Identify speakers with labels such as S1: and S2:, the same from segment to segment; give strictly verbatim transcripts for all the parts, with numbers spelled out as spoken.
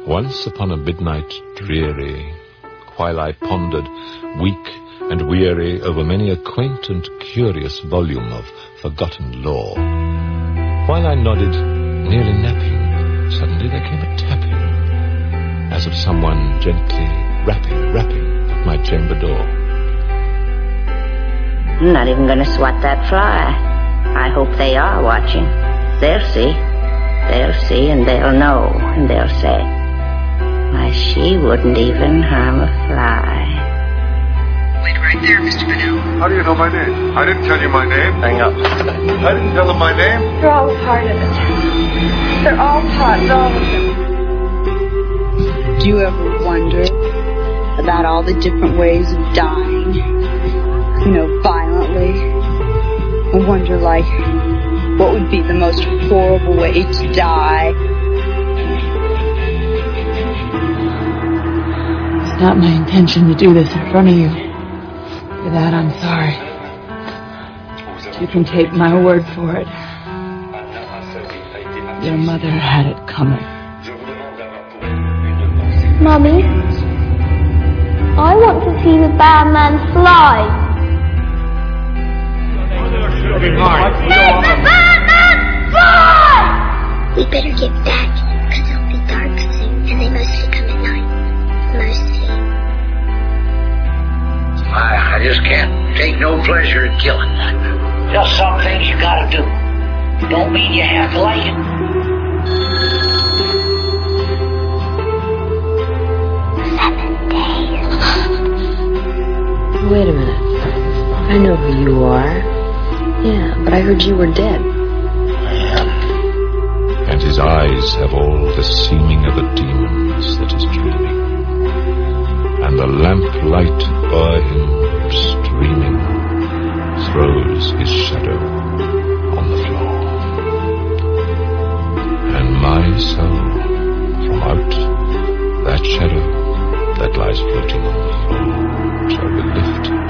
S1: Once upon a midnight dreary, while I pondered, weak and weary, over many a quaint and curious volume of forgotten lore, while I nodded, nearly napping, suddenly there came a tapping, as of someone gently rapping, rapping at my chamber door.
S2: I'm not even going to swat that fly. I hope they are watching. They'll see. They'll see and they'll know, and they'll say, why, she wouldn't even harm a fly.
S3: Wait right there, Mister Benu.
S4: How do you know my name? I didn't tell you my name.
S5: Hang up.
S4: I didn't tell them my name.
S6: They're all a part of it. They're all parts, all of them.
S7: Do you ever wonder about all the different ways of dying? You know, violently? I wonder, like, what would be the most horrible way to die?
S8: It's not my intention to do this in front of you. For that, I'm sorry. You can take my word for it. Your mother had it coming.
S9: Mummy, I want to see the bad man fly. Make the bad man fly!
S10: We better get back, because it'll be dark soon, and they mostly come at night. Mostly.
S11: I, I just can't take no pleasure in killing that. Just some things you gotta do. Don't mean you have to like it.
S10: Seven days.
S12: Wait a minute. I know who you are. Yeah, but I heard you were dead.
S1: And his eyes have all the seeming of a demon's that is dreaming, and the lamplight o'er him streaming throws his shadow on the floor. And my soul, from out that shadow that lies floating on the floor, shall be lifted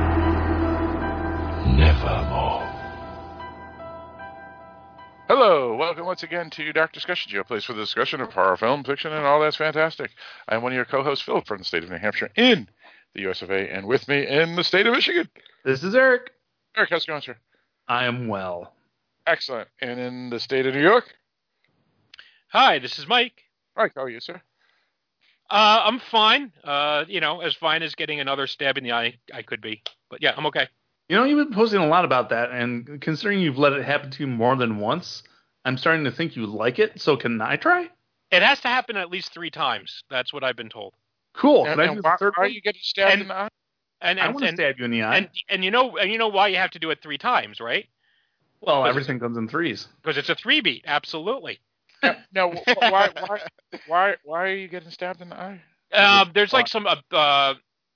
S1: nevermore.
S13: Hello, welcome once again to Dark Discussions, your place for the discussion of horror, film, fiction, and all that's fantastic. I'm one of your co-hosts, Philip, from the state of New Hampshire in the U S of A, and with me in the state of Michigan.
S5: This is Eric.
S13: Eric, how's it going, sir?
S5: I am well.
S13: Excellent. And in the state of New York?
S14: Hi, this is Mike.
S13: Mike, how are you, sir?
S14: Uh, I'm fine. Uh, you know, as fine as getting another stab in the eye I could be. But yeah, I'm okay.
S5: You know, you've been posting a lot about that, and considering you've let it happen to you more than once, I'm starting to think you like it, so can I try?
S14: It has to happen at least three times. That's what I've been told.
S5: Cool.
S13: And,
S5: can I
S13: and
S5: do
S13: why,
S5: the third
S13: why are
S5: one?
S13: you getting stabbed
S14: and,
S13: in the eye?
S14: And, and,
S5: I want to
S14: and,
S5: stab you in the eye.
S14: And, and, you know, and you know why you have to do it three times, right?
S5: Well, everything comes in threes.
S14: Because it's a three-beat, absolutely.
S13: Now, now why, why, why, why are you getting stabbed in the eye?
S14: Uh, there's like some uh, uh,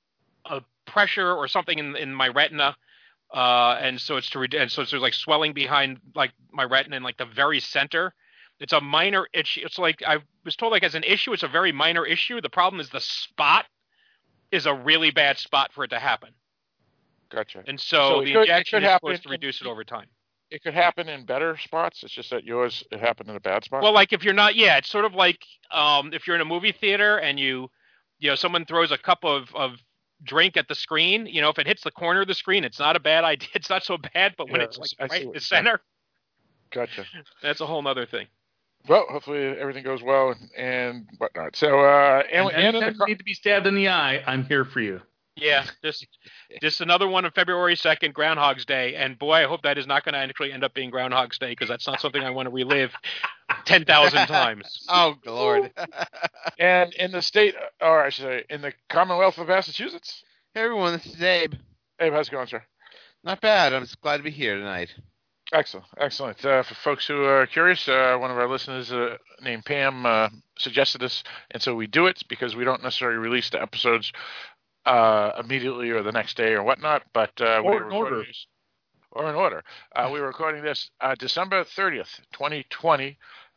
S14: a pressure or something in in my retina, uh, and so it's to re- and so there's like swelling behind like my retina in like the very center. It's a minor issue. It's like I was told like as an issue, it's a very minor issue. The problem is the spot is a really bad spot for it to happen.
S13: Gotcha.
S14: And so,
S13: so
S14: the
S13: could,
S14: injection is
S13: happen,
S14: supposed to reduce it over time.
S13: It could happen in better spots. It's just that yours it happened in a bad spot.
S14: Well, like if you're not, yeah, it's sort of like um, if you're in a movie theater and you. You know, someone throws a cup of, of drink at the screen. You know, if it hits the corner of the screen, it's not a bad idea. It's not so bad, but when
S13: yeah,
S14: it's like
S13: I
S14: right in the center,
S13: gotcha.
S14: That's a whole other thing.
S13: Well, hopefully everything goes well and, and whatnot. So, uh, and,
S5: and,
S13: and
S5: if you need to be stabbed in the eye, I'm here for you.
S14: Yeah, just just another one on February second, Groundhog's Day, and boy, I hope that is not going to actually end up being Groundhog's Day because that's not something I want to relive ten thousand times.
S15: Oh, Lord.
S13: And in the state, or I should say, in the Commonwealth of Massachusetts?
S15: Hey, everyone, this is Abe.
S13: Abe, how's it going, sir?
S15: Not bad. I'm just glad to be here tonight.
S13: Excellent, excellent. Uh, for folks who are curious, uh, one of our listeners uh, named Pam uh, suggested this, and so we do it because we don't necessarily release the episodes uh, immediately or the next day or whatnot, but uh,
S5: or
S13: we're
S5: in order.
S13: This, or in order. Uh, we were recording this uh, December thirtieth, twenty twenty.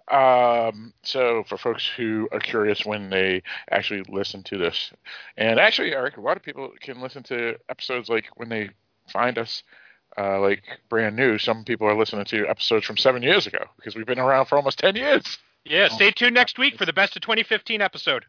S13: Um, so for folks who are curious when they actually listen to this, and actually, Eric, a lot of people can listen to episodes like when they find us. Uh, like brand new. Some people are listening to episodes from seven years ago because we've been around for almost ten years.
S14: Yeah, stay tuned next week for the best of twenty fifteen episode.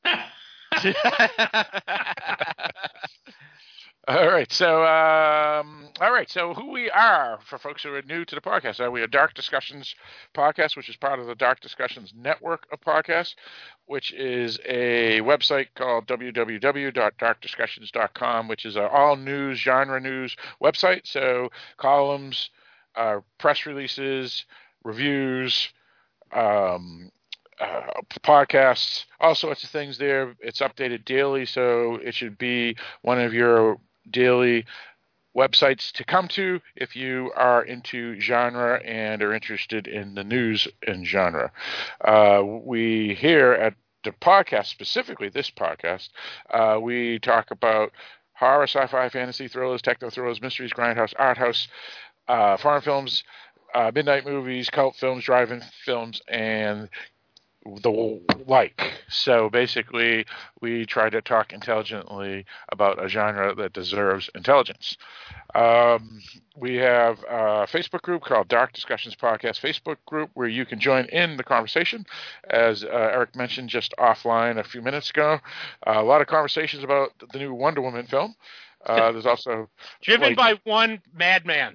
S13: All right, so um, all right, so who we are for folks who are new to the podcast? Uh, we are Dark Discussions Podcast, which is part of the Dark Discussions network of podcasts, which is a website called w w w dot dark discussions dot com, which is an all news, genre news website. So columns, uh, press releases, reviews, um, uh, podcasts, all sorts of things there. It's updated daily, so it should be one of your daily websites to come to if you are into genre and are interested in the news in genre. Uh, we here at the podcast, specifically this podcast, uh, we talk about horror, sci-fi, fantasy, thrillers, techno thrillers, mysteries, grindhouse, art house, uh, foreign films, uh, midnight movies, cult films, drive-in films, and the like. So basically, we try to talk intelligently about a genre that deserves intelligence. Um, we have a Facebook group called Dark Discussions Podcast Facebook group where you can join in the conversation. As uh, Eric mentioned just offline a few minutes ago, uh, a lot of conversations about the new Wonder Woman film. Uh, there's also
S14: driven
S13: like,
S14: by one madman.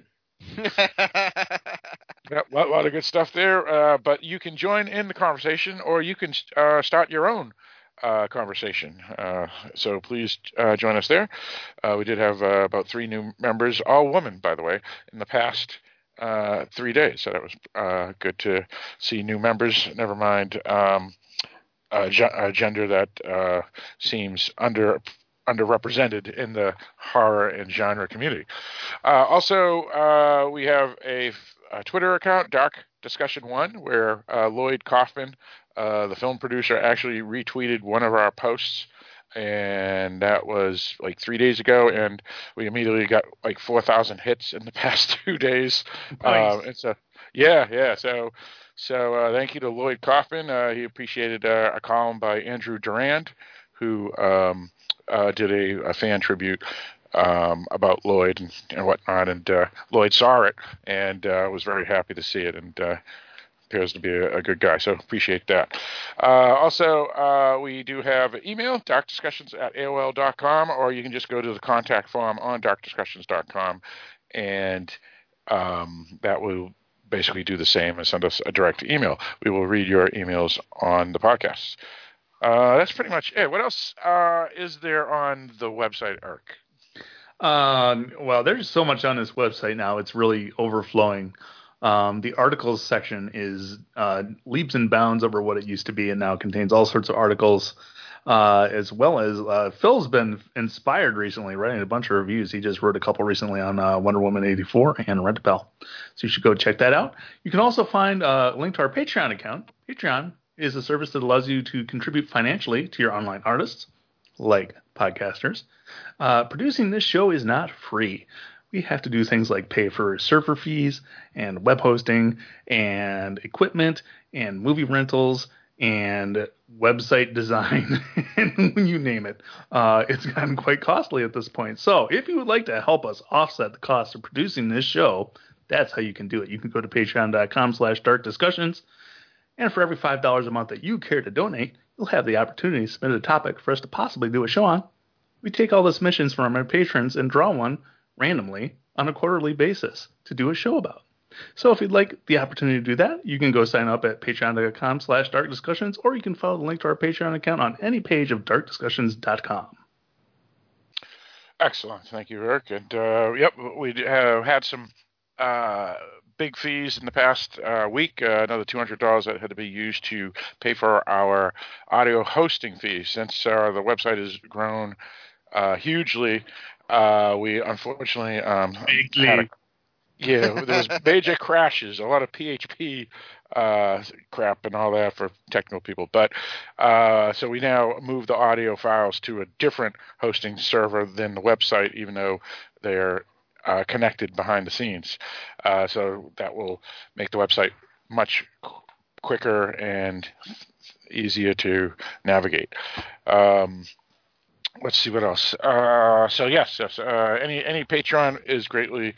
S13: Yeah, a lot, lot of good stuff there. Uh, but you can join in the conversation, or you can uh, start your own uh, conversation. Uh, so please uh, join us there. Uh, we did have uh, about three new members, all women, by the way, in the past uh, three days. So that was uh, good to see new members. Never mind um, a, ge- a gender that uh, seems under. underrepresented in the horror and genre community. Uh, also, uh, we have a, a Twitter account, Dark Discussion One, where uh, Lloyd Kaufman, uh, the film producer, actually retweeted one of our posts, and that was like three days ago, and we immediately got like four thousand hits in the past two days.
S5: Nice.
S13: Um, it's a yeah, yeah. So, so uh, thank you to Lloyd Kaufman. Uh, he appreciated uh, a column by Andrew Durand, who um, uh, did a, a fan tribute um, about Lloyd and, and whatnot, and uh, Lloyd saw it and uh, was very happy to see it, and uh, appears to be a, a good guy, so appreciate that. Uh, also, uh, we do have an email, dark discussions at A O L dot com, or you can just go to the contact form on dark discussions dot com, and um, that will basically do the same and send us a direct email. We will read your emails on the podcast. Uh, that's pretty much it. What else uh, is there on the website, Eric?
S5: Um, well, there's so much on this website now. It's really overflowing. Um, the articles section is uh, leaps and bounds over what it used to be, and now contains all sorts of articles, uh, as well as uh, Phil's been inspired recently, writing a bunch of reviews. He just wrote a couple recently on uh, Wonder Woman eighty-four and Rent-A-Bell. So you should go check that out. You can also find a link to our Patreon account. Patreon is a service that allows you to contribute financially to your online artists, like podcasters. Uh, producing this show is not free. We have to do things like pay for server fees and web hosting and equipment and movie rentals and website design, and you name it. Uh, it's gotten quite costly at this point. So if you would like to help us offset the cost of producing this show, that's how you can do it. You can go to patreon.com slash dark discussions. And for every five dollars a month that you care to donate, you'll have the opportunity to submit a topic for us to possibly do a show on. We take all the submissions from our patrons and draw one randomly on a quarterly basis to do a show about. So if you'd like the opportunity to do that, you can go sign up at patreon.com slash dark discussions, or you can follow the link to our Patreon account on any page of dark discussions dot com.
S13: Excellent. Thank you, Eric. And, uh, yep, we have had some uh, big fees in the past uh, week, uh, another two hundred dollars that had to be used to pay for our audio hosting fees. Since uh, the website has grown uh, hugely, uh, we unfortunately um, had a, yeah, there was major crashes, a lot of P H P uh, crap and all that for technical people. But uh, so we now move the audio files to a different hosting server than the website, even though they're Uh, connected behind the scenes. Uh, so that will make the website much qu- quicker and easier to navigate. Um, let's see what else. Uh, so yes, yes uh, any any Patreon is greatly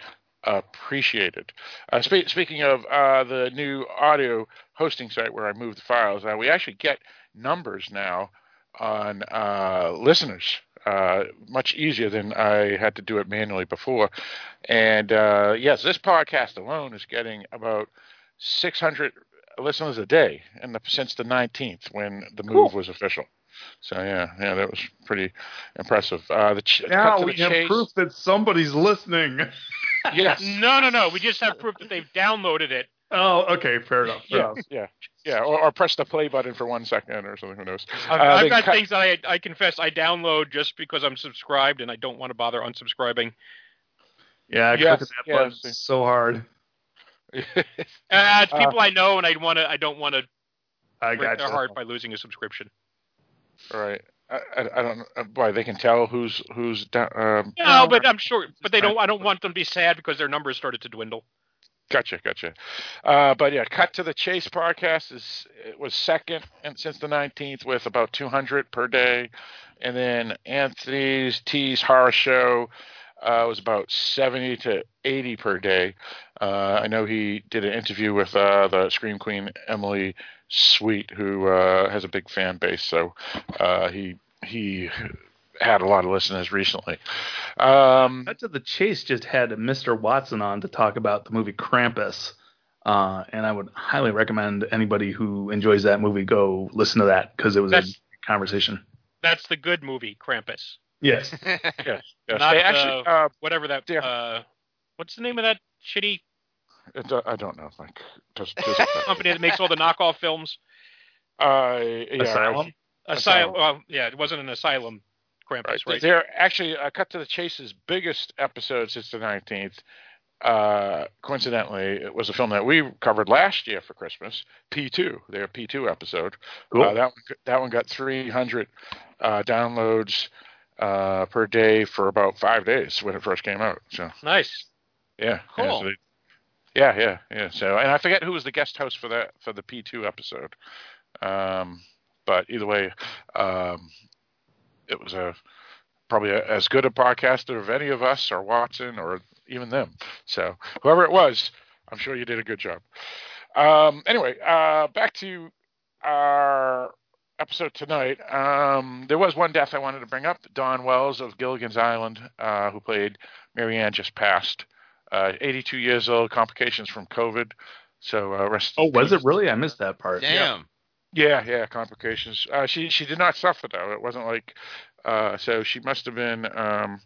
S13: appreciated. Uh, spe- speaking of uh, the new audio hosting site where I moved the files, uh, we actually get numbers now on uh, listeners. Uh, much easier than I had to do it manually before. And uh, yes, this podcast alone is getting about six hundred listeners a day in the, since the nineteenth when the move cool. was official. So yeah, yeah, that was pretty impressive. Uh, the ch-
S5: now
S13: cut to
S5: we
S13: the
S5: have
S13: chase.
S5: proof that somebody's listening.
S13: Yes.
S14: No, no, no. We just have proof that they've downloaded it.
S5: Oh, okay, fair enough. Fair
S13: Yeah,
S5: enough.
S13: yeah, yeah. Or, or press the play button for one second or something. Who knows?
S14: I've,
S13: Uh,
S14: I've
S13: they
S14: got
S13: cut-
S14: things that I, I confess I download just because I'm subscribed and I don't want to bother unsubscribing.
S5: Yeah, I
S13: Yes,
S5: click that
S13: yes.
S5: button so hard.
S14: Uh, it's people I know, and I want to. I don't want to
S5: I
S14: break
S5: got
S14: their
S5: you.
S14: heart by losing a subscription.
S13: Right. I, I, I don't know. Why they can tell who's who's down. Um,
S14: No, but I'm sure. But they don't. I don't want them to be sad because their numbers started to dwindle.
S13: Gotcha, gotcha. Uh, but yeah, Cut to the Chase podcast is it was second and since the nineteenth with about two hundred per day, and then Anthony's T's Horror Show uh, was about seventy to eighty per day. Uh, I know he did an interview with uh, the Scream Queen Emily Sweet, who uh, has a big fan base, so uh, he he had a lot of listeners recently. Um,
S5: Cut to the Chase just had Mister Watson on to talk about the movie Krampus, uh, and I would highly recommend anybody who enjoys that movie go listen to that because it was
S14: That's-
S5: a conversation.
S14: That's the good movie, Krampus.
S5: Yes.
S13: yes, yes.
S14: Not
S13: They
S14: uh,
S13: actually, uh,
S14: whatever that.
S13: yeah.
S14: Uh, what's the name of that shitty
S13: It, uh, I don't know. Like, just, just
S14: company that makes all the knockoff films?
S13: uh, yeah,
S5: Asylum?
S14: Asylum. Well, yeah, it wasn't an Asylum. Krampus,
S13: Right.
S14: right?
S13: They're actually uh, Cut to the Chase's biggest episode since the nineteenth. Uh, coincidentally, it was a film that we covered last year for Christmas. P two, their P two episode.
S5: Cool.
S13: Uh, that one, that one got three hundred uh, downloads uh, per day for about five days when it first came out. So
S14: Nice.
S13: yeah,
S14: Cool.
S13: Yeah, so they- yeah, yeah, yeah. So, and I forget who was the guest host for that for the P two episode. Um, but either way, um, it was a probably a, as good a podcaster of any of us, or Watson, or even them. So whoever it was, I'm sure you did a good job. Um, anyway, uh, back to our episode tonight. Um, there was one death I wanted to bring up. Dawn Wells of Gilligan's Island, uh, who played Marianne, just passed. Uh, eighty-two years old, complications from COVID. So uh, rest.
S5: Oh,
S13: in
S5: was
S13: peace.
S5: it really? I missed that part.
S15: Damn.
S13: Yeah, yeah, complications. Uh, she she did not suffer though. It wasn't like uh, so she must have been um,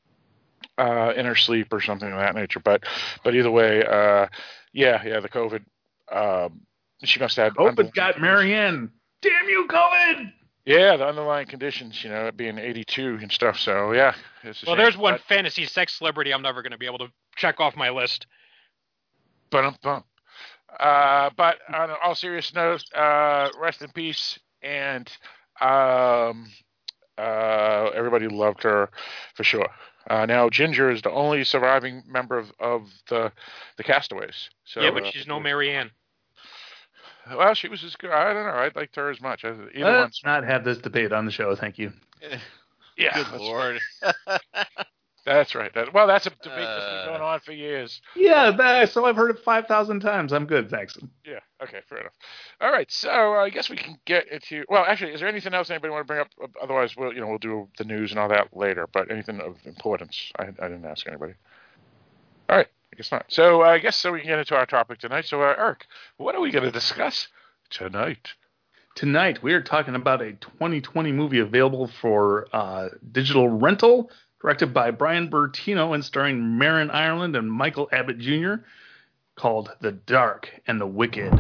S13: uh, in her sleep or something of that nature. But but either way, uh, yeah, yeah, the COVID. Um, she must have.
S5: COVID
S13: underlying-
S5: got Marianne. Damn you, COVID!
S13: Yeah, the underlying conditions, you know, it being eighty-two and stuff. So yeah. It's a
S14: Well,
S13: shame.
S14: there's one
S13: But-
S14: fantasy sex celebrity I'm never going to be able to check off my list.
S13: Bum, bum. Uh, but on all serious note, uh, rest in peace, and um, uh, everybody loved her for sure. Uh, now Ginger is the only surviving member of, of the the castaways. So,
S14: yeah, but
S13: uh,
S14: she's no Marianne.
S13: Well, she was as good. I don't know. I liked her as much. Either one.
S5: Let's not have this debate on the show. Thank you.
S13: Yeah,
S15: Good
S13: that's,
S15: lord.
S13: that's right. That, well, that's a debate that's
S15: Uh,
S13: been going on for years.
S5: Yeah, that, so I've heard it five thousand times. I'm good, thanks.
S13: Yeah. Okay. Fair enough. All right. So uh, I guess we can get into. Well, actually, is there anything else anybody want to bring up? Otherwise, we'll you know we'll do the news and all that later. But anything of importance, I, I didn't ask anybody. All right. I guess not. So uh, I guess so we can get into our topic tonight. So uh, Eric, what are we going to discuss tonight?
S5: Tonight, we are talking about a twenty twenty movie available for uh, digital rental, directed by Brian Bertino and starring Marin Ireland and Michael Abbott Junior, called The Dark and the Wicked.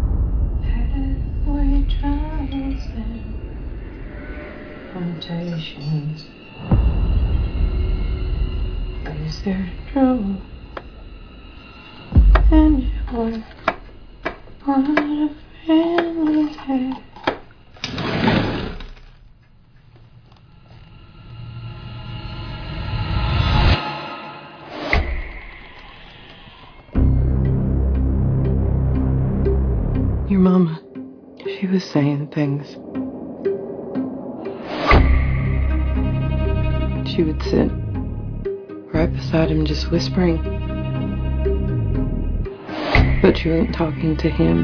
S8: Halfway trials and temptations. Is there trouble anywhere? What a family had. Your mama, she was saying things. She would sit right beside him just whispering. But you ain't talking to him.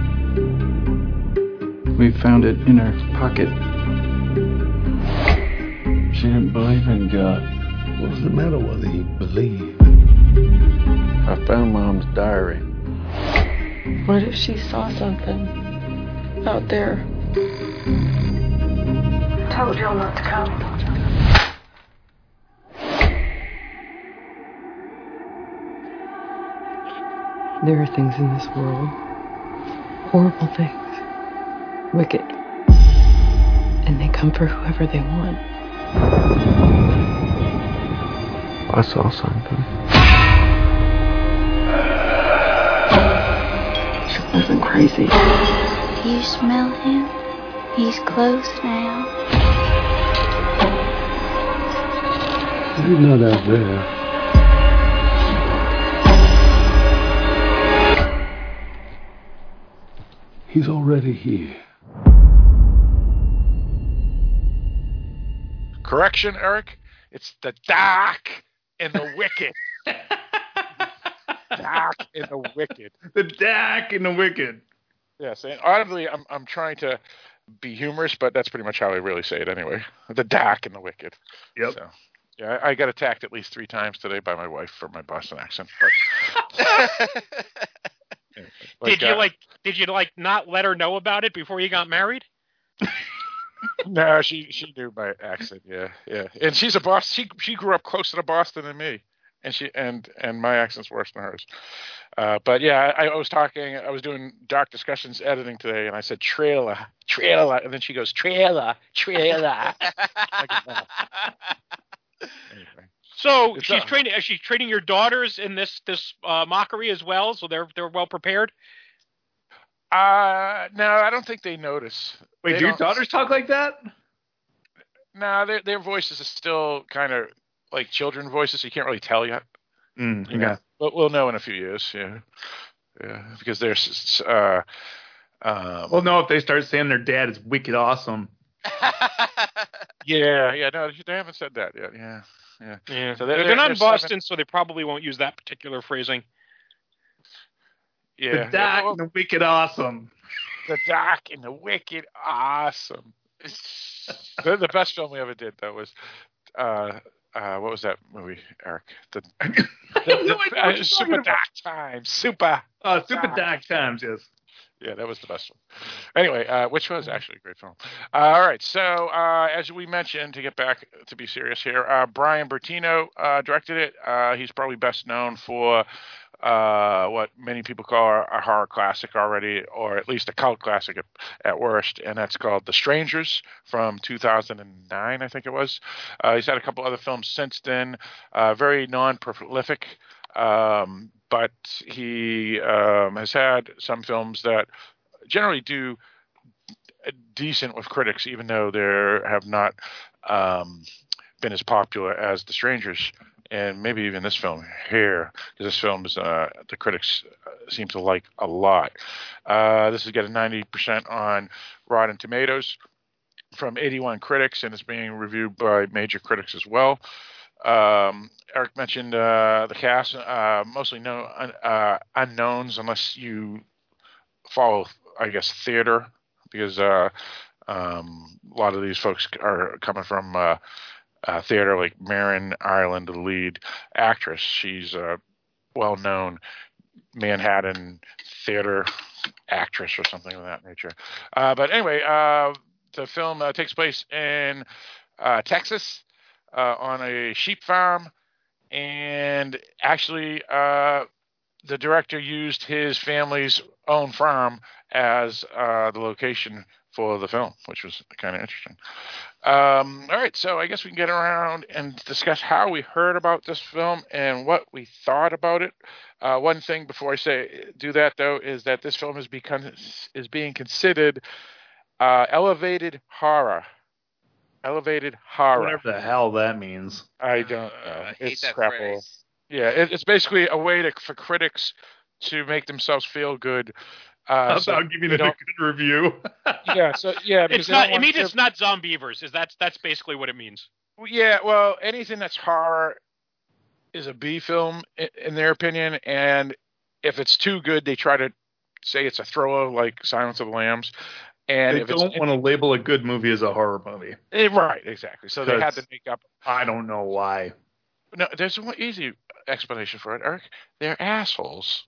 S16: We found it in her pocket. She didn't believe in God.
S1: What does it matter whether you believe?
S16: I found Mom's diary.
S8: What if she saw something out there?
S6: I told Joe not to come.
S8: There are things in this world, horrible things, wicked, and they come for whoever they want.
S16: I saw something.
S8: She wasn't crazy.
S9: Do you smell him? He's close now.
S1: He's not out there. He's already here.
S13: Correction, Eric. It's the dark and the wicked. Dark and the wicked.
S5: The dark and the wicked.
S13: Yes, and audibly, I'm I'm trying to be humorous, but that's pretty much how I really say it anyway. The dark and the wicked.
S5: Yep.
S13: So, yeah, I, I got attacked at least three times today by my wife for my Boston accent. But
S14: Like, did you uh, like? Did you like not let her know about it before you got married?
S13: No, she she knew my accent. Yeah, yeah, and she's a Boston. She she grew up closer to Boston than me, and she and and my accent's worse than hers. Uh, but yeah, I, I was talking. I was doing Dark Discussions editing today, and I said trailer, trailer, and then she goes trailer, trailer. Anyway.
S14: So
S13: It's
S14: she's
S13: a-
S14: training. Is she training your daughters in this this uh, mockery as well? So they're they're well prepared.
S13: Uh, no, I don't think they notice.
S5: Wait,
S13: They
S5: do your
S13: don't-
S5: daughters talk like that?
S13: No, their their voices are still kind of like children voices. So you can't really tell yet.
S5: Mm,
S13: You know? But we'll know in a few years. Yeah, yeah, because they're s- uh, um,
S5: Well, no, if they start saying their dad is wicked awesome.
S13: yeah, yeah. No, they haven't said that yet. Yeah, yeah.
S14: Yeah,
S13: So
S14: they're,
S13: they're,
S14: they're not in
S13: seven-
S14: Boston, so they probably won't use that particular phrasing.
S13: Yeah,
S5: The dark
S13: well,
S5: and the wicked awesome.
S13: the dark and the wicked, awesome. the, the best film we ever did though was, uh, uh, what was that movie, Eric? The, the,
S5: I have no
S13: the-
S5: idea what
S13: uh,
S5: you're
S13: Super
S5: talking about.
S13: Dark Times. Super.
S5: Uh, Super Dark Times, yes.
S13: Yeah, that was the best one. Anyway, uh, which was actually a great film. Uh, all right, so uh, as we mentioned, to get back to be serious here, uh, Brian Bertino uh, directed it. Uh, he's probably best known for uh, what many people call a horror classic already, or at least a cult classic at, at worst, and that's called The Strangers from two thousand nine, I think it was. Uh, he's had a couple other films since then, uh, very non-prolific. Um, but he um, has had some films that generally do decent with critics, even though they have not um, been as popular as The Strangers, and maybe even this film here, because this film is uh, the critics seem to like a lot. Uh, this has got a ninety percent on Rotten Tomatoes from eighty-one critics, and it's being reviewed by major critics as well. Um, Eric mentioned uh, the cast, uh, mostly no uh, unknowns, unless you follow, I guess, theater, because uh, um, a lot of these folks are coming from uh, uh, theater, like Marin Ireland, the lead actress. She's a well-known Manhattan theater actress or something of that nature. Uh, but anyway, uh, the film uh, takes place in uh, Texas. Uh, on a sheep farm, and actually uh, the director used his family's own farm as uh, the location for the film, which was kind of interesting. Um, all right, so I guess we can get around and discuss how we heard about this film and what we thought about it. Uh, one thing before I say do that, though, is that this film is, become, is being considered uh, elevated horror. Elevated horror.
S5: Whatever the hell that means.
S13: I don't know.
S15: Uh, I hate
S13: It's
S15: that
S13: crap.
S15: phrase.
S13: Yeah, it, it's basically a way to, for critics to make themselves feel good. Uh,
S5: About
S13: so
S5: giving
S13: they
S5: it a
S13: don't-
S5: good review.
S13: Yeah, so yeah, because
S14: It's
S13: they
S14: not.
S13: don't
S14: It
S13: want
S14: means
S13: to
S14: it's not Zombievers. Is that's that's basically what it means.
S13: give- Yeah, well, anything that's horror is a B film, in, in their opinion, and if it's too good, they try to say it's a thrower like Silence of the Lambs. And
S5: they
S13: if
S5: don't
S13: it's,
S5: want to label a good movie as a horror movie.
S13: Eh, right, exactly. So they had to make up.
S5: I don't know why.
S13: No, there's one easy explanation for it, Eric. They're assholes.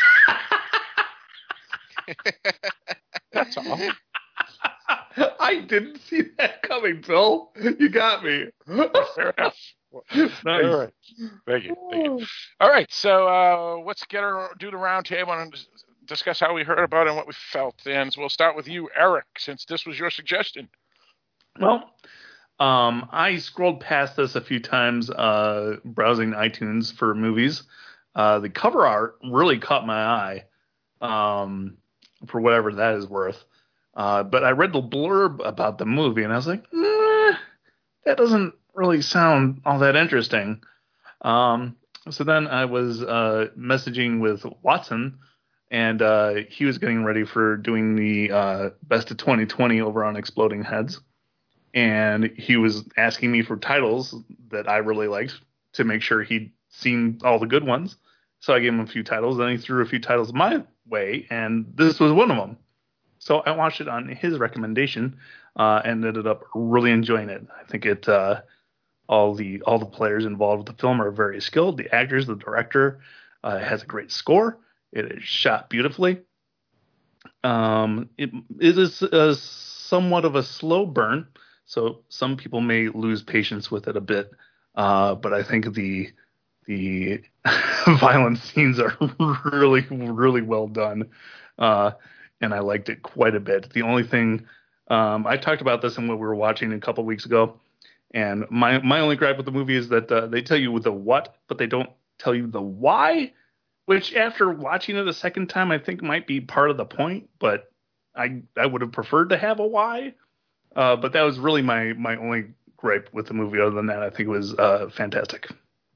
S13: That's all.
S5: I didn't see that coming, Phil. You got me.
S13: Fair enough.
S5: Nice.
S13: All right. Thank you. Thank you. All right. So uh, let's get our do the round table and discuss how we heard about it and what we felt. And we'll start with you, Eric, since this was your suggestion.
S5: Well, um, I scrolled past this a few times uh, browsing iTunes for movies. Uh, the cover art really caught my eye, um, for whatever that is worth. Uh, but I read the blurb about the movie, and I was like, nah, that doesn't really sound all that interesting. Um, so then I was uh, messaging with Watson, and uh, he was getting ready for doing the uh, Best of twenty twenty over on Exploding Heads. And he was asking me for titles that I really liked to make sure he'd seen all the good ones. So I gave him a few titles, then he threw a few titles my way, and this was one of them. So I watched it on his recommendation uh, and ended up really enjoying it. I think it uh, all the all the players involved with the film are very skilled. The actors, the director uh, has a great score. It is shot beautifully. Um, it, it is a, somewhat of a slow burn, so some people may lose patience with it a bit. Uh, but I think the the violent scenes are really, really well done. Uh, and I liked it quite a bit. The only thing, um, I talked about this in what we were watching a couple weeks ago, and my my only gripe with the movie is that uh, they tell you the what, but they don't tell you the why, which after watching it a second time, I think might be part of the point, but I I would have preferred to have a why. Uh, but that was really my, my only gripe with the movie. Other than that, I think it was uh, fantastic.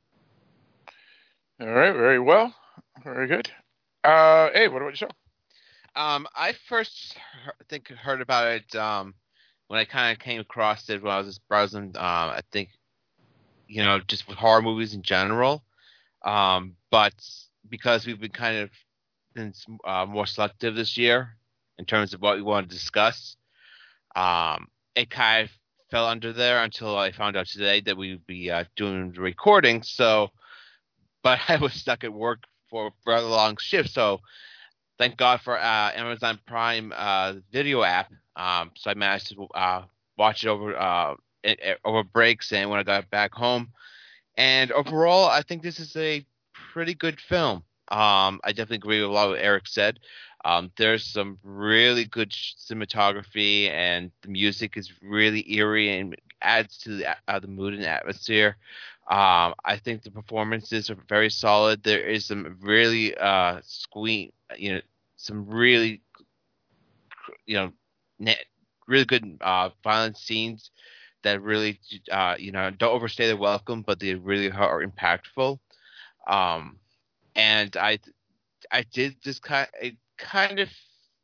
S13: All right, very well. Very good. Uh, hey, what about yourself?
S15: Um, I first he- think heard about it um, when I kind of came across it when I was just browsing. Um, I think, you know, just with horror movies in general. Um, but because we've been kind of been uh, more selective this year in terms of what we want to discuss, um, it kind of fell under there until I found out today that we would be uh, doing the recording. So, but I was stuck at work for a rather long shift, so. Thank God for uh, Amazon Prime uh, video app. Um, so I managed to uh, watch it over uh, it, it, over breaks and when I got back home. And overall, I think this is a pretty good film. Um, I definitely agree with a lot of what Eric said. Um, there's some really good cinematography, and the music is really eerie and adds to the, uh, the mood and atmosphere. Um, I think the performances are very solid. There is some really uh, squeak, you know, some really, you know, net, really good uh, violent scenes that really, uh, you know, don't overstay their welcome, but they really are impactful. Um, and I, I did just kind, it kind of,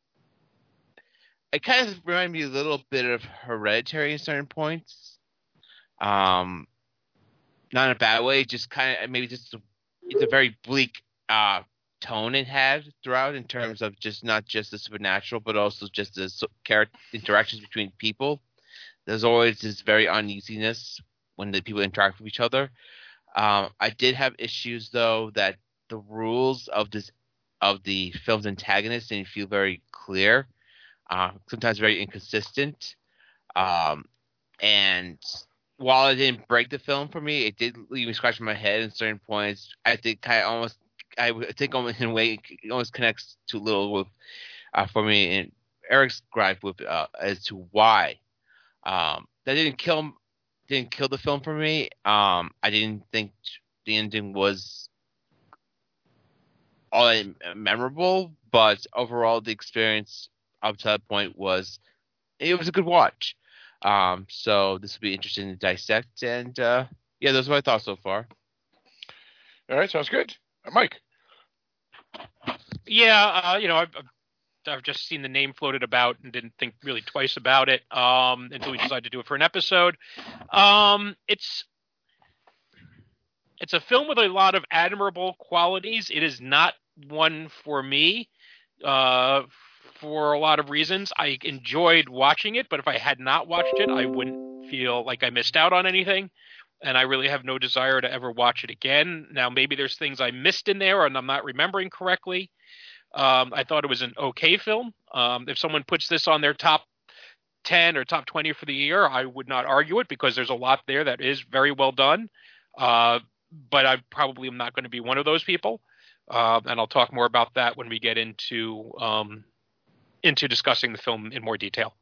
S15: it kind of reminded me a little bit of Hereditary at certain points. Um. Not in a bad way, just kind of maybe just a, it's a very bleak uh, tone it had throughout in terms of just not just the supernatural, but also just the so, character interactions between people. There's always this very uneasiness when the people interact with each other. Um, I did have issues though that the rules of this of the film's antagonist didn't feel very clear, uh, sometimes very inconsistent, um, and. While it didn't break the film for me, it did leave me scratching my head in certain points. I think kind of almost, I think almost in a way, it almost connects to a little with, uh, for me, and Eric's gripe with uh, as to why um, that didn't kill, didn't kill the film for me. Um, I didn't think the ending was all that memorable, but overall, the experience up to that point was, it was a good watch. Um, so this will be interesting to dissect, and uh, yeah, those are my thoughts so far.
S13: All right, sounds good. Uh, Mike.
S14: Yeah, uh, you know, I've, I've just seen the name floated about and didn't think really twice about it um, until we decided to do it for an episode. Um, it's it's a film with a lot of admirable qualities. It is not one for me uh, for a lot of reasons. I enjoyed watching it, but if I had not watched it, I wouldn't feel like I missed out on anything. And I really have no desire to ever watch it again. Now, maybe there's things I missed in there and I'm not remembering correctly. Um, I thought it was an okay film. Um, if someone puts this on their top ten or top twenty for the year, I would not argue it because there's a lot there that is very well done. Uh, but I probably am not going to be one of those people. Uh, and I'll talk more about that when we get into um, into discussing the film in more detail.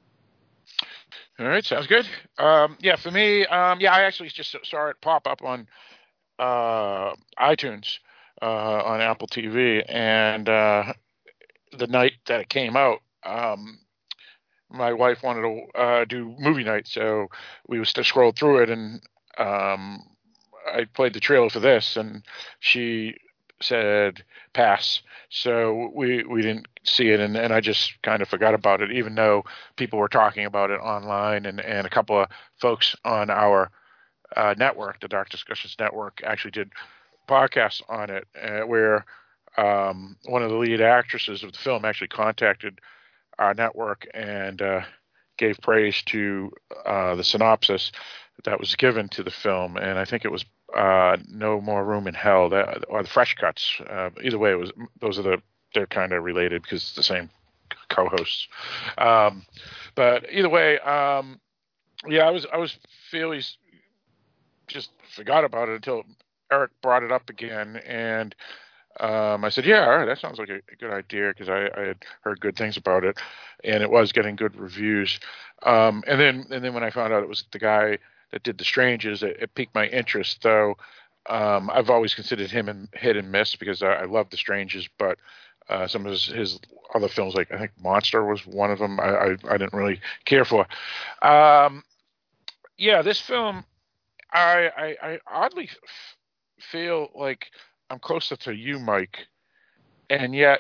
S13: All right, sounds good. Um, yeah, for me, um, yeah, I actually just saw it pop up on uh, iTunes uh, on Apple T V, and uh, the night that it came out, um, my wife wanted to uh, do movie night, so we was to scroll through it, and um, I played the trailer for this, and she said pass, so we we didn't see it, and, and I just kind of forgot about it, even though people were talking about it online, and, and a couple of folks on our uh, network, the Dark Discussions Network, actually did podcasts on it, uh, where um, one of the lead actresses of the film actually contacted our network and uh, gave praise to uh, the synopsis that was given to the film, and I think it was uh, No More Room in Hell, that, or the Fresh Cuts. Uh, either way, it was those are the they're kind of related because it's the same co-hosts. Um, but either way, um, yeah, I was I was fairly just forgot about it until Eric brought it up again, and um, I said, yeah, all right, that sounds like a, a good idea because I, I had heard good things about it, and it was getting good reviews. Um, and then and then when I found out it was the guy that did The Strangers, it, it piqued my interest, though. Um, I've always considered him in hit and miss because I, I love The Strangers, but uh, some of his, his other films, like I think Monster was one of them, I, I, I didn't really care for. Um, yeah, this film, I, I, I oddly f- feel like I'm closer to you, Mike, and yet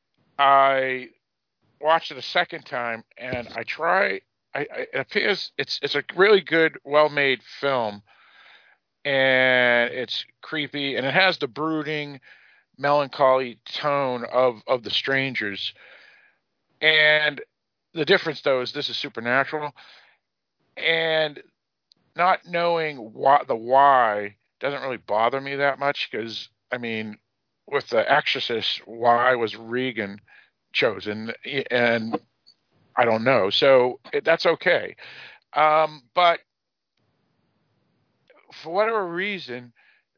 S13: I watched it a second time, and I try. I, I, it appears it's it's a really good, well-made film, and it's creepy, and it has the brooding, melancholy tone of, of The Strangers. And the difference, though, is this is supernatural, and not knowing what the why doesn't really bother me that much because, I mean, with The Exorcist, why was Regan chosen? And I don't know. So it, that's okay. Um, but for whatever reason,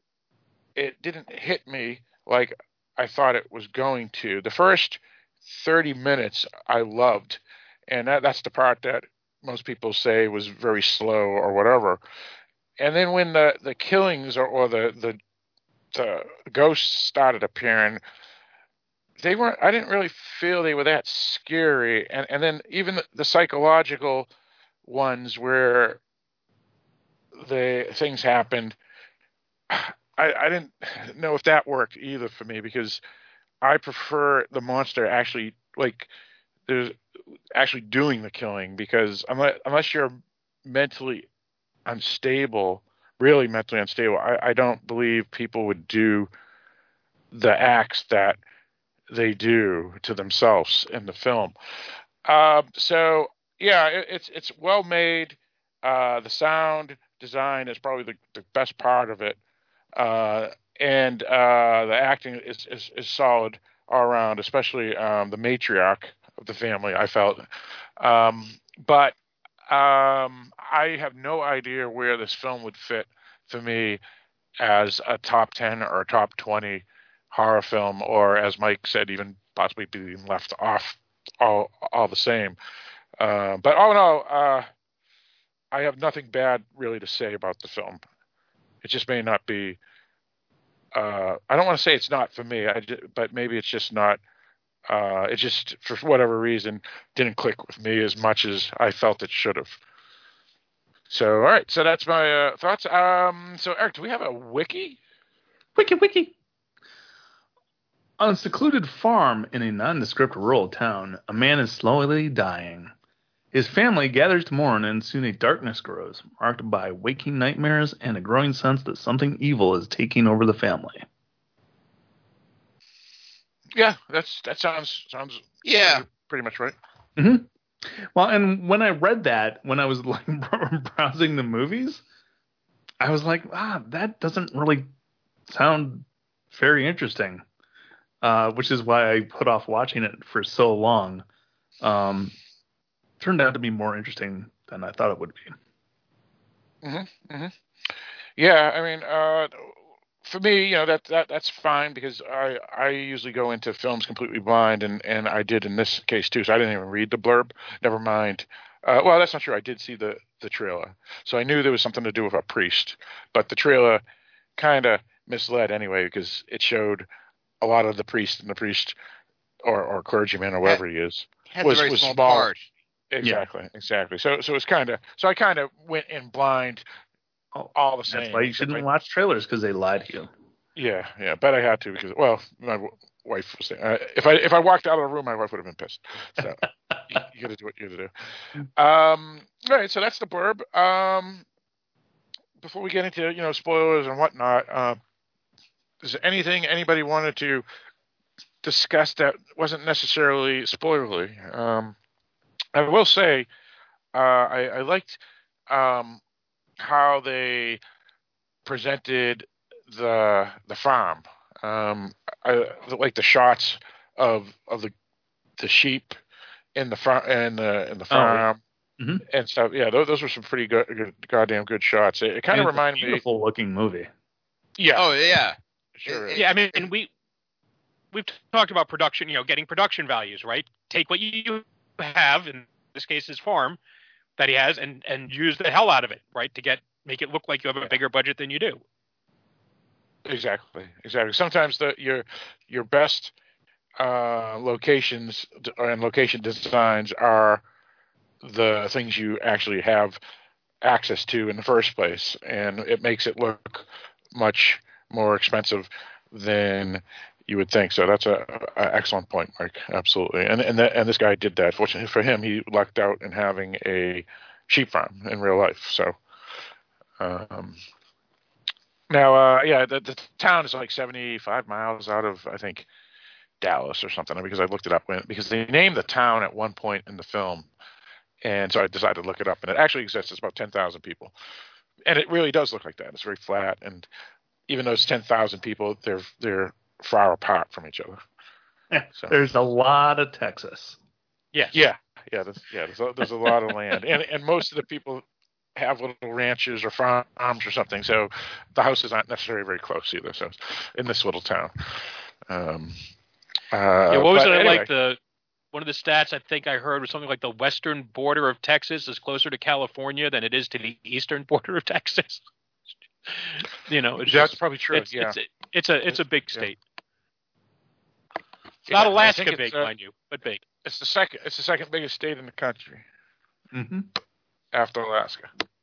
S13: it didn't hit me like I thought it was going to. The first thirty minutes I loved, and that, that's the part that most people say was very slow or whatever. And then when the, the killings or, or the, the the ghosts started appearing, they weren't. I didn't really feel they were that scary. And and then even the, the psychological ones where the things happened, I, I didn't know if that worked either for me because I prefer the monster actually like there's actually doing the killing because unless unless you're mentally unstable, really mentally unstable, I, I don't believe people would do the acts that they do to themselves in the film. Uh, so yeah, it, it's it's well made. Uh, the sound design is probably the, the best part of it, uh, and uh, the acting is, is is solid all around, especially um, the matriarch of the family. I felt, um, but um, I have no idea where this film would fit for me as a top ten or a top twenty horror film, or as Mike said, even possibly being left off all all the same. Uh, but all in all, uh, I have nothing bad really to say about the film. It just may not be. Uh, I don't want to say it's not for me, I just, but maybe it's just not. Uh, it just, for whatever reason, didn't click with me as much as I felt it should have. So, all right. So that's my uh, thoughts. Um, so, Eric, do we have a wiki?
S5: Wiki, wiki. On a secluded farm in a nondescript rural town, a man is slowly dying. His family gathers to mourn, and soon a darkness grows, marked by waking nightmares and a growing sense that something evil is taking over the family.
S13: Yeah, that's that sounds sounds
S15: yeah
S13: pretty much right.
S5: Mm-hmm. Well, and when I read that, when I was like browsing the movies, I was like, ah, that doesn't really sound very interesting. Uh, which is why I put off watching it for so long. Um, turned out to be more interesting than I thought it would be.
S13: Mm-hmm, mm-hmm. Yeah, I mean, uh, for me, you know, that, that that's fine because I, I usually go into films completely blind, and, and I did in this case too. So I didn't even read the blurb. Never mind. Uh, well, that's not true. I did see the, the trailer, so I knew there was something to do with a priest. But the trailer kind of misled anyway because it showed a lot of the priest and the priest or, or clergyman or whatever he is
S15: has
S13: was,
S15: a very
S13: was
S15: small
S13: small.
S15: part.
S13: Exactly, yeah. exactly. So so it's kind of so I kind of went in blind. All the same.
S5: That's why you shouldn't my, watch trailers because they lied to you.
S13: Yeah, yeah, but I had to because well, my w- wife was saying uh, if I if I walked out of the room, my wife would have been pissed. So you, you got to do what you got to do. Um, all right, so that's the blurb. Um, before we get into you know spoilers and whatnot, uh, is there anything anybody wanted to discuss that wasn't necessarily spoilerly? Um, I will say uh, I, I liked. Um, how they presented the the farm. Um, I like the shots of of the the sheep in the farm and the in the farm
S5: oh, yeah. mm-hmm.
S13: and stuff. Yeah, those, those were some pretty good, good goddamn good shots. It, it kind of reminded
S5: me. Beautiful looking movie.
S13: Yeah.
S15: Oh yeah.
S13: Sure.
S14: It, yeah, I mean, and we we've talked about production. You know, getting production values, right? Take what you have, in this case, his farm that he has, and and use the hell out of it, right, to get make it look like you have a
S13: yeah.
S14: bigger budget than you do.
S13: Exactly, exactly. Sometimes the your your best uh, locations and location designs are the things you actually have access to in the first place, and it makes it look much more expensive than you would think. So that's a, a excellent point, Mike. Absolutely. And and that, and this guy did that. Fortunately for him, he lucked out in having a sheep farm in real life. So, um, now, uh, yeah, the, the town is like seventy-five miles out of, I think, Dallas or something, because I looked it up when, because they named the town at one point in the film. And so I decided to look it up, and it actually exists. It's about ten thousand people. And it really does look like that. It's very flat. And even though it's ten thousand people, they're, they're far apart from each other.
S5: Yeah,
S13: so.
S5: There's a lot of Texas.
S13: Yes. Yeah. Yeah. There's, yeah. There's a, there's a lot of land. And, and most of the people have little ranches or farms or something. So the houses aren't necessarily very close either. So in this little town. Um, uh,
S14: yeah, what was it
S13: anyway.
S14: like the, one of the stats I think I heard was something like the western border of Texas is closer to California than it is to the eastern border of Texas. You know, it's
S13: that's
S14: just,
S13: probably true.
S14: It's,
S13: yeah,
S14: it's, it's a it's a big state.
S13: Yeah.
S14: It's not
S13: yeah,
S14: Alaska big,
S13: uh,
S14: mind you, but big.
S13: It's the second. It's the second biggest state in the country,
S5: mm-hmm.
S13: after Alaska.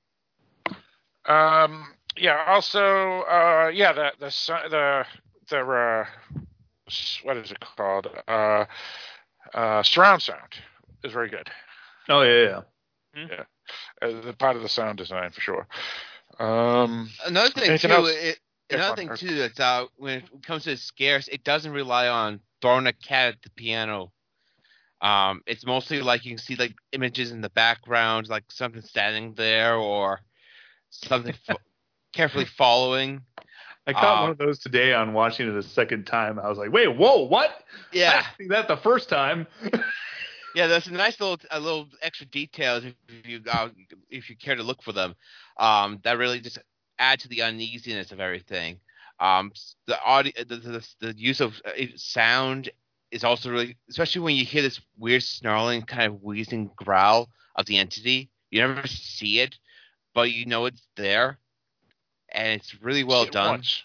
S13: Um. Yeah. Also. Uh. Yeah. The the the the uh, what is it called? Uh. Uh. Surround sound is very good.
S5: Oh yeah. Yeah.
S13: Mm-hmm. Yeah. As the part of the sound design for sure. Um,
S15: another thing too,
S13: else?
S15: it,
S13: yeah,
S15: another thing too, that's uh, when it comes to scares, it doesn't rely on throwing a cat at the piano. Um, it's mostly like you can see like images in the background, like something standing there or something fo- carefully following.
S5: I caught
S15: um,
S5: one of those today on watching it a second time. I was like, "Wait, whoa, what?"
S15: Yeah,
S5: I didn't see that the first time.
S15: Yeah, there's a nice little a little extra details if you uh, if you care to look for them. Um, that really just add to the uneasiness of everything. Um, the audio, the, the, the use of sound is also really, especially when you hear this weird snarling, kind of wheezing growl of the entity. You never see it, but you know it's there, and it's really well
S13: you
S15: done.
S13: Once.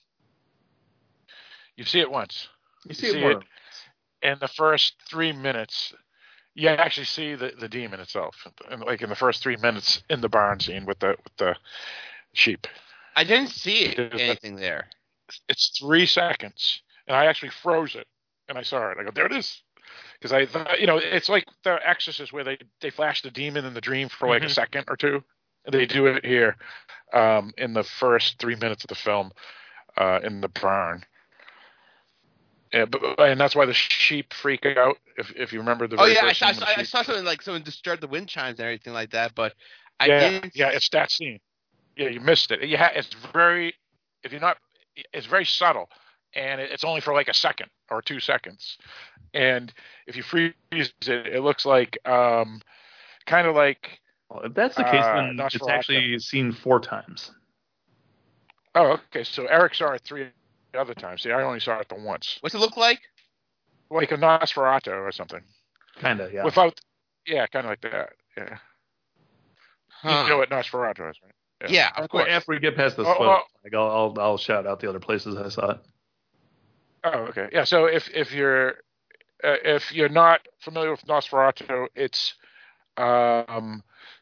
S13: You see it once.
S5: You see,
S13: you
S5: it,
S13: see
S5: more.
S13: it in the first three minutes. You actually see the, the demon itself, and like in the first three minutes in the barn scene with the with the sheep.
S15: I didn't see it, anything there.
S13: It's three seconds, and I actually froze it, and I saw it. I go, there it is, because I thought, you know, it's like The Exorcist where they they flash the demon in the dream for like mm-hmm. a second or two, and they do it here um, in the first three minutes of the film uh, in the barn. Yeah, but, and that's why the sheep freak out. If if you remember the
S15: Oh
S13: very
S15: yeah, I
S13: first
S15: saw, I
S13: scene
S15: saw,
S13: with the
S15: I
S13: sheep.
S15: saw something like someone disturbed the wind chimes and everything like that, but I
S13: yeah,
S15: didn't.
S13: Yeah, it's that scene. Yeah, you missed it. You ha- it's very, if you're not, it's very subtle, and it, it's only for like a second or two seconds. And if you freeze it, it looks like, um, kind of like.
S5: Well, if that's the case,
S13: uh,
S5: then
S13: Nosferatu.
S5: it's actually seen four times.
S13: Oh, okay. So Eric saw it three other times. See, I only saw it the once.
S15: What's it look like?
S13: Like a Nosferatu or something.
S5: Kind of, yeah.
S13: Without, yeah, kind of like that. Yeah.
S15: Huh.
S13: You know what Nosferatu is, right?
S15: Yeah, of course.
S5: After we get past the
S13: Oh,
S5: spoiler,
S13: well-
S5: like, I'll, I'll I'll shout out the other places I saw it.
S13: Oh, okay. Yeah. So if if you're uh, if you're not familiar with Nosferatu, it's um,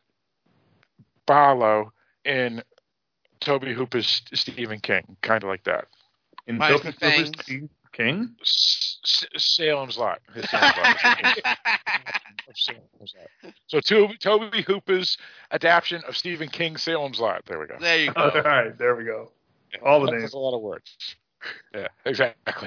S13: Barlow in Toby Hooper's Stephen King, kind of like that.
S5: In
S15: Minus
S5: Toby
S15: the
S5: Hooper's
S15: fangs.
S5: Stephen King?
S13: S- S- Salem's Lot. His Salem's Lot. Of Salem's Lot. So Toby, Toby Hooper's adaptation of Stephen King's Salem's Lot. There we go.
S15: There you
S5: All
S15: go.
S5: right, there we go. All the
S13: That's
S5: names.
S13: a lot of words. Yeah, exactly.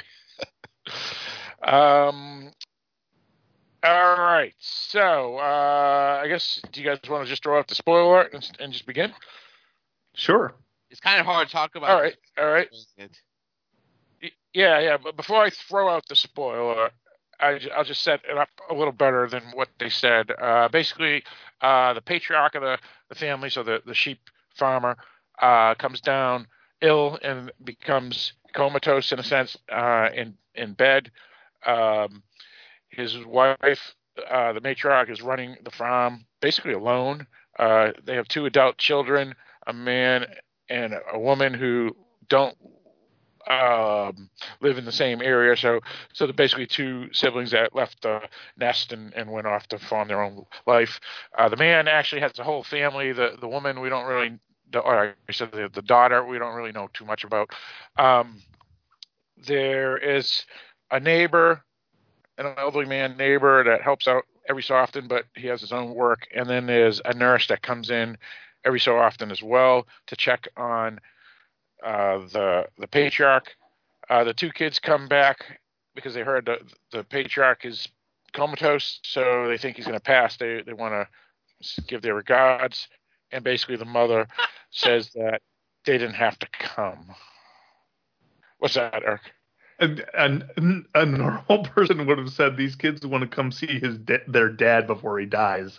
S13: um. All right. So, uh, I guess, do you guys want to just throw out the spoiler alert and, and just begin?
S5: Sure.
S15: It's kind of hard to talk about.
S13: All right. All right.
S15: It.
S13: Y- Yeah, yeah. But before I throw out the spoiler, I, ju- I'll just set it up a little better than what they said. Uh, basically, uh, the patriarch of the, the family, so the, the sheep farmer, uh, comes down ill and becomes comatose in a sense uh, in in bed. Um, his wife, uh, the matriarch, is running the farm basically alone. Uh, they have two adult children, a man and a woman who don't um, live in the same area. So, so they're basically two siblings that left the nest and, and went off to farm their own life. Uh, the man actually has a whole family. The the woman we don't really, or I said the, the daughter we don't really know too much about. Um, there is a neighbor, an elderly man neighbor that helps out every so often, but he has his own work. And then there's a nurse that comes in every so often as well to check on uh, the the patriarch. Uh, the two kids come back because they heard the the patriarch is comatose, so they think he's going to pass. They they want to give their regards, and basically the mother says that they didn't have to come. What's that, Eric?
S5: And, and a normal person would have said these kids want to come see his da- their dad before he dies.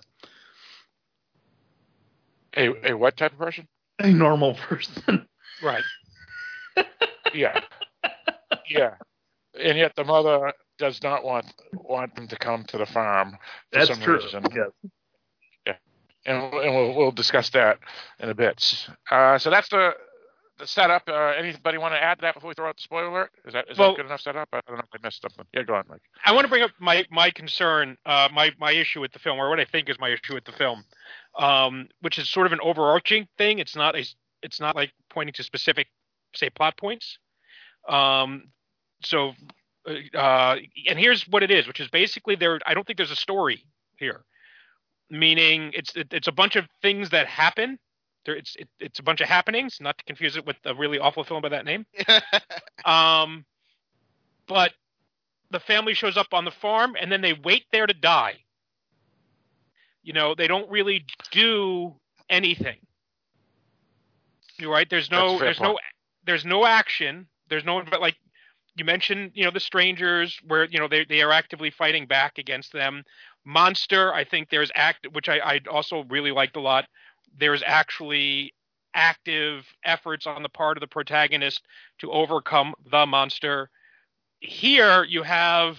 S13: A a what type of person?
S5: A normal person.
S14: Right.
S13: Yeah. Yeah. And yet the mother does not want want them to come to the farm for
S5: That's
S13: some
S5: true.
S13: reason.
S5: Yes.
S13: Yeah. And, we'll- and we'll, we'll discuss that in a bit. Uh, so that's the the setup. Uh, anybody want to add to that before we throw out the spoiler alert? Is that is
S14: Well-
S13: that good enough setup? I don't know if I missed something. Yeah, go on, Mike.
S14: I want to bring up my my concern, uh, my my issue with the film, or what I think is my issue with the film, um, which is sort of an overarching thing. It's not a, it's not like pointing to specific, say, plot points. Um, so, uh, and here's what it is, which is basically there. I don't think there's a story here, meaning it's it, it's a bunch of things that happen. There, it's it, it's a bunch of happenings. Not to confuse it with a really awful film by that name. um, but the family shows up on the farm and then they wait there to die. You know, they don't really do anything. You're right. There's
S13: That's a
S14: no,
S13: fair
S14: there's
S13: point.
S14: no, there's no action. There's no, but like you mentioned, you know, the strangers where, you know, they, they are actively fighting back against them. Monster, I think there's act, which I, I also really liked a lot. There's actually active efforts on the part of the protagonist to overcome the monster. Here you have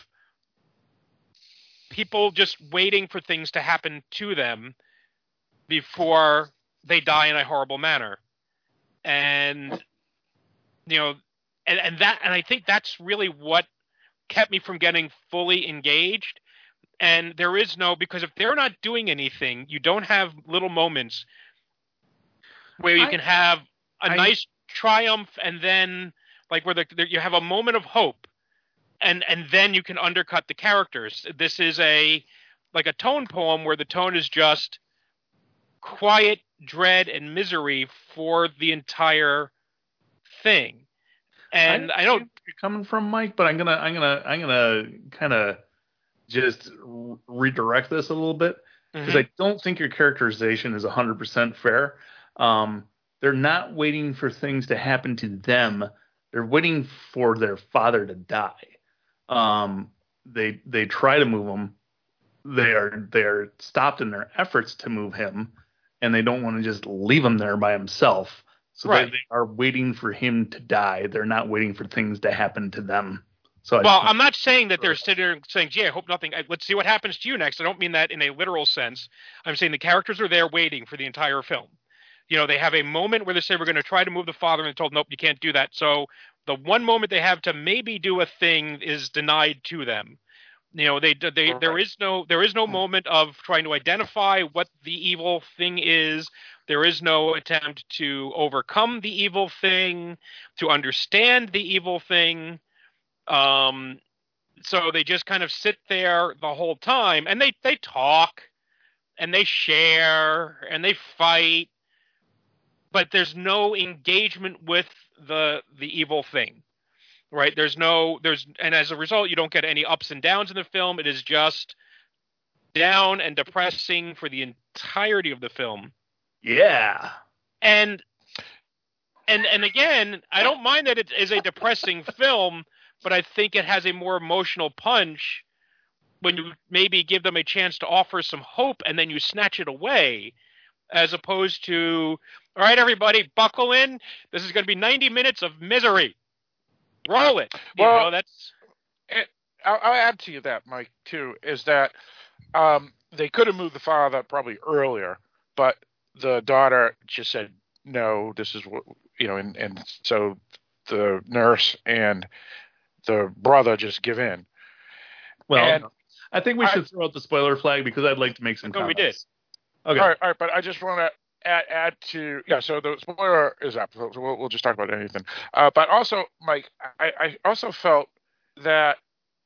S14: people just waiting for things to happen to them before they die in a horrible manner. And, you know, and, and that, and I think that's really what kept me from getting fully engaged. And there is no, because if they're not doing anything, you don't have little moments where you
S5: I-
S14: can have a
S5: I-
S14: nice triumph and then like where the, the, you have a moment of hope and, and then you can undercut the characters. This is a, like a tone poem where the tone is just quiet dread and misery for the entire thing. And I, I know
S5: where you're coming from, Mike, but I'm gonna, I'm gonna, I'm gonna kind of just r- redirect this a little bit because
S14: Mhm.
S5: I don't think your characterization is one hundred percent fair. Um, they're not waiting for things to happen to them. They're waiting for their father to die. Um, they they try to move him. They are they are stopped in their efforts to move him, and they don't want to just leave him there by himself. So
S14: Right.
S5: they, they are waiting for him to die. They're not waiting for things to happen to them. So I
S14: Well,
S5: just-
S14: I'm not saying that they're sitting there saying, gee, I hope nothing, I- let's see what happens to you next. I don't mean that in a literal sense. I'm saying the characters are there waiting for the entire film. You know, they have a moment where they say, we're going to try to move the father, and they're told, nope, you can't do that. So the one moment they have to maybe do a thing is denied to them. You know, they, they,
S13: Right.
S14: there is no, there is no moment of trying to identify what the evil thing is. There is no attempt to overcome the evil thing, to understand the evil thing. Um, so they just kind of sit there the whole time, and they, they talk, and they share, and they fight, but there's no engagement with the the evil thing, right? There's no, there's, and as a result, you don't get any ups and downs in the film. It is just down and depressing for the entirety of the film.
S5: yeah.
S14: And and and again, I don't mind that it is a depressing film, but I think it has a more emotional punch when you maybe give them a chance to offer some hope and then you snatch it away, as opposed to, all right, everybody, buckle in. This is going to be ninety minutes of misery. Roll it. You
S13: Well,
S14: know, that's
S13: it, I'll, I'll add to you that, Mike, too, is that um, they could have moved the father probably earlier, but the daughter just said, no, this is what, you know, and, and so the nurse and the brother just give in.
S5: Well,
S13: And
S5: I think we
S13: I-
S5: should throw out the spoiler flag because I'd like to make some
S14: what we
S5: comments.
S14: did.
S5: Okay.
S13: All right, all right, but I just want to add, add to, yeah, so the spoiler is up, so we'll, we'll just talk about anything. Uh, but also, Mike, I, I also felt that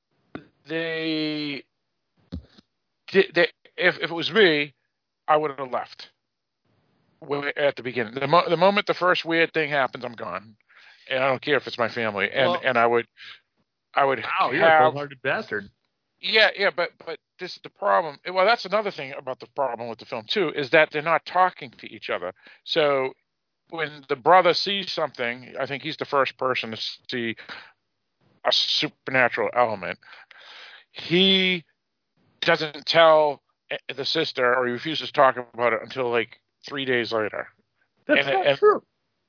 S13: they, did, they if, if it was me, I would have left when- at the beginning. The, mo- the moment the first weird thing happens, I'm gone. And I don't care if it's my family. And,
S15: Well-
S13: and I would, I would
S5: Wow, you're a
S13: have,
S5: cold-hearted bastard.
S13: yeah, yeah, but but this is the problem. Well, that's another thing about the problem with the film too, is that they're not talking to each other. So when the brother sees something, I think he's the first person to see a supernatural element. He doesn't tell the sister, or he refuses to talk about it until like three days later.
S5: That's
S13: And-
S5: not
S13: and-
S5: true.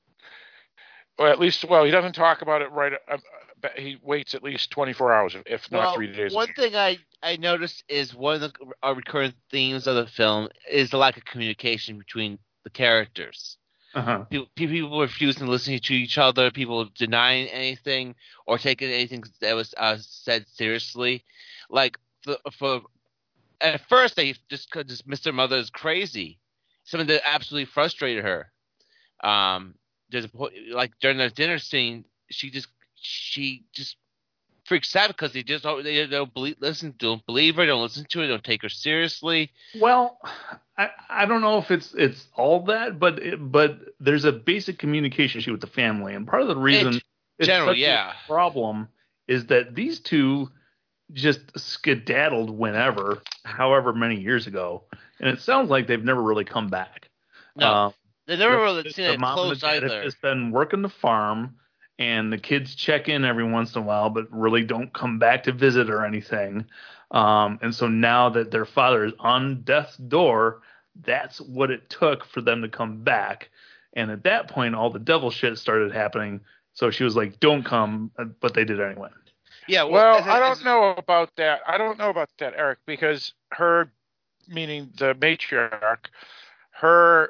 S13: Or at least, well, he doesn't talk about it right. Uh, but he waits at least twenty-four hours, if not
S15: Well,
S13: three days.
S15: one thing I, I noticed is one of the uh, recurrent themes of the film is the lack of communication between the characters.
S5: Uh-huh.
S15: People, people refusing to listen to each other, people denying anything or taking anything that was uh, said seriously. Like, the, for at first, they just could dismiss their mother as crazy, something that absolutely frustrated her. Um, there's a po- like during the dinner scene, she just she just freaks out because they just don't they don't believe listen don't believe her, don't listen to her, don't take her seriously.
S5: Well, I, I don't know if it's it's all that, but it, but there's a basic communication issue with the family, and part of the reason
S15: In
S5: it's
S15: general,
S5: such
S15: yeah.
S5: a problem is that these two just skedaddled whenever, however many years ago, and it sounds like they've never really come back.
S15: No,
S5: Uh,
S15: they never
S5: the-
S15: really
S5: the
S15: seen it
S5: mom and
S15: close
S5: the dad
S15: either.
S5: have just been working the farm, and the kids check in every once in a while, but really don't come back to visit or anything. Um, and so now that their father is on death's door, that's what it took for them to come back. And at that point, all the devil shit started happening. So she was like, "Don't come," but they did anyway.
S15: Yeah,
S13: Well,
S15: as a-
S13: I don't
S15: as-
S13: know about that. I don't know about that, Eric, because her, meaning the matriarch, her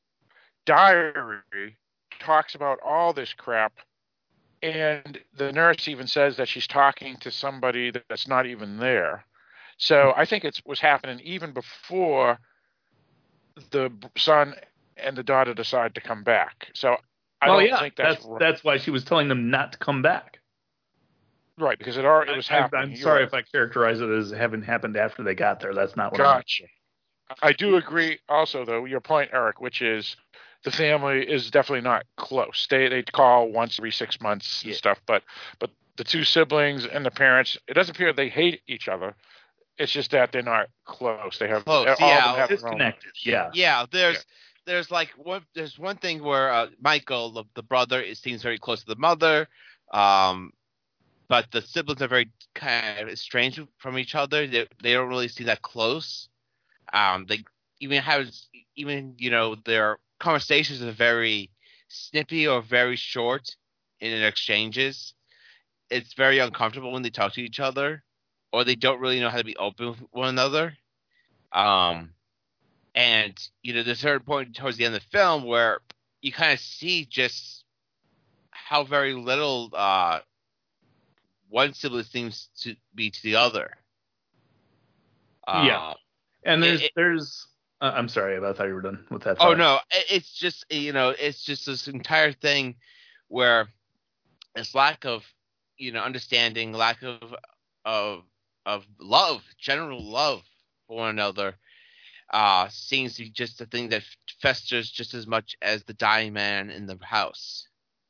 S13: diary talks about all this crap, and the nurse even says that she's talking to somebody that's not even there. So I think it was happening even before the son and the daughter decide to come back. So I
S5: well,
S13: don't
S5: yeah,
S13: think that's,
S5: that's
S13: right.
S5: that's why she was telling them not to come back.
S13: right, because it already it was
S5: I,
S13: happening.
S5: I'm
S13: You're
S5: sorry
S13: right.
S5: if I characterize it as having happened after they got there. That's not what I meant.
S13: Gotcha. I do agree also, though, your point, Eric, which is the family is definitely not close. They they call once every six months and
S15: Yeah.
S13: stuff, but but the two siblings and the parents, it doesn't appear they hate each other. It's just that they're not close. They have
S15: Close,
S13: all
S15: yeah.
S13: of them have their own-
S5: Disconnected. Yeah.
S15: Yeah, there's
S13: Yeah.
S15: there's like one there's one thing where uh, Michael, the, the brother, it seems very close to the mother, um, but the siblings are very kind of estranged from each other. They they don't really seem that close. Um, they even have even you know their conversations are very snippy or very short in their exchanges. It's very uncomfortable when they talk to each other, or they don't really know how to be open with one another. Um, and you know, there's a certain point towards the end of the film where you kind of see just how very little uh, one sibling seems to be to the other. Uh,
S5: Yeah. And there's
S15: it-
S5: there's uh, I'm sorry, I thought you were done with that.
S15: Oh
S5: thought.
S15: no, it- it's just you know, it's just this entire thing where this lack of you know understanding, lack of of of love, general love for one another, uh, seems to be just a thing that festers just as much as the dying man in the house.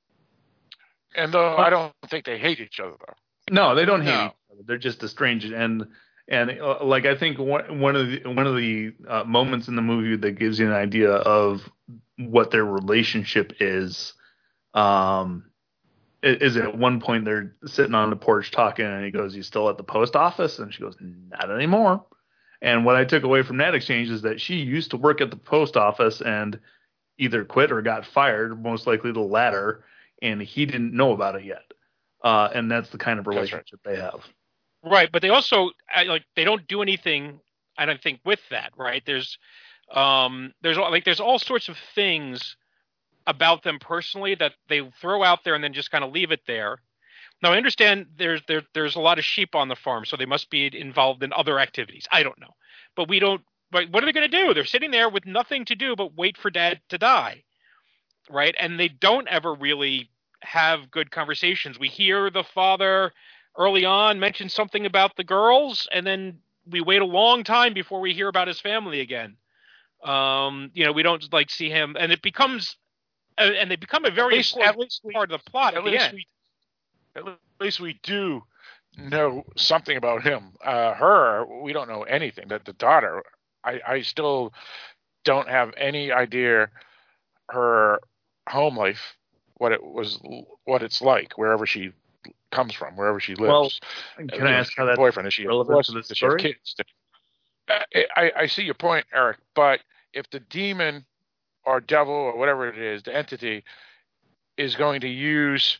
S13: And though I don't think they hate each other though.
S5: No, they don't hate
S15: No.
S5: each other. They're just estranged. And and uh, like I think one one of the one of the uh, moments in the movie that gives you an idea of what their relationship is, um, i- is at one point they're sitting on the porch talking, and he goes, "You still at the post office?" And she goes, "Not anymore." And what I took away from that exchange is that she used to work at the post office and either quit or got fired, most likely the latter, and he didn't know about it yet. Uh, and that's the kind of
S13: That's right.
S5: relationship they have.
S14: Right, but they also I- like they don't do anything. I don't think with that. Right, there's um there's all- like there's all sorts of things about them personally that they throw out there and then just kind of leave it there. Now I understand there's there there's a lot of sheep on the farm, so they must be involved in other activities. I don't know, but we don't. Right, what are they going to do? They're sitting there with nothing to do but wait for Dad to die, right? And they don't ever really have good conversations. We hear the father early on mention something about the girls, and then we wait a long time before we hear about his family again. Um, you know, we don't like see him, and it becomes, uh, and they become a very
S13: At least-
S14: important
S13: at least we-
S14: part of the plot at,
S13: At
S14: the
S13: least
S14: end.
S13: we, at least we do know something about him. Uh, her, we don't know anything. That the daughter, I, I still don't have any idea her home life, what it was, what it's like wherever she comes from, wherever she lives.
S5: Well,
S13: Uh,
S5: can
S13: you
S5: I
S13: know,
S5: ask
S13: she
S5: how
S13: has a
S5: that's
S13: boyfriend? Is she
S5: relevant to
S13: divorced?
S5: this
S13: Does she have
S5: story?
S13: kids? Uh, I, I see your point, Eric, but if the demon or devil or whatever it is, the entity, is going to use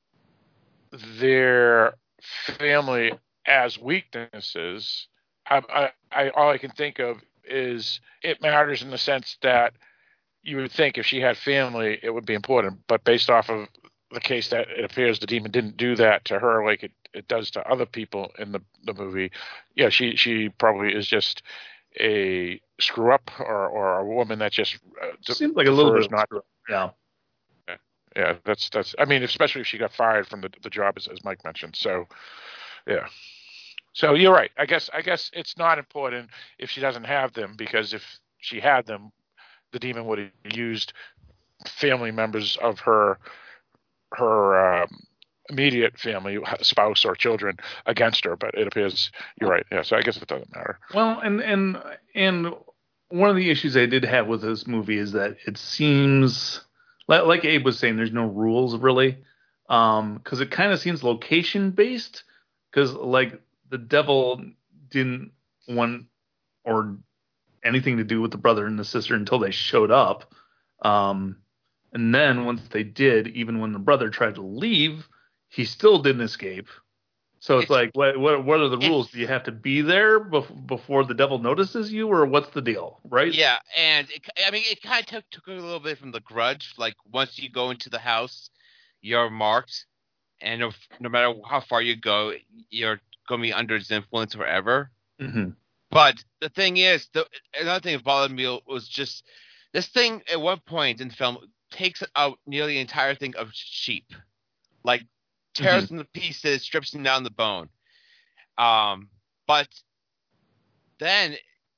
S13: their family as weaknesses, I, I, I, all I can think of is it matters in the sense that you would think if she had family, it would be important. But based off of the case that it appears the demon didn't do that to her like it, it does to other people in the, the movie, yeah, she, she probably is just a screw up or, or a woman that just uh,
S5: Seems like a little bit
S13: prefers
S5: of
S13: not.
S5: screw up. Yeah.
S13: Yeah, that's that's. I mean, especially if she got fired from the the job, as, as Mike mentioned. So, yeah. So you're right. I guess I guess it's not important if she doesn't have them, because if she had them, the demon would have used family members of her her um, immediate family, spouse or children, against her. But it appears you're right. Yeah. So I guess it doesn't matter.
S5: Well, and and and one of the issues I did have with this movie is that it seems like, like Abe was saying, there's no rules really, um, because it kind of seems location based. Because like the devil didn't want or anything to do with the brother and the sister until they showed up, um, and then once they did, even when the brother tried to leave, he still didn't escape. So it's, it's like, what, what what are the rules? Do you have to be there bef- before the devil notices you, or what's the deal, right?
S15: Yeah, and it, I mean, it kind of took, took a little bit from The Grudge. Like, once you go into the house, you're marked, and no, no matter how far you go, you're going to be under its influence forever.
S5: Mm-hmm.
S15: But the thing is, the, another thing that bothered me was just this thing at one point in the film takes out nearly the entire thing of sheep. Like, tears
S5: Mm-hmm.
S15: them to pieces, strips them down the bone. Um, but then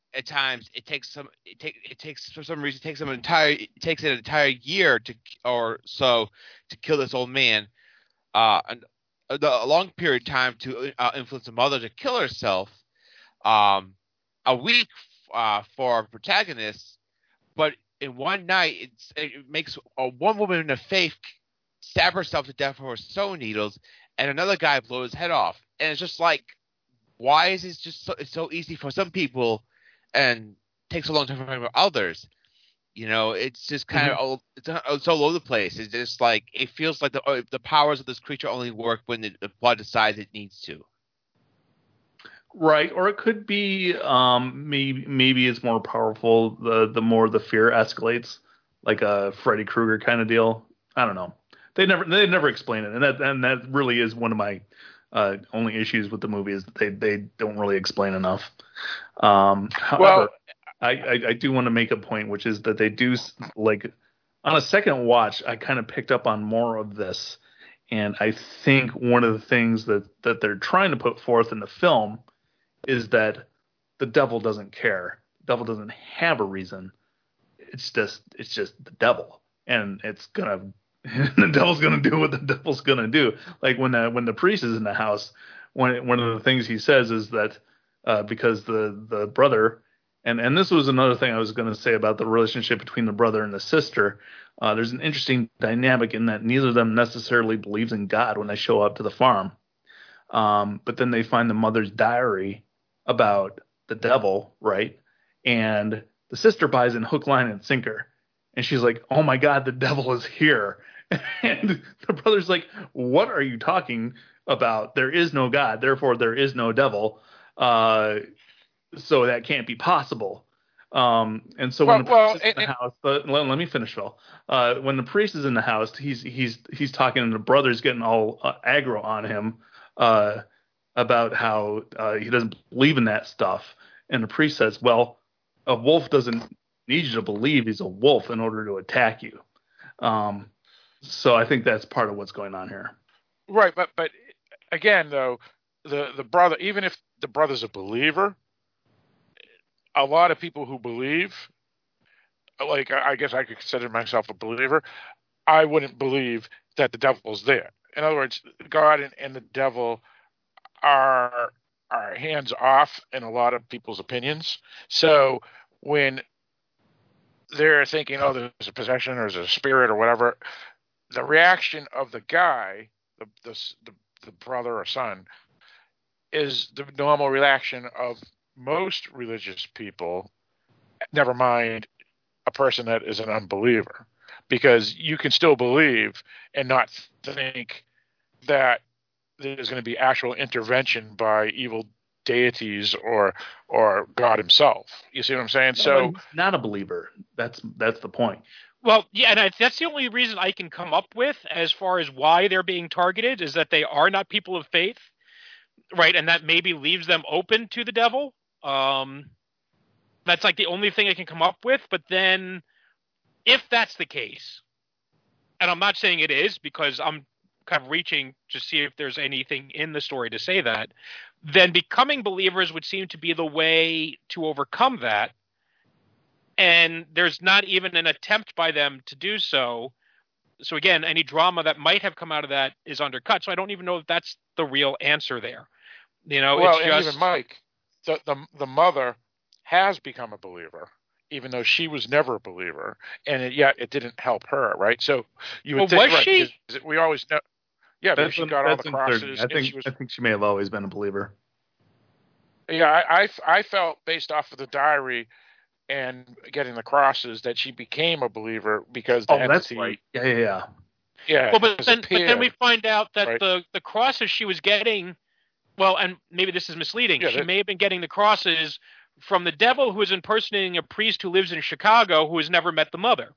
S15: at times it takes some it take it takes for some reason it takes them an entire it takes an entire year to or so to kill this old man, uh, and a, a long period of time to uh, influence a mother to kill herself, um, a week uh, for our protagonist, but in one night it's, it makes a one woman of faith stab herself to death with her sewing needles, and another guy blow his head off, and it's just like, why is it just so, it's so easy for some people and takes a long time for others? You know, it's just kind mm-hmm. of it's, it's all over the place. It's just like it feels like the the powers of this creature only work when the, the blood decides it needs to.
S5: Right, or it could be um, maybe maybe it's more powerful the the more the fear escalates, like a Freddy Krueger kind of deal. I don't know. They never they never explain it, and that and that really is one of my uh, only issues with the movie is that they they don't really explain enough. Um, however, well, I, I I do want to make a point, which is that they do, like, on a second watch, I kind of picked up on more of this, and I think one of the things that that they're trying to put forth in the film is that the devil doesn't care. The devil doesn't have a reason. It's just it's just the devil, and it's gonna the devil's gonna do what the devil's gonna do. Like when the when the priest is in the house, one one of the things he says is that uh, because the the brother and and this was another thing I was going to say about the relationship between the brother and the sister. Uh, there's an interesting dynamic in that neither of them necessarily believes in God when they show up to the farm, um, but then they find the mother's diary about the devil, right? And the sister buys in hook, line, and sinker. And she's like, oh my God, the devil is here. And the brother's like, what are you talking about? There is no God, therefore there is no devil. Uh, so that can't be possible. Um, and so when well, the priest well, is in it, the house, but let, let me finish, Phil. Uh, when the priest is in the house, he's he's he's talking, and the brother's getting all uh, aggro on him uh, about how uh, he doesn't believe in that stuff. And the priest says, well, a wolf doesn't need you to believe he's a wolf in order to attack you. Um, so I think that's part of what's going on here.
S13: Right, but but again, though, the the brother, even if the brother's a believer, a lot of people who believe, like I guess I could consider myself a believer, I wouldn't believe that the devil's there. In other words, God and, and the devil are are hands off in a lot of people's opinions. So when they're thinking, oh, there's a possession or there's a spirit or whatever, the reaction of the guy, the the the, the brother or son, is the normal reaction of most religious people, never mind a person that is an unbeliever, because you can still believe and not think that there's going to be actual intervention by evil deities or or God himself. You see what I'm saying?
S5: No,
S13: so
S5: he's not a believer. That's that's the point.
S14: Well, yeah, and I, that's the only reason I can come up with as far as why they're being targeted is that they are not people of faith, right? And that maybe leaves them open to the devil. Um, that's like the only thing I can come up with. But then, if that's the case, and I'm not saying it is because I'm kind of reaching to see if there's anything in the story to say that, then becoming believers would seem to be the way to overcome that. And there's not even an attempt by them to do so. So again, any drama that might have come out of that is undercut. So I don't even know if that's the real answer there. You know,
S13: well,
S14: it's just...
S13: and even Mike, the, the the mother has become a believer, even though she was never a believer, and it, yet it didn't help her, right? So you would
S14: well,
S13: think,
S14: was
S13: right,
S14: she?
S13: Because we always know, yeah, but she got all the crosses.
S5: I think
S13: she was,
S5: I think she may have always been a believer.
S13: Yeah, I, I I felt based off of the diary and getting the crosses that she became a believer because the
S5: oh,
S13: entity,
S5: that's right. Yeah, yeah, yeah.
S13: Yeah.
S14: Well, but then, but then we find out that
S13: right?
S14: the the crosses she was getting. Well, and maybe this is misleading.
S13: Yeah,
S14: she
S13: that, may
S14: have been getting the crosses from the devil who is impersonating a priest who lives in Chicago who has never met the mother.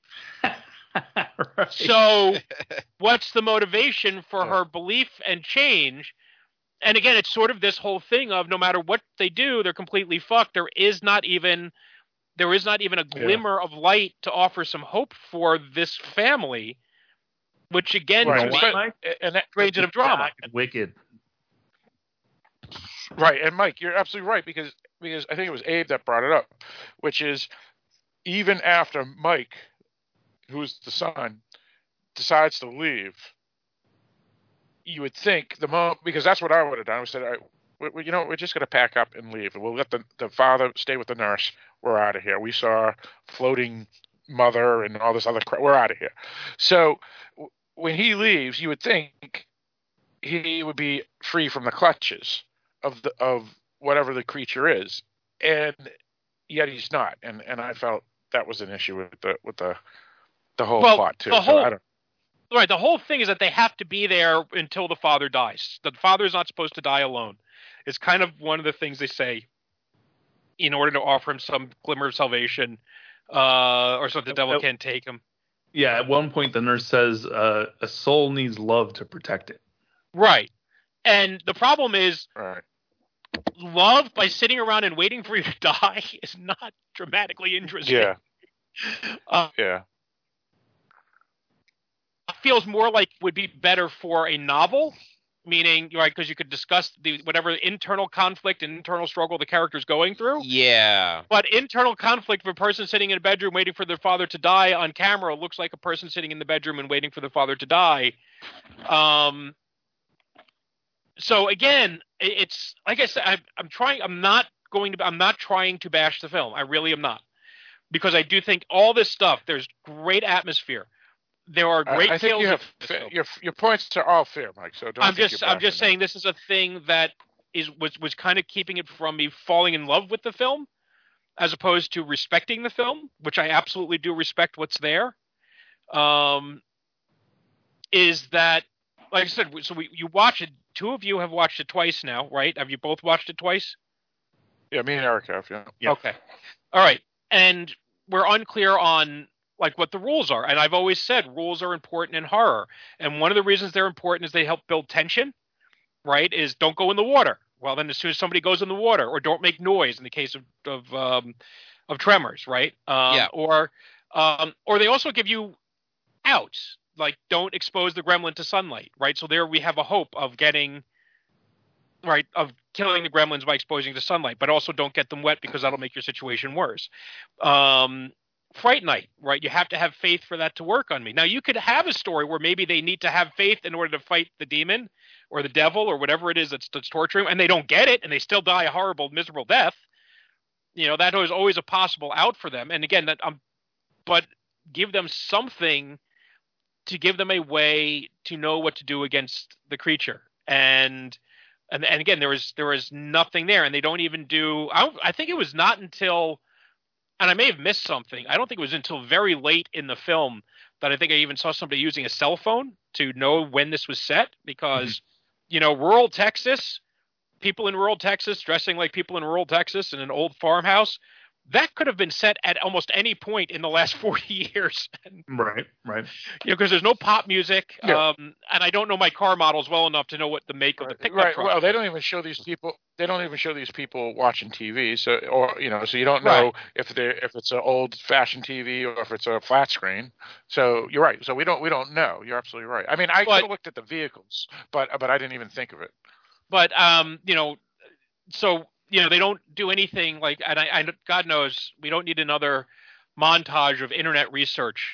S5: Right.
S14: So what's the motivation for
S13: yeah.
S14: her belief and change? And again, it's sort of this whole thing of no matter what they do, they're completely fucked. There is not even there is not even a glimmer yeah. of light to offer some hope for this family, which again
S5: right.
S14: to me,
S13: and that
S14: creates a drama.
S5: Wicked.
S13: Right, and Mike, you're absolutely right because because I think it was Abe that brought it up, which is even after Mike, who's the son, decides to leave, you would think the moment because that's what I would have done. I said, all right, we, we, you know, we're just going to pack up and leave. We'll let the the father stay with the nurse. We're out of here. We saw floating mother and all this other crap. We're out of here. So w- when he leaves, you would think he would be free from the clutches of the of whatever the creature is, and yet he's not. And and I felt that was an issue with the with the the whole
S14: well,
S13: plot too.
S14: The
S13: so
S14: whole,
S13: I don't.
S14: Right, the whole thing is that they have to be there until the father dies. The father's not supposed to die alone. It's kind of one of the things they say in order to offer him some glimmer of salvation, uh, or so the devil can't take him.
S5: Yeah, at one point the nurse says uh, a soul needs love to protect it.
S14: Right. And the problem is
S13: right.
S14: love by sitting around and waiting for you to die is not dramatically interesting.
S13: Yeah.
S14: Uh,
S13: yeah.
S14: Feels more like would be better for a novel, meaning right because you could discuss the whatever internal conflict and internal struggle the character's going through.
S15: Yeah.
S14: But internal conflict of a person sitting in a bedroom waiting for their father to die on camera looks like a person sitting in the bedroom and waiting for their father to die. Um. So again, it's like I said, I'm, I'm trying. I'm not going to. I'm not trying to bash the film. I really am not, because I do think all this stuff. There's great atmosphere. There are great.
S13: I, I think you have your your points are all fair, Mike. So don't.
S14: I'm just I'm just saying this is a thing that is was was kind of keeping it from me falling in love with the film, as opposed to respecting the film, which I absolutely do respect what's there. Um, is that like I said? So we you watch it. Two of you have watched it twice now, right? Have you both watched it twice?
S13: Yeah, me and Eric have. Yeah.
S14: yeah. Okay. All right, and we're unclear on. Like what the rules are. And I've always said rules are important in horror. And one of the reasons they're important is they help build tension, right? Is don't go in the water. Well, then as soon as somebody goes in the water, or don't make noise in the case of of, um, of Tremors, right? Um,
S15: yeah.
S14: Or um, or they also give you outs, like don't expose the gremlin to sunlight, right? So there we have a hope of getting, right, of killing the gremlins by exposing to sunlight, but also don't get them wet because that'll make your situation worse. Um, Fright Night, right? You have to have faith for that to work on me. Now, you could have a story where maybe they need to have faith in order to fight the demon or the devil or whatever it is that's, that's torturing, and they don't get it, and they still die a horrible, miserable death. You know, that is always a possible out for them. And again, that um, but give them something to give them a way to know what to do against the creature. And and and again, there was there was nothing there, and they don't even do. I, I think it was not until. And I may have missed something. I don't think it was until very late in the film that I think I even saw somebody using a cell phone to know when this was set. Because, mm-hmm. you know, rural Texas, people in rural Texas dressing like people in rural Texas in an old farmhouse, that could have been set at almost any point in the last forty years.
S5: Right, right.
S14: You know, because there's no pop music,
S13: yeah.
S14: um, and I don't know my car models well enough to know what the make
S13: right.
S14: of the pickup
S13: right.
S14: truck.
S13: Well, they don't even show these people. They don't even show these people watching T V. So, or you know, so you don't know right. if they if it's an old-fashioned T V or if it's a flat screen. So you're right. So we don't we don't know. You're absolutely right. I mean, I could have looked at the vehicles, but but I didn't even think of it.
S14: But um, you know, so. You know, they don't do anything like, and I, I, God knows, we don't need another montage of internet research.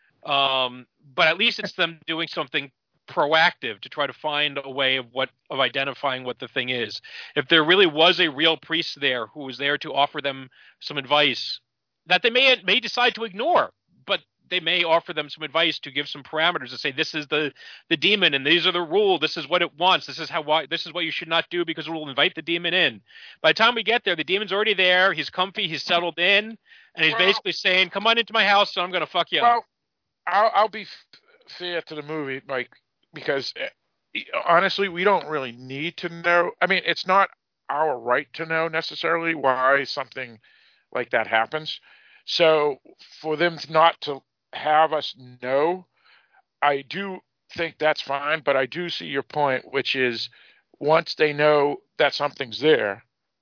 S14: Um, but at least it's them doing something proactive to try to find a way of what of identifying what the thing is. If there really was a real priest there who was there to offer them some advice that they may may decide to ignore, but they may offer them some advice to give some parameters to say this is the the demon and these are the rules. This is what it wants. This is how why this is what you should not do because it will invite the demon in. By the time we get there, the demon's already there. He's comfy. He's settled in, and he's well, basically saying, "Come on into my house, and I'm going to fuck you
S13: well,
S14: up."
S13: I'll, I'll be fair to the movie, Mike, because honestly, we don't really need to know. I mean, it's not our right to know necessarily why something like that happens. So for them not to have us know, I do think that's fine, but I do see your point, which is once they know that something's there,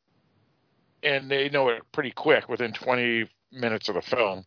S13: and they know it pretty quick within twenty minutes of the film,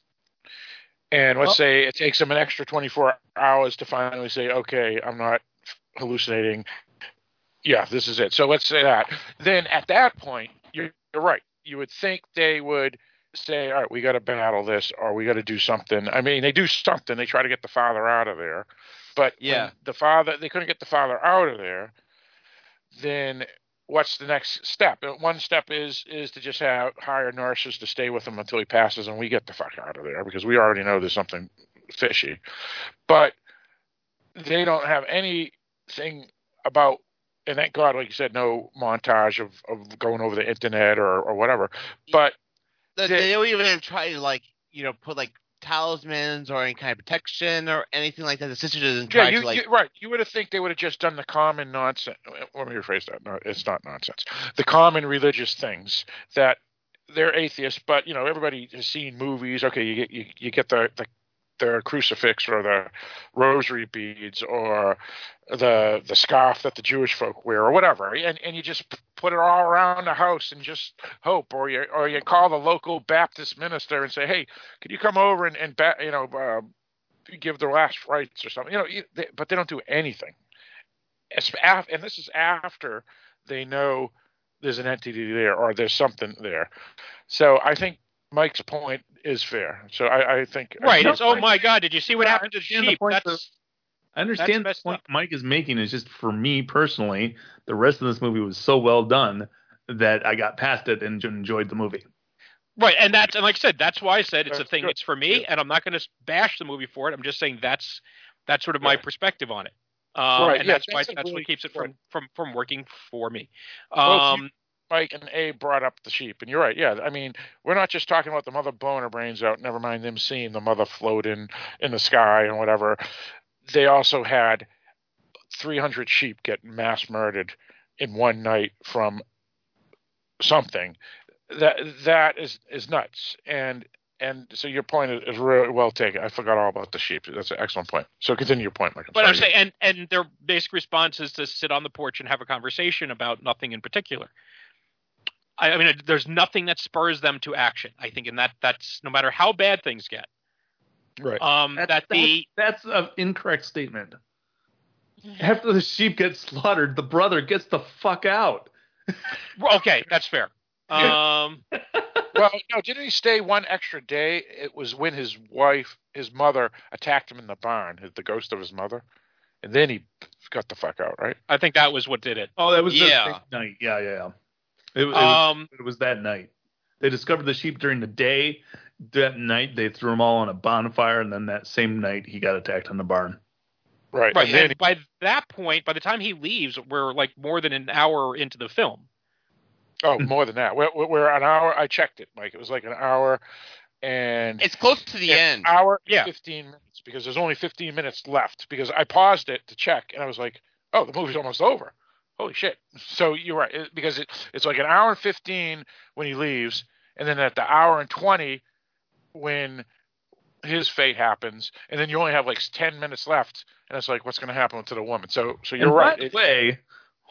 S13: and let's well, say it takes them an extra twenty-four hours to finally say, okay, I'm not hallucinating, Yeah, this is it. So let's say that. Then at that point, you're, you're right. You would think they would say, all right, we got to battle this, or we got to do something. I mean, they do something. They try to get the father out of there. But
S15: Yeah.
S13: when the father, they couldn't get the father out of there, then what's the next step? One step is is to just have hire nurses to stay with him until he passes and we get the fuck out of there, because we already know there's something fishy. But they don't have anything about, and thank God, like you said, no montage of, of going over the internet or, or whatever. But
S15: they, they don't even try to, like, you know, put like talismans or any kind of protection or anything like that. The sister doesn't try
S13: yeah, you,
S15: to, like,
S13: you, right. You would have think they would have just done the common nonsense. Let me rephrase that. No, it's not nonsense. The common religious things that they're atheists, but you know everybody has seen movies. Okay, you get you, you get the, the the crucifix or the rosary beads or the the scarf that the Jewish folk wear or whatever, and and you just put it all around the house and just hope, or you or you call the local Baptist minister and say, hey, could you come over and and ba- you know uh, give the last rites or something, you know, they, but they don't do anything. And this is after they know there's an entity there or there's something there. So I think Mike's point is fair. So I, I think
S14: right.
S13: I
S14: It's oh my God! Did you see what
S5: Yeah,
S14: happened to the sheep?
S5: point
S14: That's
S5: that- I understand the
S14: that's
S5: point Mike is making. Is just for me personally, the rest of this movie was so well done that I got past it and enjoyed the movie.
S14: right, and that's and like I said, that's why I said it's a
S13: That's
S14: thing.
S13: good.
S14: It's for me,
S13: Yeah.
S14: and I'm not going to bash the movie for it. I'm just saying that's that's sort of my
S13: Yeah.
S14: perspective on it. Um,
S13: Right,
S14: and
S13: yeah,
S14: that's why
S13: that's a
S14: that's
S13: really
S14: what keeps it
S13: good
S14: from, from, from working for me.
S13: Both
S14: Um,
S13: you, Mike and Abe brought up the sheep, and you're right. Yeah, I mean, we're not just talking about the mother blowing her brains out. Never mind them seeing the mother floating in the sky and whatever. They also had three hundred sheep get mass murdered in one night from something. That that is is nuts. And and so your point is, is really well taken. I forgot all about the sheep. That's an excellent point. So continue your point, Mike. I'm
S14: But I'm
S13: sorry.
S14: saying, and, and their basic response is to sit on the porch and have a conversation about nothing in particular. I, I mean, there's nothing that spurs them to action. I think, and that that's no matter how bad things get.
S13: Right.
S14: Um,
S5: That's,
S14: that the
S5: that's, that's an incorrect statement. After the sheep gets slaughtered, the brother gets the fuck out.
S14: okay, that's fair. Um,
S13: Well, no, didn't he stay one extra day? It was when his wife, his mother, attacked him in the barn, the ghost of his mother, and then he got the fuck out, right?
S14: I think that was what did it.
S5: Oh, that was
S15: Yeah.
S5: the same night. Yeah, yeah, yeah. It, it,
S14: Um,
S5: was, it was that night. They discovered the sheep during the day. That night, they threw them all on a bonfire, and then that same night, he got attacked in the barn.
S13: Right.
S14: Right,
S13: And then
S14: and by that point, by the time he leaves, we're like more than an hour into the film.
S13: oh, more than that. We're, we're an hour. I checked it, Mike. It was like an hour and
S15: it's close to the
S13: an
S15: end.
S13: hour and
S14: Yeah.
S13: fifteen minutes, because there's only fifteen minutes left, because I paused it to check, and I was like, oh, the movie's almost over. Holy shit. So you're right, it, because it, it's like an hour and fifteen when he leaves, and then at the hour and twenty when his fate happens, and then you only have like ten minutes left, and it's like, what's going to happen to the woman? So, so you're
S5: And
S13: right.
S5: By
S13: It-
S5: the way,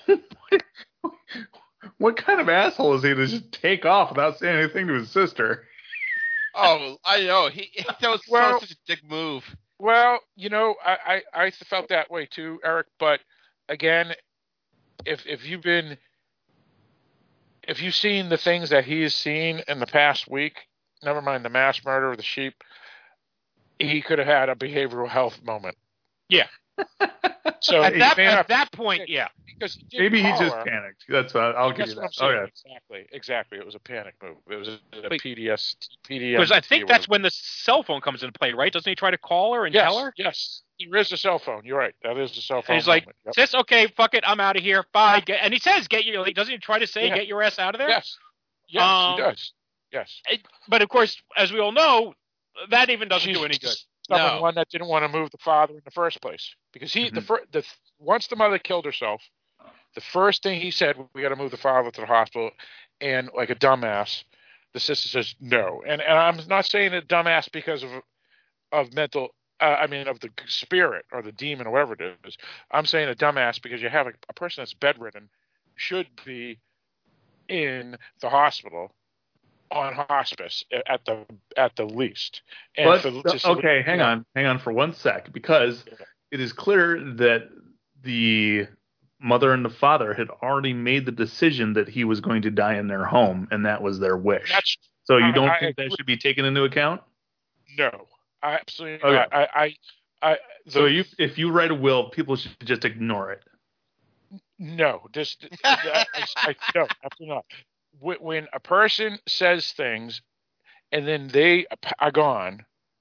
S5: what kind of asshole is he to just take off without saying anything to his sister?
S15: Oh, I know. He that was
S13: Well-
S15: such a dick move.
S13: Well, you know, I, I, I felt that way too, Eric. But again, if if you've been, if you've seen the things that he has seen in the past week, never mind the mass murder of the sheep, he could have had a behavioral health moment.
S14: Yeah.
S13: So
S14: At
S13: he
S14: that
S13: may
S14: at
S13: not-
S14: that point, yeah.
S13: because he did
S5: Maybe he
S13: call
S5: just
S13: her.
S5: panicked. That's what I'll give
S13: That's
S5: you
S13: what
S5: that.
S13: I'm saying.
S5: Oh, yeah.
S13: Exactly, exactly. It was a panic move. It was a, a
S14: But-
S13: P D S, P D M.
S14: Because I think that's when the cell phone comes into play, right? Doesn't he try to call her and
S13: yes,
S14: tell her?
S13: Yes, there is a cell phone. You're right. That is the cell phone.
S14: And he's like,
S13: moment. Yep.
S14: sis, okay, fuck it, I'm out of here. Bye. Get, and he says, get your, doesn't he try to say,
S13: Yeah.
S14: get your ass out of there?
S13: Yes, yes,
S14: Um,
S13: he does. Yes.
S14: It- but of course, as we all know, that even doesn't
S13: She's
S14: do any good.
S13: stubborn
S15: No.
S13: one that didn't want to move the father in the first place, because he the
S5: Mhm.
S13: first the once the mother killed herself, the first thing he said, we got to move the father to the hospital, and like a dumbass, the sister says no, and and I'm not saying a dumbass because of of mental. Uh, I mean, of the spirit or the demon or whatever it is. I'm saying a dumbass because you have a, a person that's bedridden should be in the hospital on hospice at the at the least. And
S5: But,
S13: for,
S5: uh,
S13: just-
S5: okay, hang
S13: yeah.
S5: on. Hang on for one sec, because
S13: Yeah.
S5: it is clear that the mother and the father had already made the decision that he was going to die in their home, and that was their wish.
S13: That's,
S5: so you don't
S13: I,
S5: think
S13: I,
S5: that should be taken into account?
S13: No, I absolutely
S5: Okay.
S13: not. I, I, I the,
S5: so you, if you write a will, people should just ignore it.
S13: No, just I, I, no, absolutely not. When a person says things and then they are gone,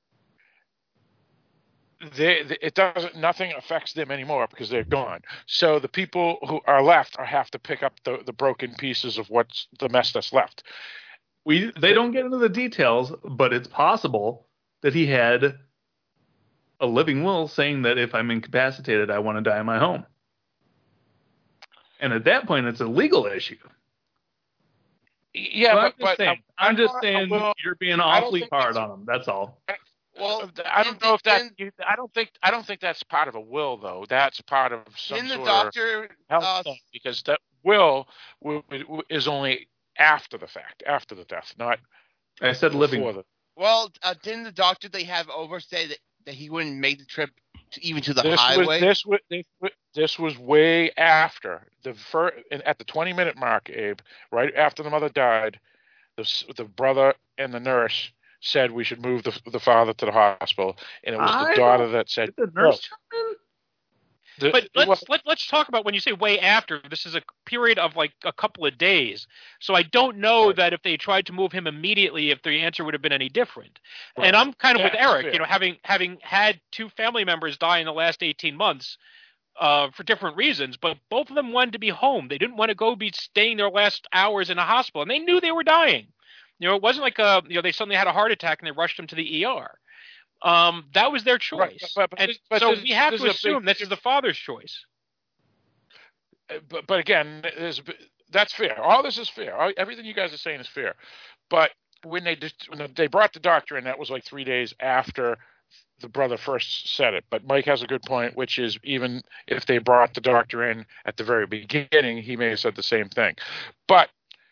S13: they, it doesn't. Nothing affects them anymore because they're gone. So the people who are left are have to pick up the, the broken pieces of what's the mess that's left.
S5: We they don't get into the details, but it's possible that he had a living will saying that if I'm incapacitated, I want to die in my home. And at that point, it's a legal issue.
S13: Yeah,
S5: so
S13: but,
S5: I'm just
S13: but
S5: saying,
S13: I'm,
S5: I'm just
S13: I'm
S5: saying
S13: well,
S5: you're being awfully hard on him. That's all.
S13: Well, I don't know if that. I don't think. I don't think that's part of a will, though. That's part of some
S15: Didn't the
S13: sort
S15: doctor,
S13: of health
S15: uh,
S13: thing, because that will, will is only after the fact, after the death, not.
S5: I said living.
S13: The,
S15: well, uh, didn't the doctor they have over say that, that he wouldn't make the trip to, even to the
S13: this
S15: highway?
S13: Was, this was this, this was way after the first, at the twenty minute mark, Abe. Right after the mother died, the the brother and the nurse said we should move the the father to the hospital, and it was
S5: I
S13: the daughter that said
S5: the nurse.
S13: No. The,
S14: but let's
S13: well,
S14: let, let's talk about when you say way after. This is a period of like a couple of days, so I don't know right. that if they tried to move him immediately, if the answer would have been any different. Right. And I'm kind of
S13: That's
S14: with Eric,
S13: fair.
S14: you know, having having had two family members die in the last eighteen months uh, for different reasons, but both of them wanted to be home. They didn't want to go be staying their last hours in a hospital, and they knew they were dying. You know, it wasn't like a, you know, they suddenly had a heart attack and they rushed them to the E R. Um, that was their choice.
S13: Right, but, but,
S14: and
S13: this, but
S14: so
S13: this,
S14: we have
S13: this
S14: to
S13: is
S14: assume
S13: big,
S14: this is the father's choice.
S13: But, but again, there's, that's fair. All this is fair. All, everything you guys are saying is fair. But when they just, when they brought the doctor in, that was like three days after the brother first said it. But Mike has a good point, which is even if they brought the doctor in at the very beginning, he may have said the same thing. But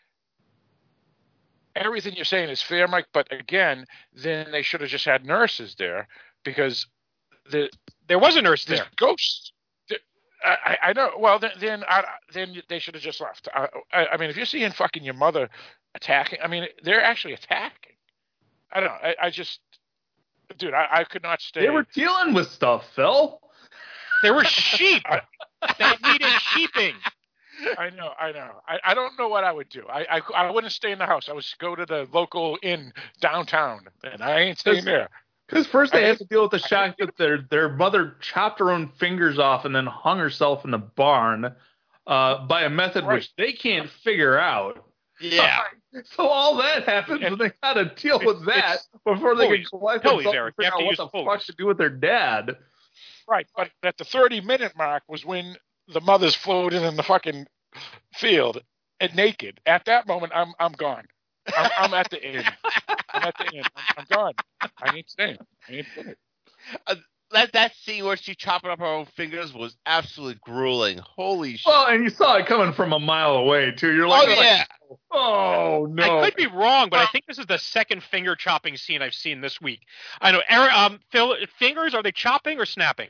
S13: everything you're saying is fair, Mike, but again, then they should have just had nurses there because the
S14: there was a nurse there.
S13: Ghosts. I, I know. Well, then then, I, then they should have just left. I, I, I mean, if you're seeing fucking your mother attacking, I mean, they're actually attacking. I don't know. I, I just, dude, I, I could not stay.
S5: They were dealing with stuff, Phil.
S14: There were sheep. They needed sheeping.
S13: I know, I know. I, I don't know what I would do. I, I I wouldn't stay in the house. I would go to the local inn downtown, and I ain't staying there.
S5: Because first they
S13: I,
S5: had to deal with the shock that their their mother chopped her own fingers off and then hung herself in the barn uh, by a method
S13: right.
S5: which they can't figure out.
S15: Yeah.
S5: So all that happens, and, and they had to deal with that before they could collect themselves and figure out what the
S14: focus.
S5: fuck to do with their dad.
S13: Right, but at the thirty minute mark was when the mother's floating in the fucking field and naked. At that moment, I'm I'm gone. I'm, I'm at the inn. I'm at the inn. I'm, I'm gone. I ain't staying. I ain't staying.
S15: Uh, that that scene where she chopping up her own fingers was absolutely grueling. Holy shit!
S5: Well, and you saw it coming from a mile away too. You're like,
S15: oh yeah.
S5: Like, oh no!
S14: I could be wrong, but I think this is the second finger chopping scene I've seen this week. I know. Eric, um, Phil, fingers, are they chopping or snapping?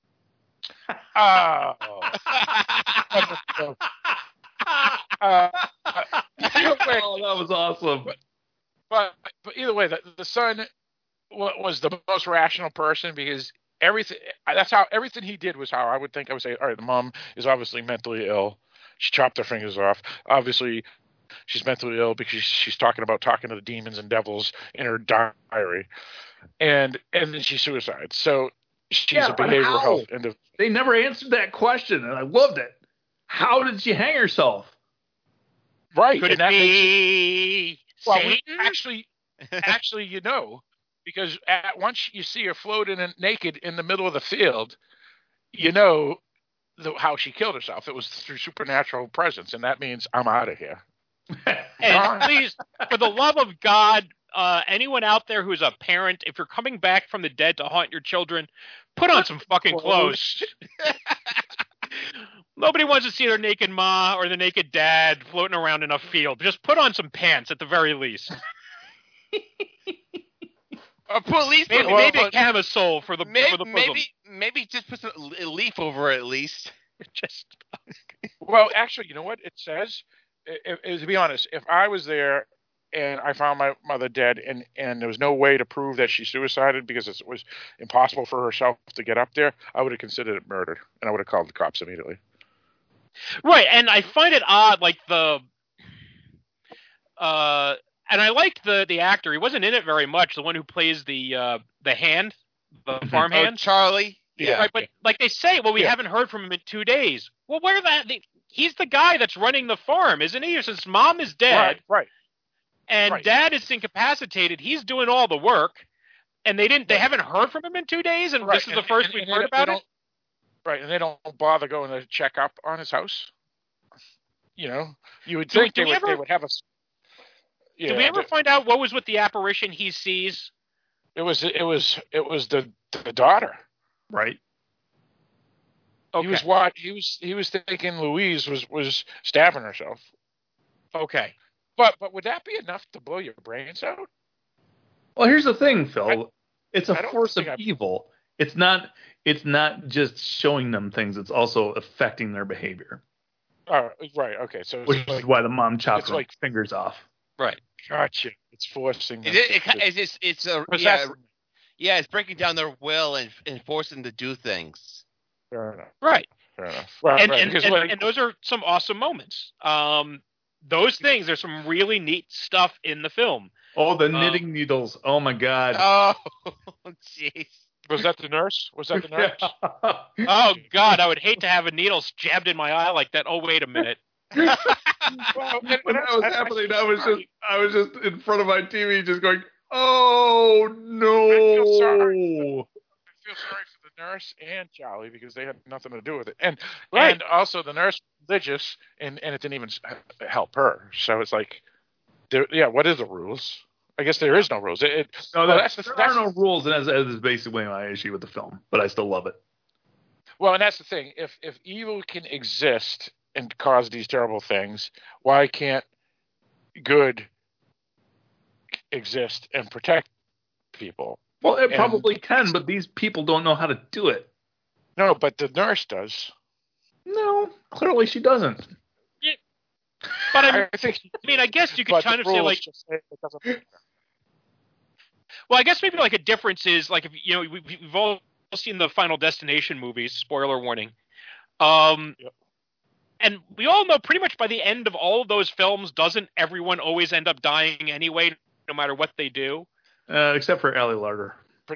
S13: Oh. uh, way,
S5: oh, that was awesome.
S13: But, but, but either way, the, the son was the most rational person because everything, that's how, everything he did was how I would think I would say, all right, the mom is obviously mentally ill. She chopped her fingers off. Obviously, she's mentally ill because she's talking about talking to the demons and devils in her diary. And, and then she suicides. So she's
S5: yeah,
S13: a behavioral
S5: how?
S13: health. And the,
S5: they never answered that question, and I loved it. How did she hang herself?
S13: Right.
S14: Could
S13: and
S14: it
S13: that
S14: be
S13: makes, well,
S14: Satan?
S13: we, actually, actually, you know, because at once you see her floating in, naked in the middle of the field, you know the, how she killed herself. It was through supernatural presence, and that means I'm out of here.
S14: And please, for the love of God, uh, anyone out there who's a parent, if you're coming back from the dead to haunt your children, put on some fucking clothes. Nobody wants to see their naked ma or the naked dad floating around in a field. Just put on some pants at the very least.
S15: Or put at least
S14: maybe,
S15: well,
S14: maybe
S15: uh,
S14: a camisole for the
S15: maybe,
S14: for the bosom.
S15: Maybe maybe just put a leaf over it at least.
S14: Just
S13: Well, actually, you know what it says? It, it, to be honest, if I was there and I found my mother dead and, and there was no way to prove that she suicided because it was impossible for herself to get up there, I would have considered it murder, and I would have called the cops immediately.
S14: Right, and I find it odd, like the... Uh, and I liked the, the actor. He wasn't in it very much, the one who plays the uh, the hand, the farm hand.
S15: Oh, Charlie?
S13: Yeah.
S14: Right, but like they say, well, we
S13: Yeah.
S14: haven't heard from him in two days. Well, where that? The, he's the guy that's running the farm, isn't he? Since mom is dead,
S13: Right, right.
S14: and
S13: right.
S14: dad is incapacitated, he's doing all the work, and they didn't. They
S13: Right.
S14: haven't heard from him in two days, and
S13: Right,
S14: this is
S13: and-
S14: the first
S13: and-
S14: we've
S13: and they
S14: heard
S13: don't-
S14: about
S13: they
S14: it.
S13: don't- Right, and they don't bother going to check up on his house. You know, you would
S14: Do-
S13: think
S14: do
S13: they
S14: we
S13: would,
S14: ever-
S13: they would have a. s- Yeah,
S14: Did we ever
S13: the-
S14: find out what was with the apparition he sees?
S13: It was it was it was the the daughter.
S5: Right.
S14: Okay.
S13: He was what he was he was thinking Louise was was stabbing herself.
S14: Okay.
S13: But but would that be enough to blow your brains out?
S5: Well, here's the thing, Phil. it's a
S13: I don't
S5: force of
S13: think I've-
S5: evil. It's not. It's not just showing them things. It's also affecting their behavior,
S13: Oh, right. Okay. So
S5: which
S13: it's
S5: is
S13: like,
S5: why the mom chopped
S13: it's
S5: her
S13: like-
S5: fingers off.
S14: Right.
S13: gotcha. It's forcing.
S15: It,
S13: them
S15: it,
S13: to-
S15: it, it's it's a yeah,
S13: Possessing.
S15: yeah, it's breaking down their will and, and forcing them to do things.
S13: Fair enough.
S14: Right.
S13: Fair enough. Right,
S14: and
S13: right,
S14: and,
S13: because
S14: and,
S13: like-
S14: and those are some awesome moments. Um, those things, there's some really neat stuff in the film.
S5: Oh, the
S14: Um,
S5: knitting needles! Oh my God!
S15: Oh, jeez.
S13: was that the nurse? Was that the nurse?
S14: Oh God, I would hate to have a needle jabbed in my eye like that. Oh wait a minute.
S13: Well, and-
S5: when
S13: and
S5: that was
S13: I- I-
S5: happening, I was just I was just in front of my T V, just going, "Oh no!"
S13: I feel sorry. I feel sorry for the nurse and Charlie because they had nothing to do with it, and
S14: Right.
S13: and also the nurse was religious, and and it didn't even s- help her. So it's like, there, yeah, what is the rules? I guess there is no rules. It, it,
S5: No,
S13: well,
S5: that's,
S13: that's the,
S5: there
S13: that's,
S5: are no rules, and that is basically my issue with the film. But I still love it.
S13: well, and that's the thing. If if evil can exist and cause these terrible things, why can't good exist and protect people?
S5: Well, it
S13: And-
S5: probably can, but these people don't know how to do it.
S13: No, but the nurse does.
S5: No, clearly she doesn't.
S14: But I,
S13: I think.
S14: I mean, I guess you could
S13: but
S14: kind
S13: the
S14: of say
S13: rules
S14: like,
S13: just say it doesn't.
S14: well, I guess maybe like a difference is like if you know we, we've all seen the Final Destination movies. Spoiler warning. Um,
S13: Yep.
S14: and we all know pretty much by the end of all of those films, doesn't everyone always end up dying anyway, no matter what they do?
S5: Uh, except for Ally Larder.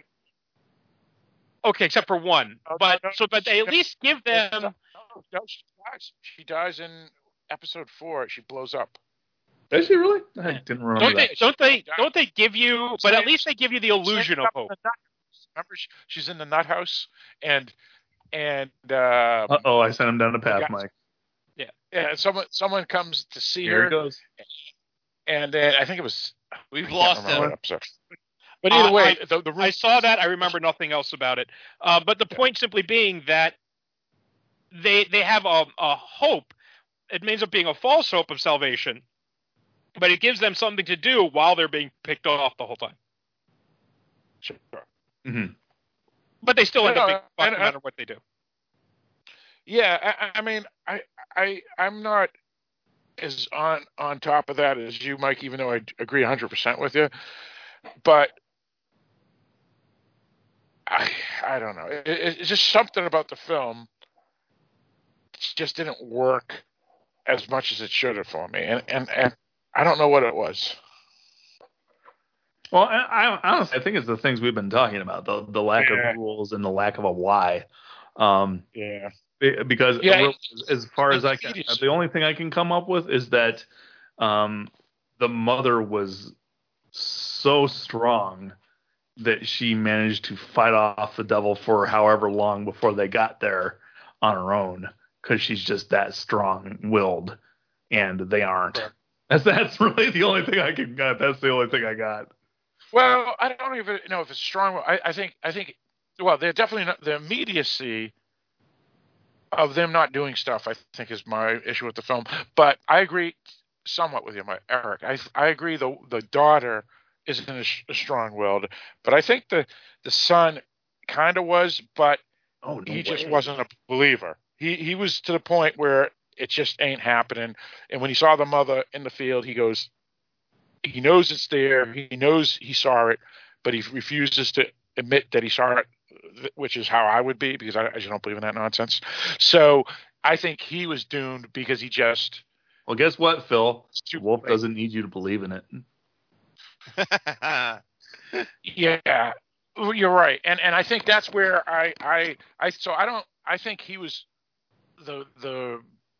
S14: Okay, except for one.
S13: Oh,
S14: But
S13: no, no,
S14: so, but they at
S13: no,
S14: least give them.
S13: No, no, she dies. She dies in episode four. She blows up.
S5: Does she really? I didn't remember
S14: Don't
S5: that.
S14: they? Don't they? Don't they give you? But at least they give you the illusion of hope.
S13: Remember, she- she's in the nut house, and and uh,
S5: Uh oh, I sent him down the path,
S13: got-
S5: Mike.
S14: Yeah.
S13: yeah, someone someone comes to see
S5: Here
S13: her,
S5: it goes.
S13: and then I think it was
S15: We've
S13: I can't
S15: lost
S13: remember
S15: him.
S13: what episode. But either
S14: Uh,
S13: way,
S14: I-
S13: the, the
S14: I saw that. I remember nothing else about it. Uh, but the point simply being that they they have a, a hope. It ends up being a false hope of salvation, but it gives them something to do while they're being picked off the whole time.
S13: Sure.
S5: Mm-hmm.
S14: But they still end
S13: No,
S14: up being
S13: no,
S14: fucked
S13: and-
S14: no matter what they do.
S13: Yeah, I, I mean, I, I, I'm not as on on top of that as you, Mike. Even though I agree one hundred percent with you, but I, I don't know. It, it, it's just something about the film just didn't work as much as it should have for me, and and, and I don't know what it was.
S5: Well, I, I honestly, I think it's the things we've been talking about the the lack
S13: Yeah.
S5: of rules and the lack of a why. Um,
S13: Yeah.
S5: be- because
S13: Yeah,
S5: real- as far as I
S13: it's
S5: can,
S13: tedious.
S5: the only thing I can come up with is that um, the mother was so strong that she managed to fight off the devil for however long before they got there on her own, because she's just that strong-willed, and they aren't.
S13: Right.
S5: That's that's really the only thing I can got. That's the only thing I got.
S13: Well, I don't even know if it's strong. I, I think I think well, they're definitely not, the immediacy of them not doing stuff, I think, is my issue with the film. But I agree somewhat with you, my Eric. I I agree the the daughter isn't as, as strong-willed, but I think the the son kind of was, but
S5: Oh, no
S13: he just
S5: way.
S13: wasn't a believer. He he was to the point where it just ain't happening. And when he saw the mother in the field, he goes, he knows it's there. He knows he saw it, but he refuses to admit that he saw it, which is how I would be, because I, I just don't believe in that nonsense. So I think he was doomed because he just.
S5: Well, guess what, Phil? Wolf doesn't need you to believe in it.
S13: Yeah, you're right, and and I think that's where I I I so I don't I think he was the the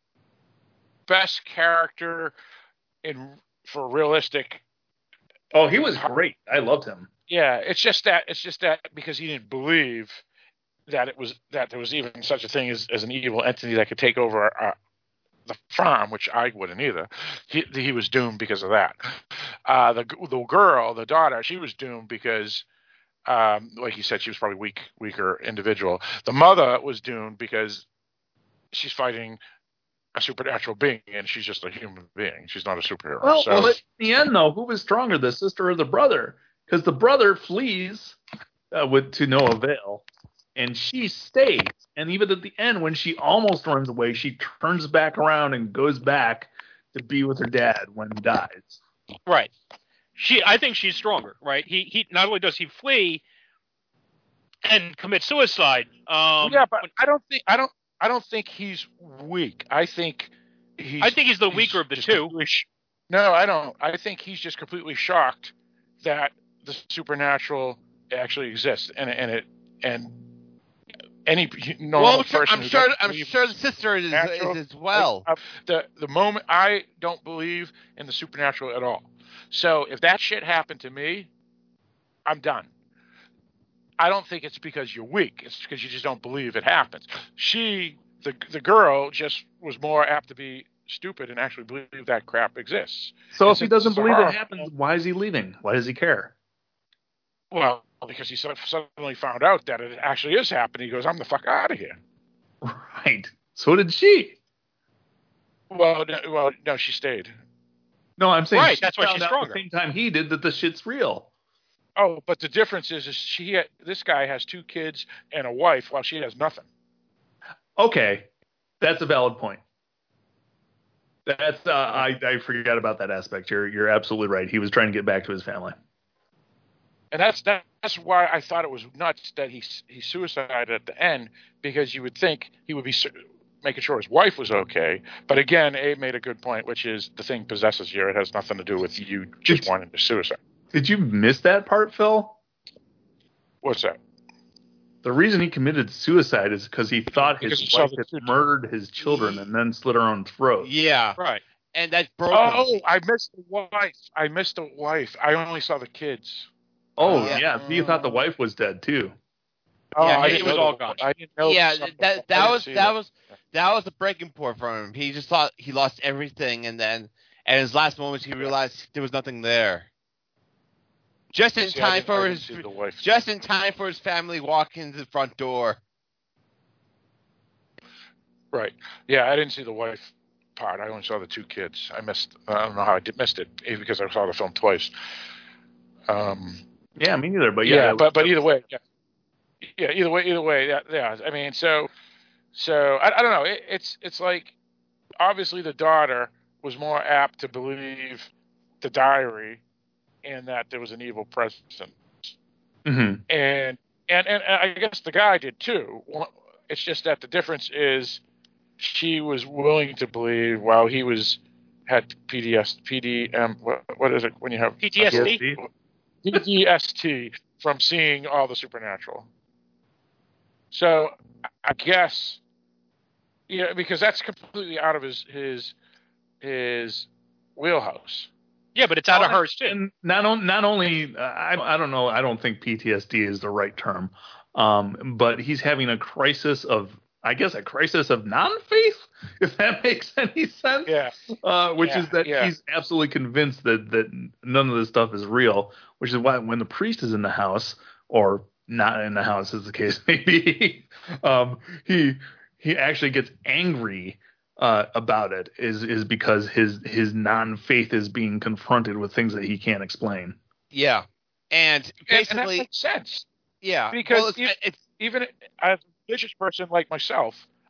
S13: best character in for realistic.
S5: Oh, he was great. I loved him.
S13: Yeah, it's just that it's just that because he didn't believe that it was that there was even such a thing as, as an evil entity that could take over uh, the farm, which I wouldn't either. He he was doomed because of that. Uh, the the girl, the daughter, she was doomed because, um, like you said, she was probably weak, weaker individual. The mother was doomed because she's fighting a supernatural being, and she's just a human being. She's not a superhero.
S5: Well,
S13: so,
S5: well in the end, though, who was stronger, the sister or the brother? Because the brother flees uh, with to no avail, and she stays. And even at the end, when she almost runs away, she turns back around and goes back to be with her dad when he dies.
S14: Right. She, I think she's stronger. Right. He, he. Not only does he flee and commit suicide. Um,
S13: yeah, but I don't think I don't I don't think he's weak. I think he's.
S14: I think he's the weaker of the two.
S13: Sh- no, I don't. I think he's just completely shocked that the supernatural actually exists, and and it and any normal
S15: well, I'm
S13: person.
S15: I'm sure. I'm sure the sister is, is as well.
S13: Like, uh, the the moment I don't believe in the supernatural at all. So if that shit happened to me, I'm done. I don't think it's because you're weak. It's because you just don't believe it happens. She, the the girl, just was more apt to be stupid and actually believe that crap exists.
S5: So
S13: and
S5: if he doesn't believe it happens, why is he leaving? Why does he care?
S13: Well, because he suddenly found out that it actually is happening. He goes, I'm the fuck out of here.
S5: Right. So did she.
S13: Well, no, well, no, she stayed.
S5: No, I'm saying
S14: right.
S5: She
S14: That's why she's stronger.
S5: At the same time he did that the shit's real.
S13: Oh, but the difference is, is she had, this guy has two kids and a wife, while she has nothing.
S5: Okay, that's a valid point. That's uh, I I forgot about that aspect. You're you're absolutely right. He was trying to get back to his family.
S13: And that's that's why I thought it was nuts that he he suicided at the end, because you would think he would be making sure his wife was okay. But again, Abe made a good point, which is the thing possesses you. It has nothing to do with you just did, wanting to suicide.
S5: Did you miss that part, Phil?
S13: What's that?
S5: The reason he committed suicide is because he thought
S13: because
S5: his
S13: he
S5: wife had murdered his children and then slit her own throat.
S15: Yeah.
S14: Right.
S15: And that broke
S13: Oh,
S15: him.
S13: I missed the wife. I missed the wife. I only saw the kids.
S5: Oh,
S15: Uh,
S5: yeah. He thought the wife was dead, too.
S13: Oh,
S15: Yeah,
S13: I
S15: it
S13: didn't
S14: was
S13: know
S14: all
S13: the-
S14: gone.
S13: I didn't know.
S15: Yeah,
S13: something.
S15: that
S13: I
S15: that
S13: didn't
S15: was
S13: see
S15: that was that was the breaking point for him. He just thought he lost everything, and then at his last moments he realized there was nothing there. Just in
S13: See, I
S15: time
S13: didn't- I
S15: for
S13: didn't
S15: his
S13: see the wife.
S15: just in time for his family walk into the front door.
S13: Right. Yeah, I didn't see the wife part. I only saw the two kids. I missed. I don't know how I did, missed it, maybe because I saw the film twice. Um.
S5: Yeah, me neither. But yeah,
S13: yeah,
S5: it
S13: but
S5: was-
S13: but either way, yeah, yeah, either way, either way, yeah. yeah. I mean, so so I, I don't know. It, it's it's like obviously the daughter was more apt to believe the diary and that there was an evil presence,
S5: Mhm.
S13: and and and I guess the guy did too. It's just that the difference is she was willing to believe while he was had P D S, P D M. What, what is it when you have
S14: P T S D?
S13: P T S D from seeing all the supernatural. So I guess, yeah, because that's completely out of his his his wheelhouse.
S14: Yeah, but it's out of
S5: Well,
S14: hers too.
S5: And not on, not only uh, I I don't know I don't think P T S D is the right term, um, but he's having a crisis of I guess a crisis of non-faith, if that makes any sense.
S13: Yeah.
S5: Uh, which
S13: Yeah,
S5: is that
S13: yeah.
S5: he's absolutely convinced that that none of this stuff is real. Which is why when the priest is in the house or not in the house, as the case may be, um, he he actually gets angry. Uh, about it is is because his his non-faith is being confronted with things that he can't explain.
S15: Yeah, and
S13: And, and that
S15: basically,
S13: makes sense
S15: yeah,
S13: because
S15: well, it's,
S13: if-
S15: it's
S13: even as a religious person like myself,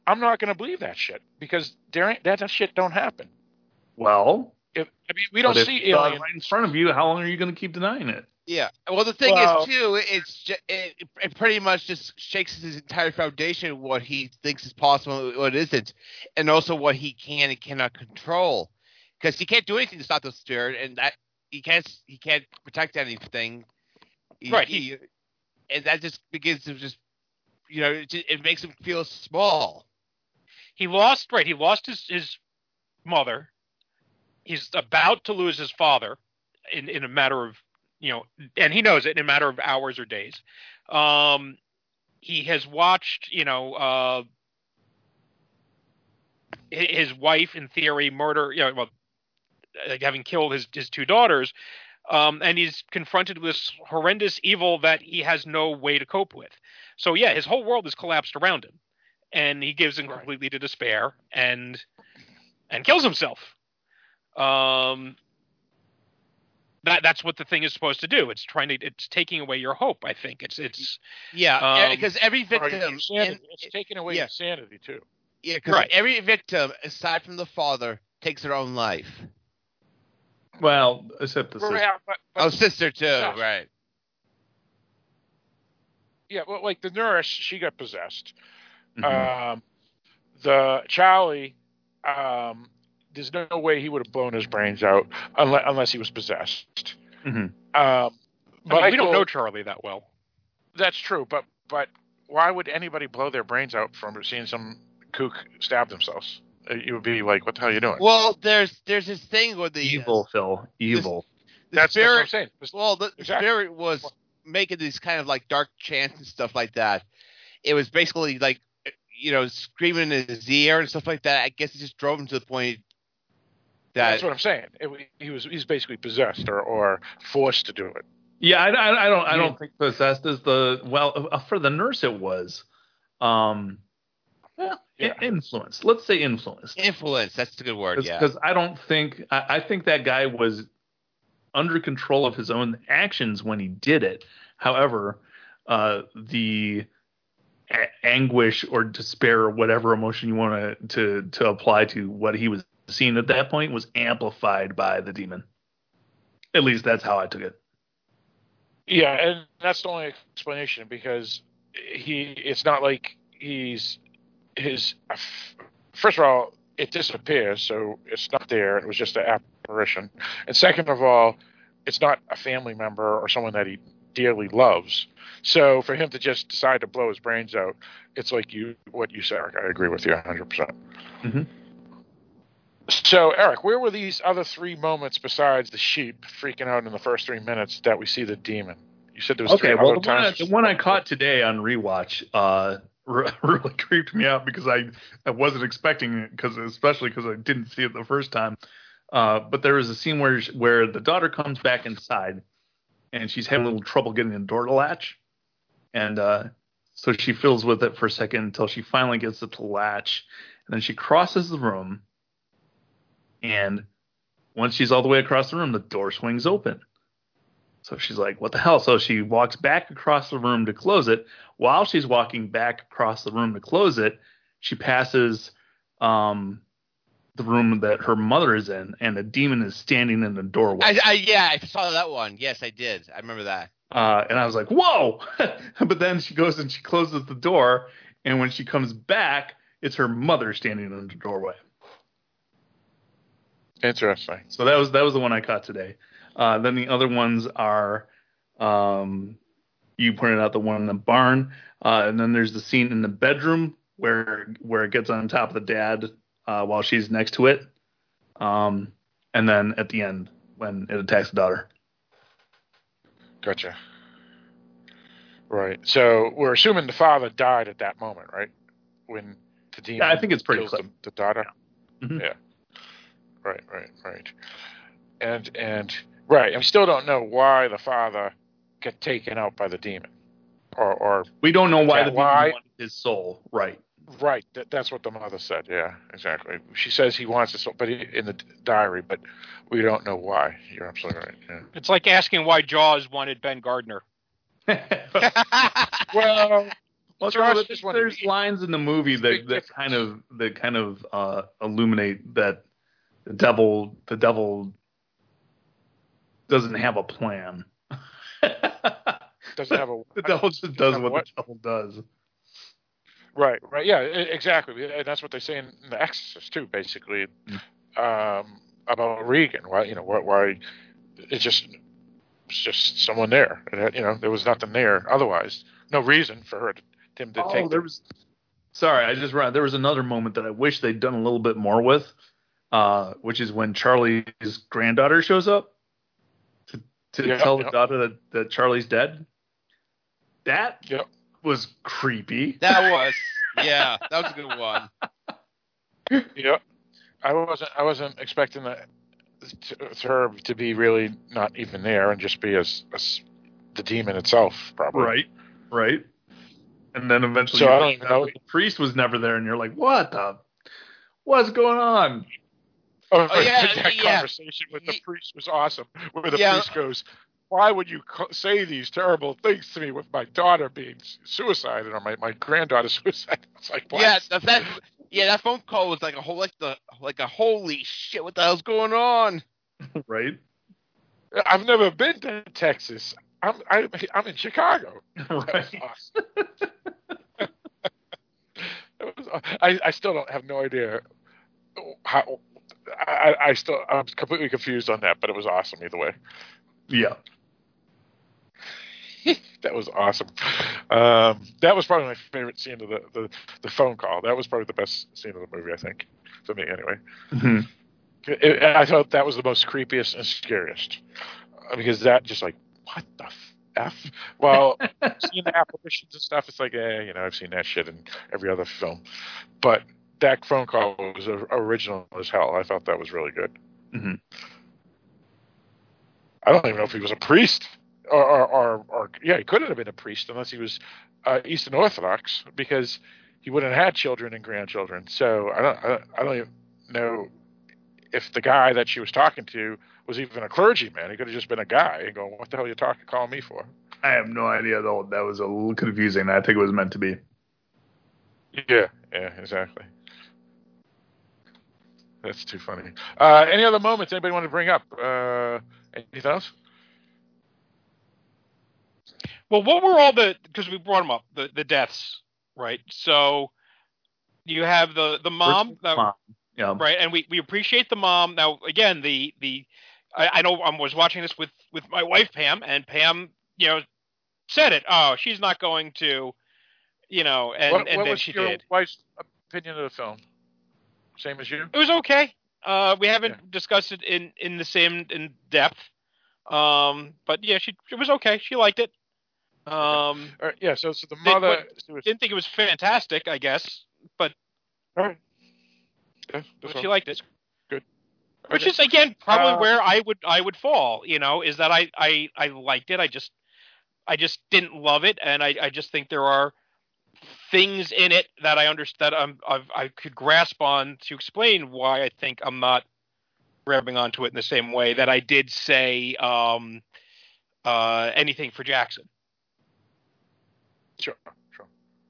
S13: I'm not going to believe that shit because there ain't, that shit don't happen.
S5: Well,
S13: if I mean we don't
S5: but if
S13: see
S5: it's not
S13: aliens
S5: right in front of you. How long are you going to keep denying it?
S15: Yeah. Well, the thing
S13: Well-
S15: is, too, it's ju- it, it pretty much just shakes his entire foundation of what he thinks is possible and what isn't, and also what he can and cannot control. Because he can't do anything to stop the spirit, and that he can't he can't protect anything. He-
S14: Right,
S15: He,
S14: he-
S15: and that just begins to just, you know, it, ju- it makes him feel small.
S14: He lost, right, he lost his, his mother. He's about to lose his father in, in a matter of, you know, and he knows it in a matter of hours or days. Um, he has watched, you know, uh, hi- his wife, in theory, murder, you know, well, uh, having killed his, his two daughters. Um, and he's confronted with this horrendous evil that he has no way to cope with. So, yeah, his whole world has collapsed around him. And he gives in completely to despair and and kills himself. Um, that that's what the thing is supposed to do. It's trying to it's taking away your hope. I think it's it's
S15: Yeah,
S14: um,
S15: because every
S13: Or
S15: victim,
S13: insanity.
S15: and-
S13: it's taking away
S15: yeah.
S13: insanity too.
S15: yeah, because
S14: Right.
S15: every victim, aside from the father, takes their own life.
S5: Well, except the sister.
S13: Yeah, but, but-
S15: Oh, sister too,
S13: Yeah.
S15: right?
S13: yeah, well, like the nurse, she got possessed.
S5: Mhm.
S13: Um, the Charlie, um, there's no way he would have blown his brains out unless, unless he was possessed.
S5: Mhm.
S13: Um,
S14: I mean, we don't
S13: Michael-
S14: know Charlie that well.
S13: That's true, but but why would anybody blow their brains out from seeing some kook stab themselves? It would be like, what the hell are you doing?
S15: Well, there's there's this thing with the
S5: Evil, Phil. Evil.
S15: the
S13: that's, that's what
S15: spirit.
S13: I'm saying. It's-
S15: Well, the
S13: Exactly.
S15: spirit was making these kind of like dark chants and stuff like that. It was basically like, you know, screaming in his ear and stuff like that. I guess it just drove him to the point that
S13: That's what I'm saying. It, he was he's basically possessed or, or forced to do it.
S5: Yeah, I, I, I don't. I
S13: You-
S5: don't think possessed is the well uh, for the nurse. It was, um, well,
S13: Yeah.
S5: i- influenced. Let's say influenced.
S15: influence. That's a good word. Yeah.
S5: Because I don't think I, I think that guy was under control of his own actions when he did it. However, uh, the a- anguish or despair or whatever emotion you want to to to apply to what he was seeing at that point was amplified by the demon. At least that's how I took it.
S13: Yeah, and that's the only explanation because he. It's not like he's his. First of all, it disappears, so it's not there. It was just an apparition. And second of all, it's not a family member or someone that he dearly loves. So for him to just decide to blow his brains out, it's like you what you said, Eric. I agree with you one hundred percent.
S5: Mm-hmm.
S13: So, Eric, where were these other three moments besides the sheep freaking out in the first three minutes that we see the demon? You said there was
S5: Okay,
S13: three
S5: well,
S13: other
S5: the one, I,
S13: times.
S5: the one I caught today on rewatch uh, re- really creeped me out because I, I wasn't expecting it, because especially because I didn't see it the first time. Uh, but there was a scene where where the daughter comes back inside, and she's having a little trouble getting the door to latch, and uh, so she fiddles with it for a second until she finally gets it to latch, and then she crosses the room, and once she's all the way across the room, the door swings open. So she's like, what the hell? So she walks back across the room to close it. While she's walking back across the room to close it, she passes um, the room that her mother is in, and a demon is standing in the doorway.
S15: I, I yeah, I saw that one. Yes, I did. I remember that.
S5: Uh, and I was like, whoa! But then she goes and she closes the door, and when she comes back, it's her mother standing in the doorway.
S13: Interesting.
S5: So that was that was the one I caught today. Uh, then the other ones are, um, you pointed out the one in the barn, uh, and then there's the scene in the bedroom where where it gets on top of the dad uh, while she's next to it, um, and then at the end when it attacks the daughter.
S13: Gotcha. Right. So we're assuming the father died at that moment, right? When the demon
S5: Yeah, I think it's pretty
S13: kills
S5: clear.
S13: the, the daughter.
S5: Mhm.
S13: Yeah. Right. Right. Right. And and right. I still don't know why the father got taken out by the demon, or or
S5: We don't know why the demon
S13: why.
S5: wanted his soul, right?
S13: Right. That, that's what the mother said. Yeah. Exactly. She says he wants it, but he, in the diary, but we don't know why. You're absolutely right. Yeah.
S14: It's like asking why Jaws wanted Ben Gardner.
S13: Well,
S5: Well,
S13: Josh
S5: no,
S13: just
S5: but
S13: wanted
S5: there's
S13: to-
S5: lines in the movie that, that kind of that kind of uh, illuminate that the devil the devil doesn't have a plan.
S13: Doesn't have a.
S5: The devil just does
S13: have
S5: what,
S13: what?
S5: the devil does.
S13: Right, right, yeah, e- exactly, and that's what they say in The Exorcist too, basically, um, about Regan. Why, you know, why, why it's just it's just someone there. It had, you know, there was nothing there otherwise. No reason for her to, him to
S5: Oh,
S13: take
S5: there
S13: the
S5: was. Sorry, I just ran. There was another moment that I wish they'd done a little bit more with, uh, which is when Charlie's granddaughter shows up to to
S13: Yep,
S5: tell
S13: yep.
S5: the daughter that, that Charlie's dead. That
S13: Yep.
S5: was creepy.
S15: That was, yeah, that was a good one.
S13: Yeah, I wasn't. I wasn't expecting that to, to her to be really not even there and just be as, as the demon itself, probably.
S5: Right, right. And then eventually,
S13: So
S5: you
S13: I don't
S5: find
S13: even
S5: out
S13: know-
S5: that the priest was never there, and you're like, "What the? What's going on?"
S13: Oh,
S15: Oh, yeah,
S13: that
S15: yeah.
S13: conversation with the priest was awesome. Where the
S15: Yeah.
S13: priest goes, "Why would you co- say these terrible things to me with my daughter being s- suicided or my, my granddaughter suicided?" It's like, what?
S15: Yeah, that, that yeah, that phone call was like a whole like the like a holy shit, what the hell's going on?
S5: Right.
S13: I've never been to Texas. I'm I, I'm in Chicago.
S5: Right.
S13: It was, I I still don't have no idea how. I, I still I'm completely confused on that, but it was awesome either way.
S5: Yeah.
S13: That was awesome. Um, that was probably my favorite scene of the, the, the phone call. That was probably the best scene of the movie, I think, for me anyway.
S5: Mm-hmm.
S13: It, I thought that was the most creepiest and scariest uh, because that just like, what the f? Well, seeing the apparitions and stuff, it's like, eh, you know, I've seen that shit in every other film. But that phone call was original as hell. I thought that was really good.
S5: Mm-hmm.
S13: I don't even know if he was a priest. Or, or, or, or, yeah, he couldn't have been a priest unless he was uh, Eastern Orthodox, because he wouldn't have had children and grandchildren. So I don't, I don't, I don't even know if the guy that she was talking to was even a clergyman. He could have just been a guy and going, "What the hell are you talking, calling me for?"
S5: I have no idea though. That was a little confusing. I think it was meant to be.
S13: Yeah, yeah, exactly. That's too funny. Uh, any other moments anybody want to bring up? Uh, anything else?
S14: Well, what were all the, because we brought them up, the, the deaths, right? So you have the, the mom, that,
S5: Mom. Yeah.
S14: right? And we, we appreciate the mom. Now, again, the, the I, I know I was watching this with, with my wife, Pam, and Pam, you know, said it. Oh, she's not going to, you know, and,
S13: what
S14: and
S13: what
S14: then
S13: was
S14: she
S13: your
S14: did.
S13: wife's opinion of the film? Same as you?
S14: It was okay. Uh, we haven't
S13: Yeah.
S14: discussed it in, in the same in depth. Um, but yeah, she it was okay. She liked it. Um,
S13: All right, yeah. So, so the
S14: did-
S13: mother
S14: but didn't think it was fantastic, I guess, but
S13: All right. Yeah,
S14: but
S13: that's
S14: she
S13: all.
S14: liked it.
S13: Good.
S14: Which
S13: Okay.
S14: is again probably
S13: Uh,
S14: where I would I would fall. You know, is that I I I liked it. I just I just didn't love it, and I I just think there are things in it that I understand. I'm I've, I could grasp on to explain why I think I'm not grabbing onto it in the same way that I did say um, uh, anything for Jackson.
S13: Sure, sure.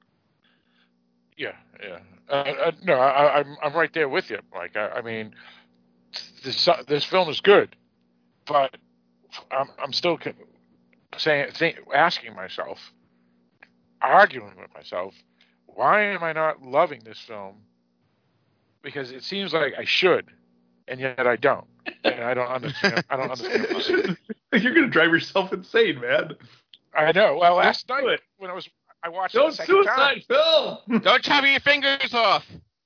S13: Yeah, yeah. Uh, uh, no, I, I'm I'm right there with you, Mike. I, I mean, this this film is good, but I'm I'm still con- saying think, asking myself, arguing with myself, why am I not loving this film? Because it seems like I should, and yet I don't, and I don't understand. I don't understand why.
S5: You're gonna drive yourself insane, man.
S13: I know. Well, last
S5: Don't do
S13: night
S5: it.
S13: when I was, I watched it
S5: Don't
S13: the second time.
S5: suicide, Phil.
S15: Don't chop your fingers off.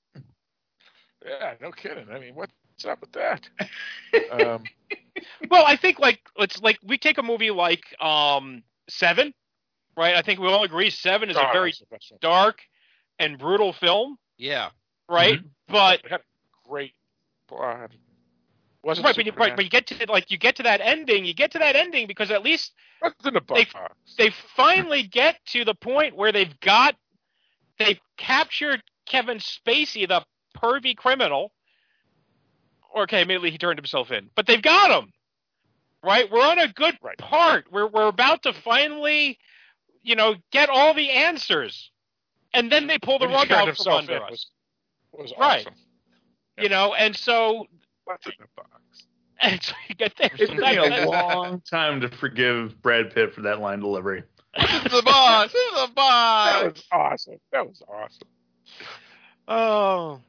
S13: Yeah, no kidding. I mean, what's up with that? um,
S14: Well, I think like let's like we take a movie like um, Seven, right? I think we all agree Seven is
S13: oh,
S14: a very
S13: that's the best film.
S14: dark and brutal film,
S15: Yeah.
S14: right? But
S13: It had a great plot. Wasn't
S14: right, but you,
S13: Superman.
S14: right, but you get to like you get to that ending. You get to that ending because at least
S13: What's in the
S14: they
S13: box?
S14: they finally get to the point where they've got they've captured Kevin Spacey, the pervy criminal. Okay, maybe he turned himself in, but they've got him. Right, we're on a good
S13: Right.
S14: part. We're we're about to finally, you know, get all the answers. and then they pull the
S13: When he
S14: rug
S13: turned
S14: out from
S13: himself
S14: under
S13: in
S14: us.
S13: Was, was
S14: Right.
S13: awesome.
S14: You know, and so
S13: What's in the box?
S14: and so you get there.
S5: It took me a long time to forgive Brad Pitt for that line delivery.
S15: This is the boss. This is the boss.
S13: That was awesome. That was awesome.
S14: Oh.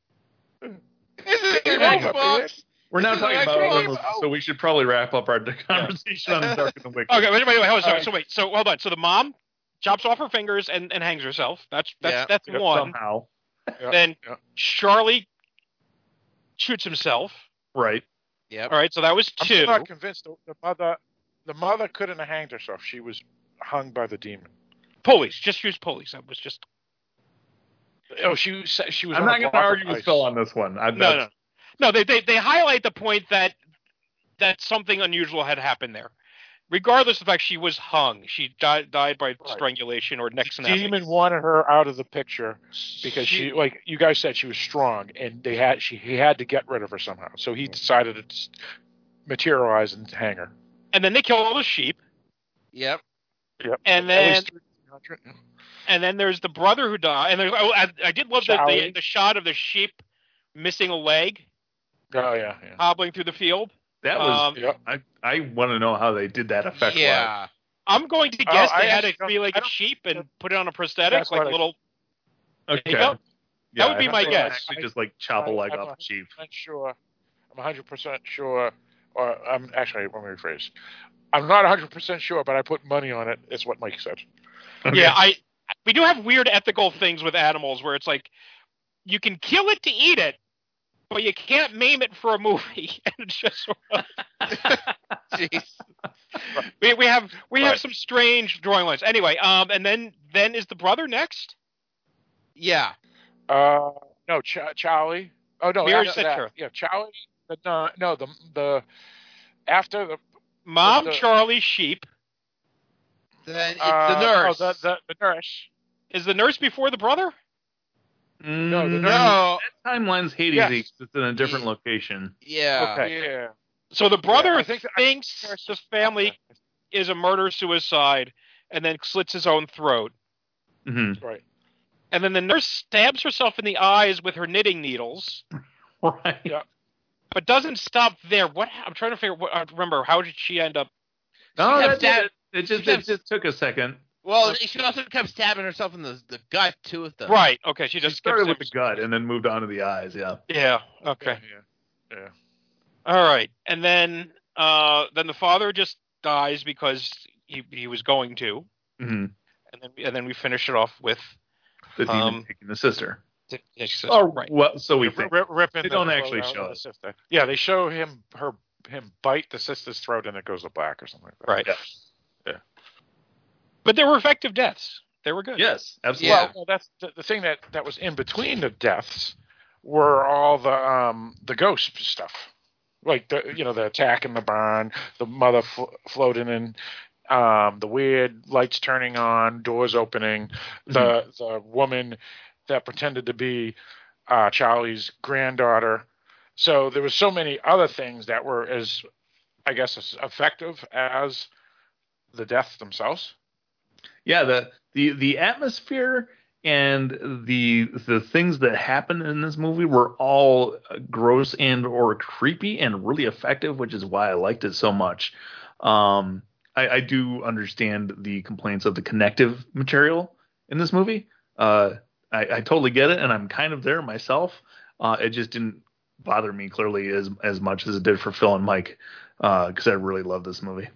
S15: This is the
S5: Anyway,
S15: boss.
S5: We're now
S15: This is
S5: talking
S15: the
S5: about
S15: next
S5: other
S15: one.
S5: movies, so we should probably wrap up our conversation on the Dark and the Wicked.
S14: Okay, wait, wait, wait, hold on. So,
S5: All right.
S14: so wait, so hold on. So the mom chops off her fingers and, and hangs herself. That's that's
S15: Yeah.
S14: that's
S5: Yep,
S14: one.
S5: somehow.
S13: Yeah,
S14: Then
S13: yeah.
S14: Charlie shoots himself.
S5: Right.
S15: Yep.
S14: All right, so that was
S13: I'm
S14: two.
S13: still not convinced. The, the mother, the mother couldn't have hanged herself. She was hung by the demon.
S14: Pulleys, just use pulleys. That was just
S13: Oh, she was. She was.
S5: I'm
S13: on
S5: not
S13: a
S5: going to
S13: block of
S5: argue with
S13: ice.
S5: Phil on this one. I,
S14: no,
S5: that's-
S14: no, no. They, they they highlight the point that that something unusual had happened there. Regardless of the fact she was hung, she died died by strangulation or neck
S13: The
S14: snapping.
S13: demon wanted her out of the picture because
S14: She-
S13: she, like you guys said, she was strong, and they had she he had to get rid of her somehow. So he decided to just materialize and hang her.
S14: And then they kill all the sheep.
S15: Yep.
S13: Yep.
S14: And
S13: At
S14: then
S13: least three hundred.
S14: and then there's the brother who died. And there's, oh, I, I did love the, the
S13: Charlie.
S14: the shot of the sheep missing a leg,
S13: Oh yeah, yeah.
S14: hobbling through the field.
S5: that was.
S14: Um,
S13: Yep.
S5: I, I want to know how they did that effect.
S15: Yeah.
S14: I'm going to
S13: Oh,
S14: guess
S13: I
S14: they had to
S13: actually don't-
S14: be-like
S13: I
S14: a
S13: don't-
S14: sheep and put it on a prosthetic,
S13: That's
S14: like
S13: what
S14: a
S13: I-
S14: little.
S5: Okay.
S14: There you go.
S5: Yeah,
S14: That would be
S5: I
S14: my
S5: thought
S14: guess.
S5: Actually, just like chop a leg
S13: I'm
S5: off
S13: not
S5: the sheep.
S13: sure. I'm one hundred percent sure. Or I'm actually let me rephrase. I'm not one hundred percent sure, but I put money on it. It's what Mike said.
S5: Okay.
S14: Yeah, I. We do have weird ethical things with animals where it's like you can kill it to eat it, but you can't maim it for a movie. And it's just sort of,
S15: Jeez.
S14: we we have we have
S13: Right.
S14: some strange drawing lines. Anyway, um, and then then is the brother next?
S15: Yeah.
S13: Uh, no, Ch- Charlie. Oh no,
S14: Mirror
S13: after that,
S14: Citra.
S13: yeah, Charlie. The, no, no, the the after the
S14: Mom,
S13: the-
S14: Charlie, sheep.
S15: Then it's
S13: uh,
S15: the nurse.
S13: Oh, the, the the nurse.
S14: Is the nurse before the brother?
S5: No,
S13: the
S5: no.
S15: no.
S5: That timeline's Hades
S13: Yes.
S5: exists in a different location.
S15: Yeah.
S14: Okay.
S13: Yeah.
S14: So the brother
S13: Yeah, I think that- I think
S14: thinks
S13: the nurse
S14: the
S13: is-
S14: family is a murder suicide, and then slits his own throat.
S5: Mm-hmm.
S13: Right.
S14: And then the nurse stabs herself in the eyes with her knitting needles,
S5: Right.
S13: Yeah.
S14: but doesn't stop there. What I'm trying to figure. What, I remember how did she end up?
S5: No,
S15: She
S5: that
S15: kept stab-
S5: did it. It just
S15: she kept-
S5: it just took a second.
S15: Well, she also kept stabbing herself in the the gut too with the.
S14: Right. Okay. She
S5: She
S14: just
S5: started
S14: kept
S5: with the gut and then moved on to the eyes. Yeah.
S14: Yeah. Okay.
S13: Yeah. Yeah.
S14: All right. And then uh, then the father just dies because he he was going to,
S5: Mm-hmm.
S14: and then and then we finish it off with
S5: The demon
S14: Um,
S5: taking the sister.
S14: the, his sister.
S5: Oh,
S14: right.
S5: well, so we
S13: Rip-
S5: think.
S13: rip- ripping
S5: They
S13: the
S5: don't
S13: throat
S5: actually
S13: out
S5: show
S13: of the
S5: it.
S13: sister. Yeah, they show him her him bite the sister's throat and it goes to black or something like that.
S14: Right.
S5: Yeah.
S14: But they were effective deaths. They were good.
S5: Yes, absolutely.
S15: Yeah.
S13: Well, well, that's the, the thing that, that was in between the deaths were all the um the ghost stuff, like the you know the attack in the barn, the mother flo- floating in, um the weird lights turning on, doors opening, the the woman that pretended to be uh, Charlie's granddaughter. So there was so many other things that were as I guess as effective as the deaths themselves.
S5: Yeah, the the the atmosphere and the the things that happen in this movie were all gross and or creepy and really effective, which is why I liked it so much. Um, I, I do understand the complaints of the connective material in this movie. Uh, I, I totally get it, and I'm kind of there myself. Uh, it just didn't bother me clearly as as much as it did for Phil and Mike, because I really love this movie.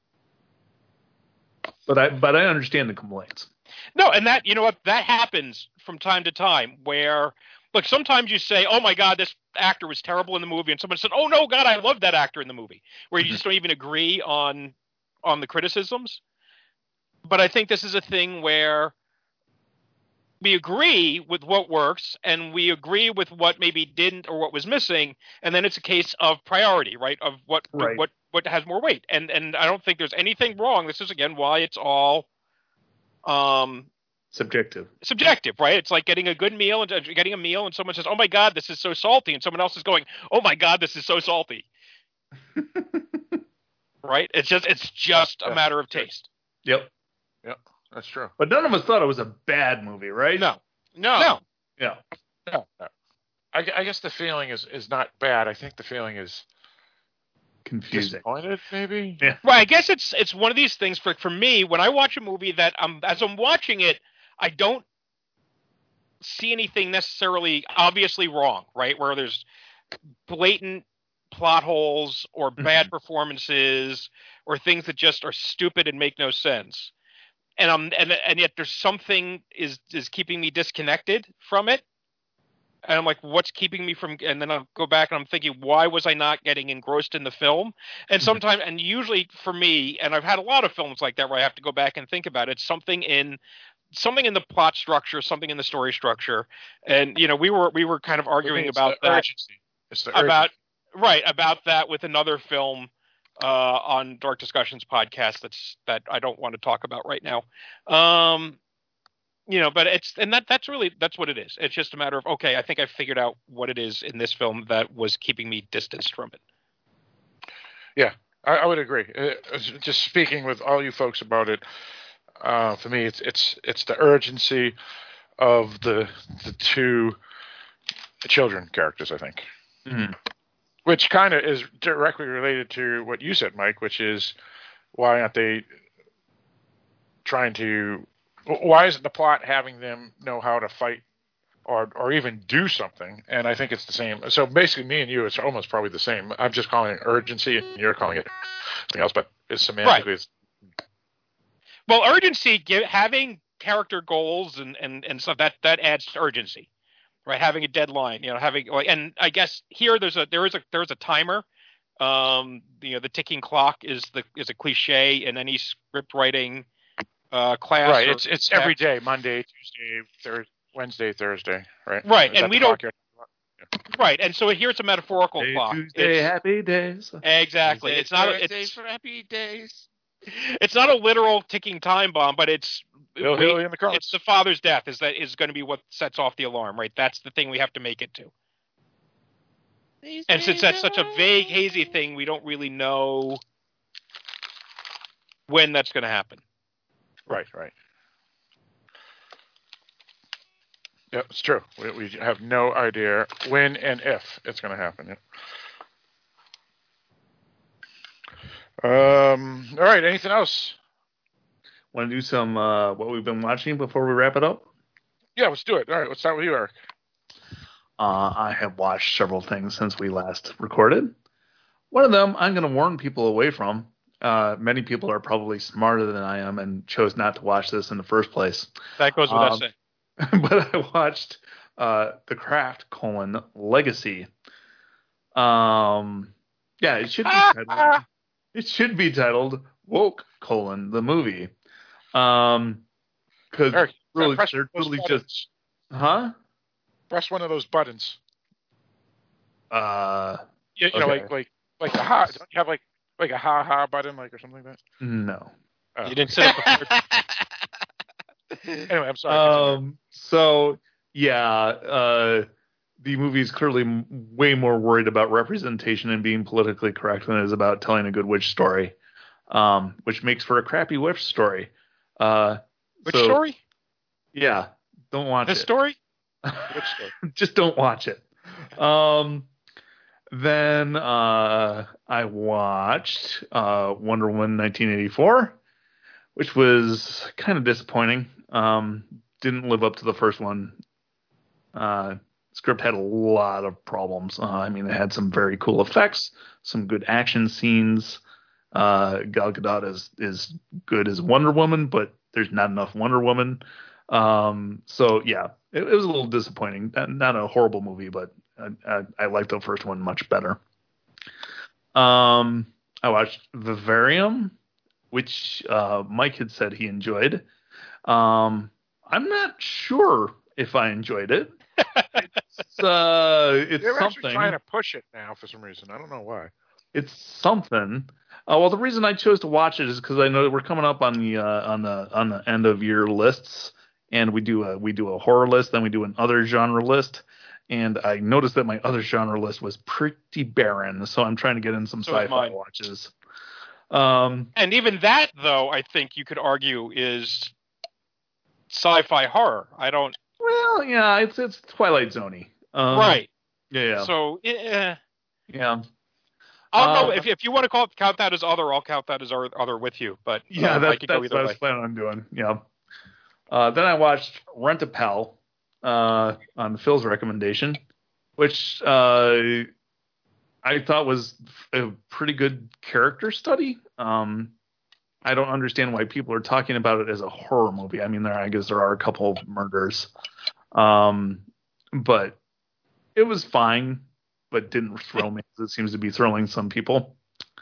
S5: But I but I understand the complaints.
S14: No, and that you know what that happens from time to time where look sometimes you say, oh my God, this actor was terrible in the movie, and someone said, oh no, God, I love that actor in the movie, where you just don't even agree on on the criticisms. But I think this is a thing where we agree with what works and we agree with what maybe didn't or what was missing, and then it's a case of priority, right? Of what
S5: Right.
S14: what what has more weight. And and I don't think there's anything wrong. This is again why it's all um
S5: Subjective.
S14: subjective, right? It's like getting a good meal and uh, getting a meal and someone says, "Oh my God, this is so salty," and someone else is going, "Oh my God, this is so salty." Right? It's just it's just a
S13: Yeah.
S14: matter of taste.
S5: Yep.
S13: Yep. That's true.
S5: But none of us thought it was a bad movie, right?
S13: No. No.
S14: No.
S5: Yeah.
S13: No. no. I, I guess the feeling is, is not bad. I think the feeling is
S5: confusing.
S13: Disappointed, maybe?
S5: Yeah.
S14: Right. I guess it's it's one of these things for for me when I watch a movie that I'm as I'm watching it, I don't see anything necessarily obviously wrong, right? Where there's blatant plot holes or bad performances or things that just are stupid and make no sense. And I'm and and yet there's something is is keeping me disconnected from it. And I'm like, what's keeping me from? And then I'll go back and I'm thinking, why was I not getting engrossed in the film? And sometimes, and usually for me, and I've had a lot of films like that where I have to go back and think about it. Something in something in the plot structure, something in the story structure. And you know, we were we were kind of arguing about that.
S13: Urgency. It's the urgency.
S14: About right about that with another film uh, on Dark Discussions podcast. That's that I don't want to talk about right now. Um, You know, but it's and that that's really that's what it is. It's just a matter of okay, I think I figured out what it is in this film that was keeping me distanced from it.
S13: Yeah, I, I would agree. Uh, just speaking with all you folks about it, uh, for me, it's it's it's the urgency of the the two children characters. I think,
S5: mm-hmm.
S13: which kind of is directly related to what you said, Mike, which is why aren't they trying to Why isn't the plot having them know how to fight or or even do something? And I think it's the same. So basically, me and you, it's almost probably the same. I'm just calling it urgency, and you're calling it something else, but it's semantically.
S14: Right. Well, urgency, having character goals and, and, and stuff, that, that adds to urgency, right? Having a deadline, you know, having like, and I guess here there's a there is a there's a timer. Um, you know, the ticking clock is the is a cliche in any script writing. Uh, class
S13: right.
S14: Or,
S13: it's it's every day, Monday, Tuesday, Thursday, Wednesday, Thursday, right?
S14: Right,
S13: Is
S14: and we don't. Right, and so here it's a metaphorical
S5: Day,
S14: clock.
S5: Tuesday,
S14: it's,
S5: happy days.
S14: Exactly.
S15: Wednesday,
S14: it's not.
S15: Thursday
S14: It's
S15: for happy days.
S14: It's not a literal ticking time bomb, but it's.
S13: Hill,
S14: we,
S13: Hill in the cross.
S14: It's the father's death. Is that is going to be what sets off the alarm? Right. That's the thing we have to make it to.
S15: These
S14: And since that's such a
S15: days
S14: vague, hazy thing, we don't really know when that's going to happen.
S13: Right. Right. Yeah, it's true. We, we have no idea when and if it's going to happen. Yeah. Um. All right. Anything else?
S5: Want to do some uh, what we've been watching before we wrap it up?
S13: Yeah, let's do it. All right. Let's start with you, Eric.
S5: Uh, I have watched several things since we last recorded. One of them I'm going to warn people away from. Uh, many people are probably smarter than I am and chose not to watch this in the first place.
S14: That goes without
S5: Um,
S14: saying.
S5: But I watched uh, The Craft, colon, Legacy. Um, yeah, it should be titled, it should be titled Woke, colon, the movie. Um, because really,
S13: press
S5: they're
S13: those
S5: totally
S13: buttons.
S5: just, huh?
S13: Press one of those buttons.
S5: Uh,
S13: You, you know,
S5: okay.
S13: like like like a ha. Don't you have like like a ha ha button, like or something like that?
S5: No.
S13: Oh.
S14: You didn't set up a
S13: Anyway, I'm sorry.
S5: Um, so yeah, uh, the movie is clearly m- way more worried about representation and being politically correct than it is about telling a good witch story, um, which makes for a crappy witch story. Uh,
S14: Which
S5: so,
S14: story?
S5: Yeah, don't watch
S14: This
S5: it.
S14: story?
S13: Which story?
S5: Just don't watch it. Um, then uh, I watched uh, Wonder Woman nineteen eighty-four, which was kind of disappointing. Um, didn't live up to the first one. Uh, script had a lot of problems. Uh, I mean, it had some very cool effects, some good action scenes. Uh, Gal Gadot is is good as Wonder Woman, but there's not enough Wonder Woman. Um, so yeah, it, it was a little disappointing. Not, not a horrible movie, but I, I, I liked the first one much better. Um, I watched Vivarium, which uh, Mike had said he enjoyed. Um, I'm not sure if I enjoyed it. It's uh, it's
S13: They're
S5: something.
S13: actually trying to push it now for some reason. I don't know why.
S5: It's something. Uh, well, the reason I chose to watch it is because I know that we're coming up on the uh, on the on the end of year lists, and we do a we do a horror list, then we do an other genre list, and I noticed that my other genre list was pretty barren, so I'm trying to get in some
S14: So is
S5: sci-fi
S14: mine.
S5: watches. Um,
S14: And even that, though, I think you could argue is sci-fi horror. I don't.
S5: Well, yeah, it's it's Twilight Zone-y. Um,
S14: right.
S5: Yeah. yeah.
S14: So, eh,
S5: yeah.
S14: I'll
S5: Uh,
S14: go if if you want to call it, count that as other. I'll count that as our other with you. But
S5: Yeah,
S14: um,
S5: that,
S14: I could go
S5: that's
S14: either
S5: what I
S14: way.
S5: was planning on doing. Yeah. Uh, then I watched Rent-A-Pal uh, on Phil's recommendation, which uh, I thought was a pretty good character study. Um, I don't understand why people are talking about it as a horror movie. I mean, there I guess there are a couple of murders, um, but it was fine, but didn't thrill me. It seems to be thrilling some people.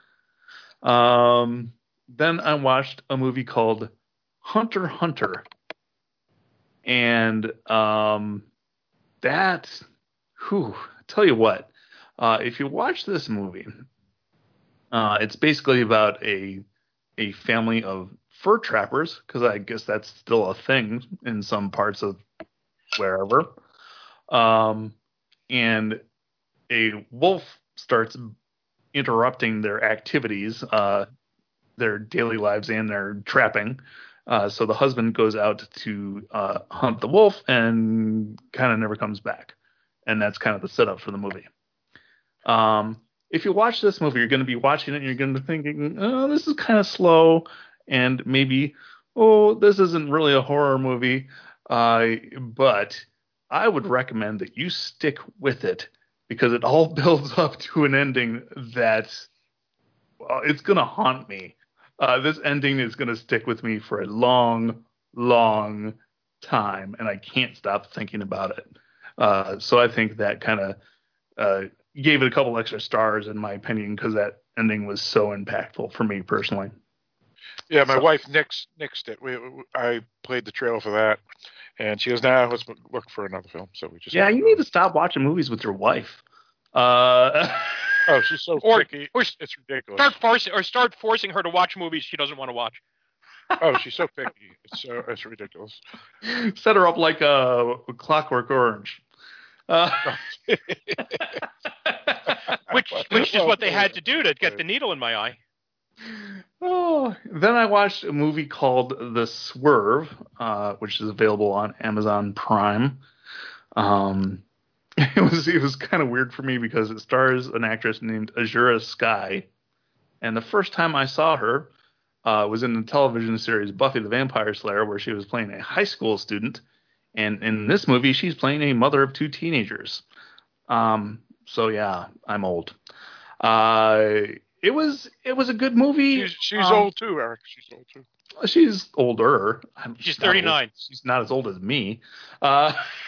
S5: Um, then I watched a movie called Hunter x Hunter. And um, that, whew, tell you what, uh, if you watch this movie, uh, it's basically about a a family of fur trappers, because I guess that's still a thing in some parts of wherever. Um, and a wolf starts interrupting their activities, uh, their daily lives and their trapping. Uh, so the husband goes out to uh, hunt the wolf and kind of never comes back. And that's kind of the setup for the movie. Um, if you watch this movie, you're going to be watching it and you're going to be thinking, oh, this is kind of slow. And maybe, oh, this isn't really a horror movie. Uh, but I would recommend that you stick with it, because it all builds up to an ending that, well, it's going to haunt me. Uh, this ending is going to stick with me for a long, long time, and I can't stop thinking about it. Uh, so I think that kind of uh, gave it a couple extra stars, in my opinion, because that ending was so impactful for me personally.
S13: Yeah, my
S5: So-
S13: wife nixed, nixed it. We, we- I played the trailer for that, and she goes, "Nah, let's look for another film." So we just
S5: Yeah, you need to stop watching movies with your wife. Uh,
S13: oh, she's so
S14: Or-
S13: picky.
S14: or
S13: It's ridiculous.
S14: Start forcing or start forcing her to watch movies she doesn't want to watch.
S13: Oh, she's so picky. It's so it's ridiculous.
S5: set her up like a Clockwork Orange. Uh,
S14: Which which is what they had to do to get the needle in my eye.
S5: Oh, then I watched a movie called The Swerve, uh, which is available on Amazon Prime. Um, it was it was kind of weird for me because it stars an actress named Azura Sky, and the first time I saw her uh, was in the television series Buffy the Vampire Slayer, where she was playing a high school student, and in this movie she's playing a mother of two teenagers. Um, so yeah, I'm old. Uh, It was it was a good movie.
S13: She's, she's
S5: Um,
S13: old too, Eric. She's old too.
S5: She's older. I'm
S14: She's
S5: not old.
S14: thirty-nine.
S5: She's not as old as me. Uh,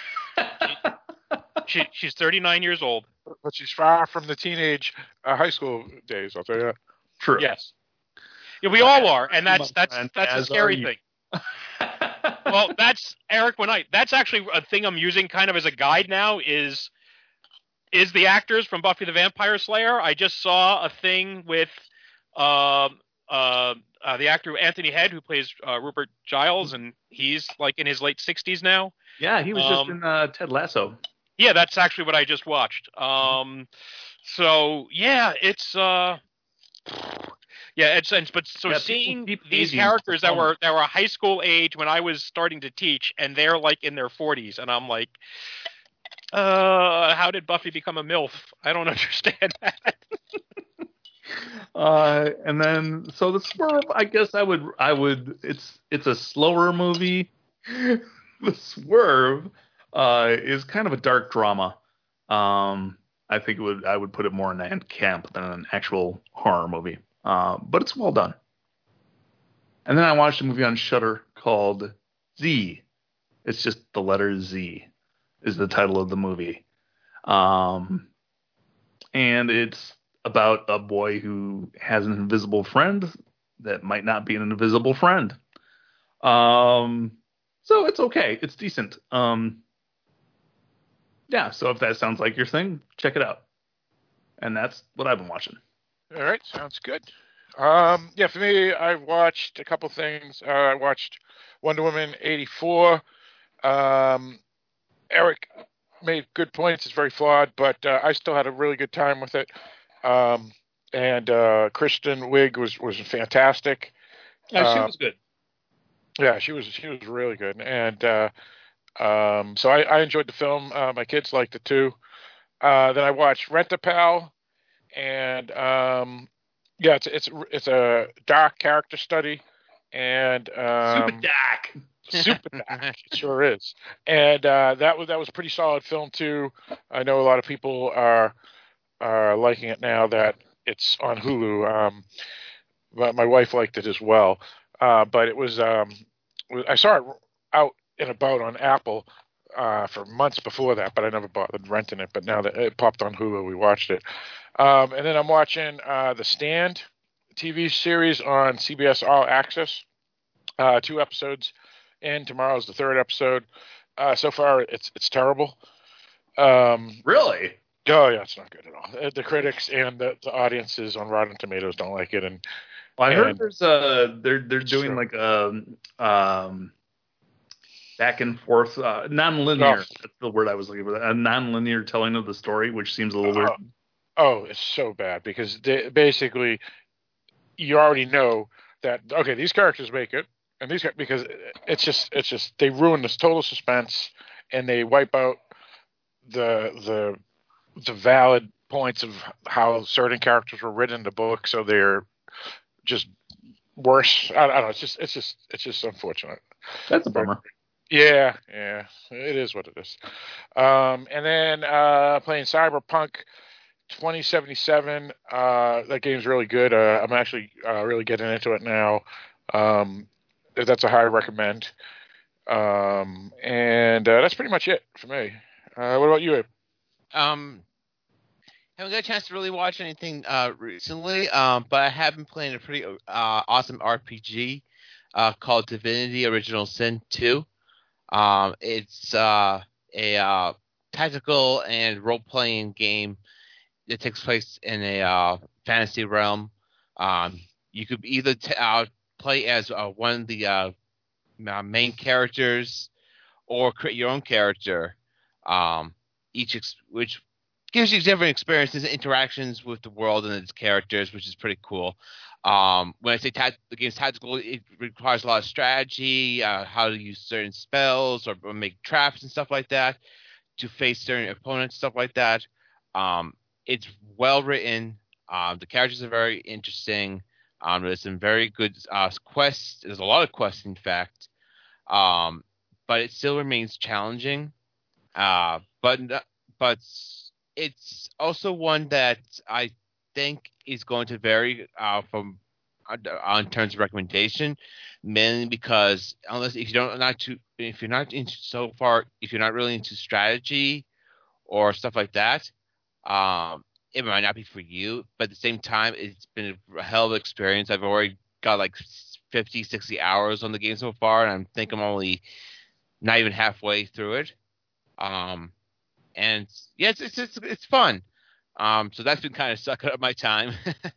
S14: She she's thirty-nine years old.
S13: But she's far from the teenage uh, high school days. I'll tell you that.
S5: true.
S14: Yes. Yeah, we all are, and that's
S5: My
S14: that's
S5: friend,
S14: that's a
S5: as are
S14: scary
S5: you.
S14: thing. Well, that's Eric. When I that's actually a thing I'm using kind of as a guide now is is the actors from Buffy the Vampire Slayer. I just saw a thing with um uh, uh the actor Anthony Head, who plays uh, Rupert Giles, and he's like in his late sixties now.
S5: Yeah, he was just
S14: Um,
S5: in uh, Ted Lasso.
S14: Yeah, that's actually what I just watched. Um, so yeah, it's uh, yeah, it's, it's but so
S5: Yeah, people
S14: seeing
S5: keep
S14: these
S5: aging
S14: characters that
S5: performance.
S14: were that were high school age when I was starting to teach, and they're like in their forties, and I'm like, uh, how did Buffy become a MILF? I don't understand that.
S5: Uh, and then so The Swerve, I guess I would I would it's it's a slower movie. The Swerve uh, is kind of a dark drama. Um, I think it would I would put it more in that camp than an actual horror movie. Uh, but it's well done. And then I watched a movie on Shudder called Z. It's just the letter Z is the title of the movie. Um, and it's about a boy who has an invisible friend that might not be an invisible friend. Um, so it's okay. It's decent. Um, yeah, so if that sounds like your thing, check it out. And that's what I've been watching.
S13: All right, sounds good. Um, yeah, for me, I've watched a couple things. Uh, I watched Wonder Woman eighty-four. Um, Eric made good points. It's very flawed, but uh, I still had a really good time with it. Um, and uh, Kristen Wiig was, was fantastic.
S5: Yeah, she
S13: Uh,
S5: was good.
S13: Yeah, she was she was really good, and uh, um, so I, I enjoyed the film. Uh, my kids liked it too. Uh, then I watched Rent-A-Pal, and um, yeah, it's it's it's a dark character study, and um,
S5: Super dark.
S13: Super dark, it sure is. And uh, that was that was a pretty solid film too. I know a lot of people are are liking it now that it's on Hulu. Um, but my wife liked it as well. Uh, but it was um, I saw it out and about on Apple uh, for months before that, but I never bothered renting it. But now that it popped on Hulu, we watched it. Um, and then I'm watching uh, The Stand T V series on C B S All Access. Uh, two episodes. And tomorrow's the third episode. Uh, so far, it's it's terrible. Um,
S5: really?
S13: Oh yeah, it's not good at all. The critics and the, the audiences on Rotten Tomatoes don't like it. And
S5: well, I
S13: and,
S5: heard there's a they're they're doing
S13: sure.
S5: like a um, back and forth, uh, non-linear.
S13: Oh.
S5: That's the word I was looking for. A non-linear telling of the story, which seems a little weird.
S13: Uh, oh, it's so bad because they, basically you already know that okay, these characters make it. And these because it's just it's just they ruin this total suspense and they wipe out the the the valid points of how certain characters were written in the book, so they're just worse. I, I don't know. It's just it's just it's just unfortunate.
S5: That's a bummer.
S13: Yeah, yeah, it is what it is. Um, and then uh, playing Cyberpunk twenty seventy-seven. Uh, that game's really good. Uh, I'm actually uh, really getting into it now. Um, That's a high recommend. Um, and uh, that's pretty much it for me. Uh, what about you, Abe?
S15: Um, haven't got a chance to really watch anything uh, recently, um, but I have been playing a pretty uh, awesome R P G uh, called Divinity Original Sin two. Um, it's uh, a uh, tactical and role-playing game that takes place in a uh, fantasy realm. Um, you could either t- uh, play as uh, one of the uh, main characters, or create your own character. Um, each ex- which gives you different experiences and interactions with the world and its characters, which is pretty cool. Um, when I say ta- the game's tactical, it requires a lot of strategy, uh, how to use certain spells or, or make traps and stuff like that to face certain opponents, stuff like that. Um, it's well written. Um, the characters are very interesting. Um, there's some very good uh, quests. There's a lot of quests, in fact, um, but it still remains challenging. Uh, but but it's also one that I think is going to vary uh, from uh, in terms of recommendation, mainly because unless if you don't not to if you're not into so far if you're not really into strategy or stuff like that. Um, It might not be for you, but at the same time, it's been a hell of an experience. I've already got like fifty, sixty hours on the game so far, and I think I'm only not even halfway through it. Um, and yeah, it's it's it's, it's fun. Um, so that's been kind of sucking up my time.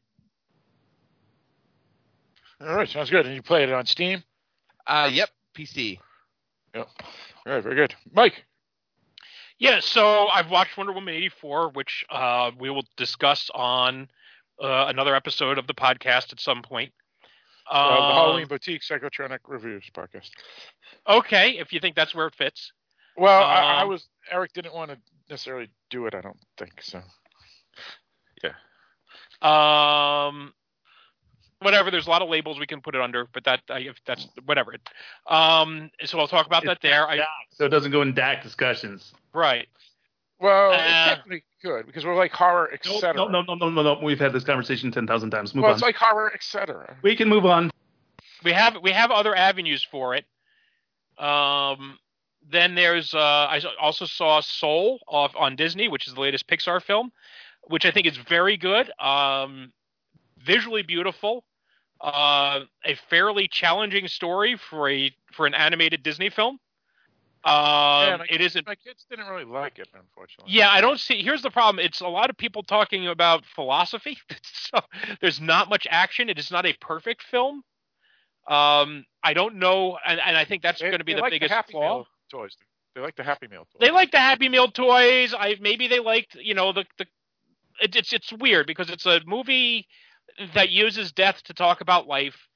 S13: All right, sounds good. And you played it on Steam?
S15: Uh, yep, P C.
S13: Yep. All right, very good. Mike.
S14: Yeah, so I've watched Wonder Woman eighty-four, which uh, we will discuss on uh, another episode of the podcast at some point.
S13: Uh, the
S14: Um,
S13: Halloween Boutique Psychotronic Reviews podcast.
S14: Okay, if you think that's where it fits.
S13: Well, I, I
S14: Um,
S13: was Eric didn't want to necessarily do it. I don't think so. Yeah.
S14: Um, whatever. There's a lot of labels we can put it under, but that I, if that's whatever. Um, so I'll talk about that there. I,
S5: So it doesn't go in D A C discussions.
S14: right.
S13: Well,
S14: Uh,
S13: it technically could because we're like horror, et
S5: No,
S13: cetera.
S5: no, no, no, no, no. We've had this conversation ten thousand times. Move
S13: well,
S5: on.
S13: it's like horror, et cetera.
S5: We can move on.
S14: We have we have other avenues for it. Um, then there's uh, I also saw Soul off on Disney, which is the latest Pixar film, which I think is very good. Um, visually beautiful, uh, a fairly challenging story for a for an animated Disney film. Um,
S13: yeah, my,
S14: it isn't.
S13: My kids didn't really like it, unfortunately.
S14: Yeah, I don't see. Here's the problem. It's a lot of people talking about philosophy. So there's not much action. It is not a perfect film. Um, I don't know, and, and I think that's
S13: They,
S14: going to be
S13: they
S14: the
S13: like
S14: biggest
S13: the Happy
S14: flaw.
S13: Meal toys. They like the Happy Meal toys.
S14: They like the Happy Meal toys. I maybe they liked, you know, the the. It, it's it's weird because it's a movie that uses death to talk about life.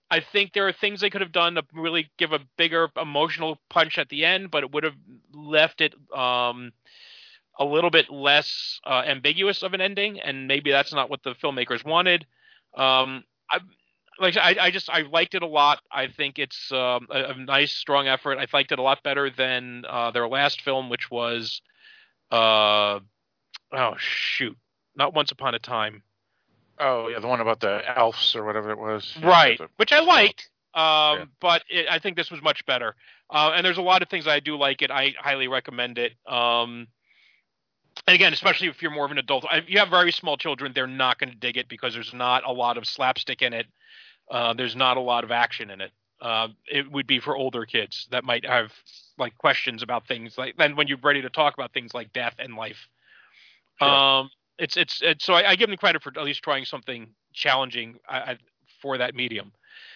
S14: I think there are things they could have done to really give a bigger emotional punch at the end, but it would have left it um, a little bit less uh, ambiguous of an ending, and maybe that's not what the filmmakers wanted. Um, I, like I, I just I liked it a lot. I think it's um, a, a nice, strong effort. I liked it a lot better than uh, their last film, which was uh, oh shoot, not Once Upon a Time.
S13: Oh, yeah, the one about the elves or whatever it was.
S14: Right,
S13: Yeah,
S14: which I liked, um,
S13: Yeah.
S14: but it, I think this was much better. Uh, and there's a lot of things I do like it. I highly recommend it. Um, and again, especially if you're more of an adult. If you have very small children, they're not going to dig it because there's not a lot of slapstick in it. Uh, there's not a lot of action in it. Uh, it would be for older kids that might have like questions about things like then when you're ready to talk about things like death and life.
S13: Sure.
S14: Um, It's it's, it's so I, I give them credit for at least trying something challenging I, I, for that medium.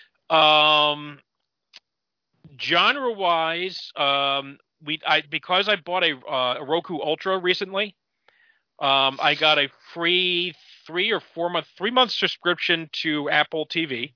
S14: Um, genre wise, um, we I because I bought a, uh, a Roku Ultra recently. Um, I got a free three or four month three month subscription to Apple T V.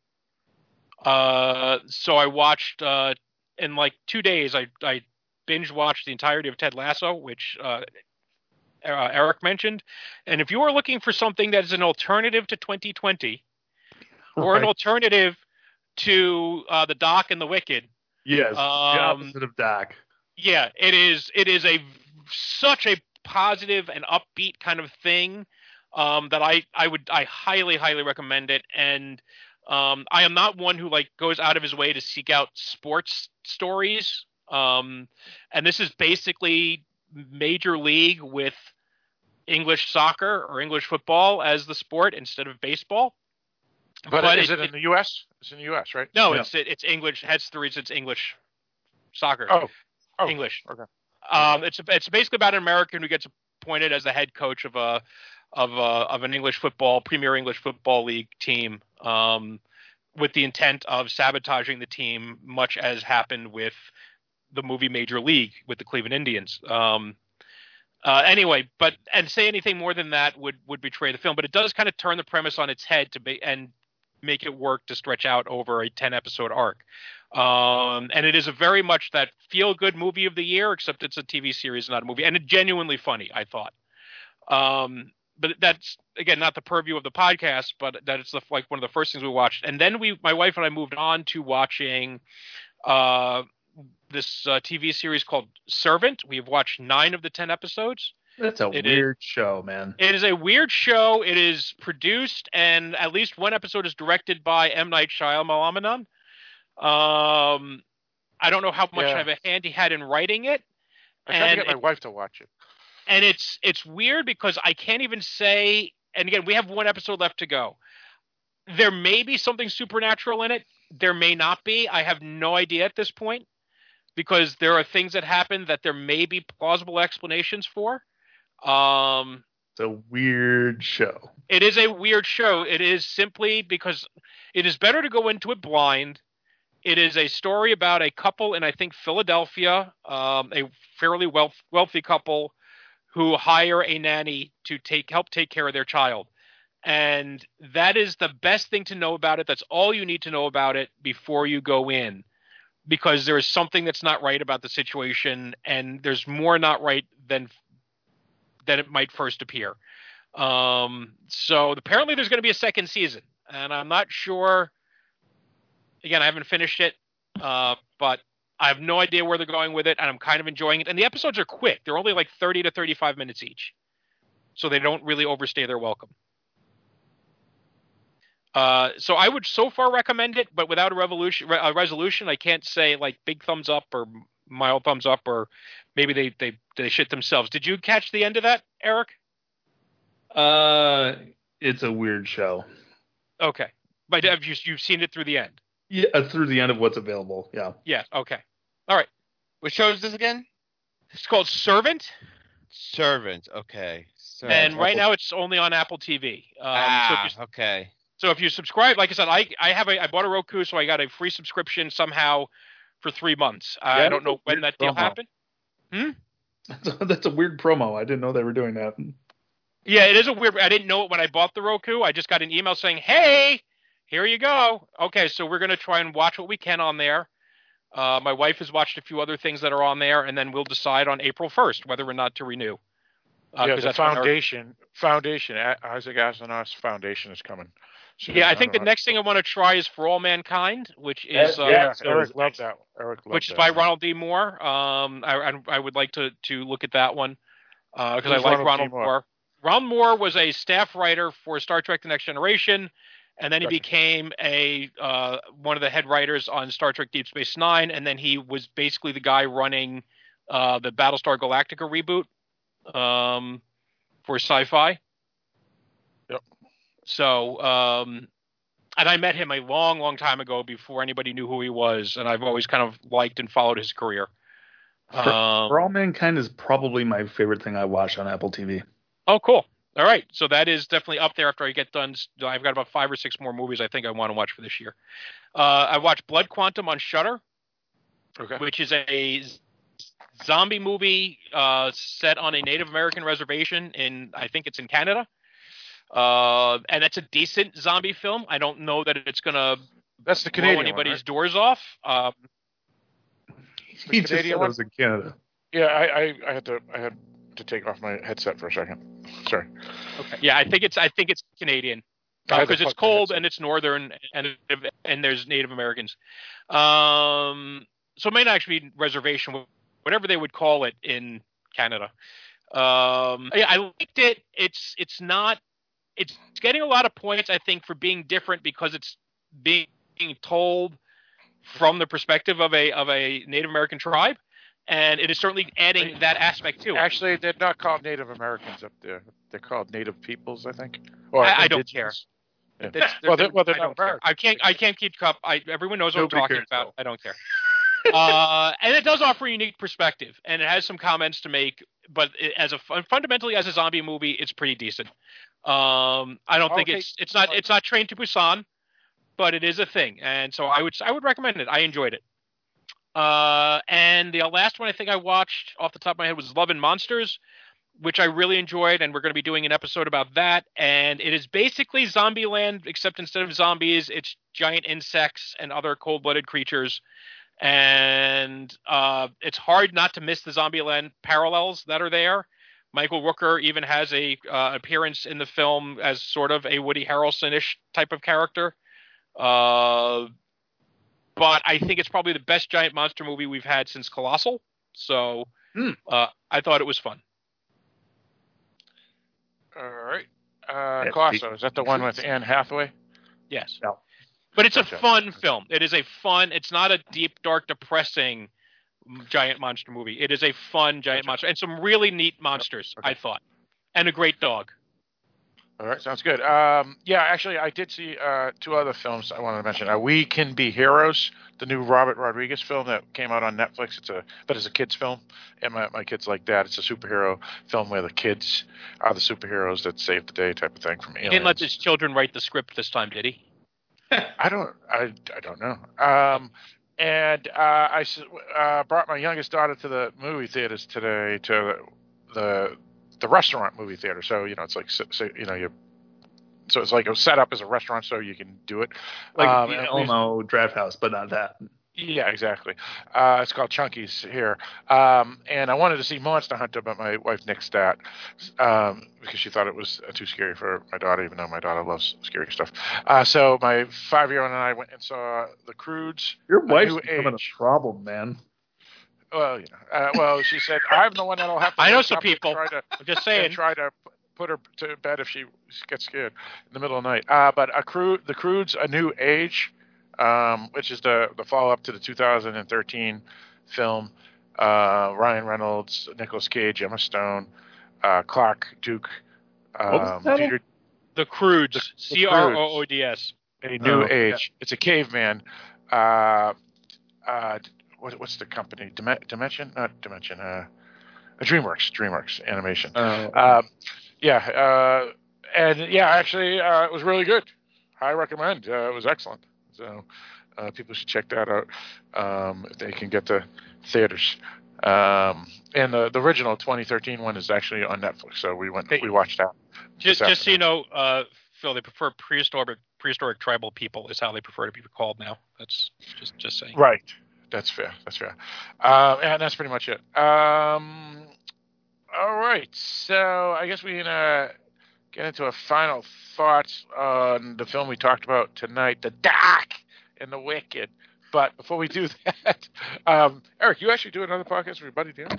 S14: Uh, so I watched uh, in like two days. I I binge watched the entirety of Ted Lasso, which. Uh, Uh, Eric mentioned, and if you are looking for something that is an alternative to twenty twenty, or
S5: Right.
S14: an alternative to uh, the Doc and the Wicked,
S5: Yes, the
S14: um,
S5: opposite of Doc.
S14: yeah, it is. It is a such a positive and upbeat kind of thing um, that I I would I highly highly recommend it. And um, I am not one who like goes out of his way to seek out sports stories. Um, and this is basically Major League with English soccer or English football as the sport instead of baseball.
S13: But,
S14: But
S13: is
S14: it-
S13: it, in the U S? It's in the U S, right?
S14: No,
S13: Yeah.
S14: it's it, it's English. That's the reason it's English soccer.
S13: Oh, oh,
S14: English.
S13: Okay.
S14: Um, it's it's basically about an American who gets appointed as the head coach of a of a, of an English football Premier English Football League team, um, with the intent of sabotaging the team, much as happened with the movie Major League with the Cleveland Indians. Um, uh, anyway, but and say anything more than that would would betray the film. But it does kind of turn the premise on its head to be and make it work to stretch out over a ten episode arc. Um, and it is a very much that feel good movie of the year, except it's a T V series, not a movie, and it's genuinely funny, I thought. Um, but that's again not the purview of the podcast, but that it's the, like one of the first things we watched. And then we, my wife and I, moved on to watching uh, this uh, T V series called Servant. We have watched nine of the ten episodes.
S5: That's a
S14: It
S5: weird show, man.
S14: It is a weird show. It is produced, and at least one episode is directed by M. Night Shyamalan. Um, I don't know how much
S13: Yeah.
S14: of a hand he had in writing it.
S13: I tried to
S14: And
S13: get my
S14: it-
S13: wife to watch it.
S14: And it's it's weird because I can't even say. And again, we have one episode left to go. There may be something supernatural in it. There may not be. I have no idea at this point because there are things that happen that there may be plausible explanations for. Um,
S5: It's a weird show.
S14: It is a weird show. It is simply because it is better to go into it blind. It is a story about a couple in, I think, Philadelphia, um, a fairly wealth, wealthy couple who hire a nanny to take help take care of their child. And that is the best thing to know about it. That's all you need to know about it before you go in, because there is something that's not right about the situation, and there's more not right than than it might first appear. Um, so apparently there's going to be a second season, and I'm not sure. Again, I haven't finished it, uh, but I have no idea where they're going with it, and I'm kind of enjoying it. And the episodes are quick; they're only like thirty to thirty-five minutes each, so they don't really overstay their welcome. Uh, so I would so far recommend it, but without a revolution, a resolution, I can't say like big thumbs up or mild thumbs up, or maybe they they they shit themselves. Did you catch the end of that, Eric?
S5: Uh, it's a weird show.
S14: Okay, but have you you've seen it through the end?
S5: Yeah, uh, through the end of what's available. Yeah.
S14: Yeah. Okay. All right.
S15: What show is this again?
S14: It's called Servant.
S15: Servant. Okay. Servant.
S14: And right now it's only on Apple T V. Um,
S15: ah,
S14: so if you,
S15: okay.
S14: So if you subscribe, like I said, I I have a I bought a Roku, so I got a free subscription somehow for three months. Uh,
S5: Yeah,
S14: I don't know when
S5: weird
S14: that deal
S5: promo.
S14: happened. Hmm.
S5: That's a, that's a weird promo. I didn't know they were doing that.
S14: Yeah, it is a weird. I didn't know it when I bought the Roku. I just got an email saying, "Hey, Here you go. Okay, so we're going to try and watch what we can on there. Uh, my wife has watched a few other things that are on there, and then we'll decide on April first whether or not to renew. Uh,
S13: yeah, the
S14: that's when our-
S13: foundation, foundation, A- Isaac Asimov's foundation is coming. soon.
S14: Yeah, I think the
S13: don't-
S14: next thing I want to try is For All Mankind, which is uh,
S13: yeah,
S14: so-
S13: Eric loved that. Eric loved
S14: which is
S13: that.
S14: by Ronald D. Moore. Um, I, I, I would like to to look at that one because I
S13: Who's
S14: like
S13: Ronald
S14: Ronald,
S13: D. Moore?
S14: Moore. Ronald Moore was a staff writer for Star Trek: The Next Generation, and then he
S13: Gotcha.
S14: became a uh, one of the head writers on Star Trek: Deep Space Nine, and then he was basically the guy running uh, the Battlestar Galactica reboot um, for Sci-Fi.
S13: Yep.
S14: So, um, and I met him a long, long time ago before anybody knew who he was, and I've always kind of liked and followed his career.
S5: For,
S14: Um,
S5: For All Mankind is probably my favorite thing I watch on Apple T V.
S14: Oh, cool. All right. So that is definitely up there after I get done. I've got about five or six more movies I think I want to watch for this year. Uh, I watched Blood Quantum on Shudder,
S13: Okay.
S14: which is a z- zombie movie uh, set on a Native American reservation in, I think it's in Canada. Uh, and that's a decent zombie film. I don't know that it's going to
S13: That's the
S14: blow
S13: Canadian one,
S14: anybody's
S13: right?
S14: doors off. Um,
S5: He just said
S13: Canadian
S5: it
S13: one?
S5: was in Canada.
S13: Yeah, I, I, I had to I had to take off my headset for a second. Sorry.
S14: Okay. Yeah, I think it's I think it's Canadian
S13: I had to
S14: because it's
S13: plug my
S14: cold
S13: headset.
S14: and it's northern and and there's Native Americans. Um, so it may not actually be reservation, whatever they would call it in Canada. Um, yeah, I liked it. It's it's not it's getting a lot of points I think for being different because it's being told from the perspective of a of a Native American tribe. And it is certainly adding that aspect to it.
S13: Actually, they're not called Native Americans up there. They're called Native Peoples, I think. Or
S14: I, I don't care.
S13: indigenous. Yeah.
S14: That's-
S13: Well, they're, well, they're
S14: I
S13: not
S14: don't care.
S13: American.
S14: I can't. I can't keep cup. I everyone knows what
S5: Nobody
S14: I'm talking
S5: cares,
S14: about. I don't care. uh, and it does offer a unique perspective, and it has some comments to make. But it, as a fundamentally as a zombie movie, it's pretty decent. Um, I don't think
S13: Okay.
S14: it's it's not it's not Train to Busan, but it is a thing, and so I would I would recommend it. I enjoyed it. Uh, and the last one I think I watched off the top of my head was Love and Monsters, which I really enjoyed, and we're going to be doing an episode about that. And it is basically Zombieland, except instead of zombies, it's giant insects and other cold-blooded creatures. And uh, it's hard not to miss the Zombieland parallels that are there. Michael Rooker even has a uh, appearance in the film as sort of a Woody Harrelson-ish type of character. Uh, but I think it's probably the best giant monster movie we've had since Colossal. So uh, I thought it was fun.
S13: All right. Uh,
S5: Yeah,
S13: Colosso, is that the one with Anne Hathaway?
S14: Yes.
S5: No.
S14: But it's a
S13: Gotcha.
S14: fun film. It is a fun, it's not a deep, dark, depressing giant monster movie. It is a fun giant
S13: Gotcha.
S14: monster. And some really neat monsters,
S13: Okay.
S14: I thought. And a great dog.
S13: All right, sounds good. Um, yeah, actually, I did see uh, two other films I wanted to mention. Uh, We Can Be Heroes, the new Robert Rodriguez film that came out on Netflix. It's a but it's a kids film, and my, my kids like that. It's a superhero film where the kids are the superheroes that save the day, type of thing from
S14: He
S13: aliens.
S14: didn't let his children write the script this time, did he?
S13: I don't, I, I don't know. Um, and uh, I s- uh, brought my youngest daughter to the movie theaters today, to the the restaurant movie theater. So you know, it's like so, so, you know you. So it's like a set up as a restaurant, so you can do it.
S5: Like
S13: Um,
S5: the
S13: and we-
S5: Alamo Draft House, but not that.
S13: Yeah, exactly. Uh, it's called Chunky's here. Um, and I wanted to see Monster Hunter, but my wife nixed that um, because she thought it was uh, too scary for my daughter, even though my daughter loves scary stuff. Uh, so my five-year-old and I went and saw The Croods.
S5: Your
S13: A
S5: wife's
S13: New
S5: becoming
S13: Age.
S5: a problem, man.
S13: Well, you know, uh, well, she said, I'm the one that'll have to
S14: I know
S13: wake
S14: some
S13: up and
S14: people.
S13: Try to,
S14: I'm just
S13: and
S14: saying.
S13: try to p- put her to bed if she gets scared in the middle of the night. Uh, but a crew, The Croods, A New Age, um, which is the, the follow-up to the two thousand thirteen film. Uh, Ryan Reynolds, Nicolas Cage, Emma Stone, uh, Clark Duke,
S5: What was
S13: um,
S5: the title?
S13: Peter,
S14: The Croods.
S13: The- the
S14: C R O O D S.
S13: A New
S5: Oh, yeah.
S13: Age. It's a caveman. Uh, uh, what, what's the company? Dim- Dimension? Not Dimension. Uh, DreamWorks. DreamWorks Animation.
S5: Oh.
S13: Um, yeah, uh, and yeah, actually, uh, it was really good. I recommend. Uh, it was excellent. So uh, people should check that out um, if they can get to theaters. Um, and the, the original twenty thirteen one is actually on Netflix, so we went
S14: Hey.
S13: we watched that.
S14: Just,
S13: this
S14: just so you
S13: afternoon.
S14: know, uh, Phil, they prefer prehistoric prehistoric tribal people is how they prefer to be called now. That's just just saying.
S13: Right. That's fair. That's fair. Uh, and that's pretty much it. Um, all right. So I guess we can uh, get into a final thoughts on the film we talked about tonight, The Dark and the Wicked. But before we do that, um, Eric, you actually do another podcast with your buddy Dan?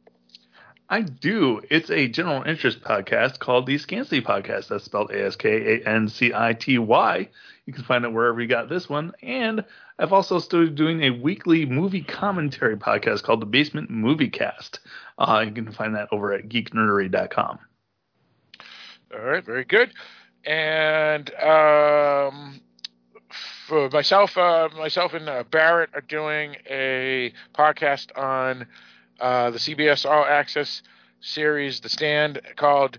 S5: I do. It's a general interest podcast called the Scancity Podcast. That's spelled A S K A N C I T Y. You can find it wherever you got this one. And I've also started doing a weekly movie commentary podcast called the Basement Movie Cast. Uh, you can find that over at geek nerdery dot com.
S13: All right, very good. And um, for myself, uh, myself and uh, Barrett are doing a podcast on uh, the C B S All Access series, The Stand, called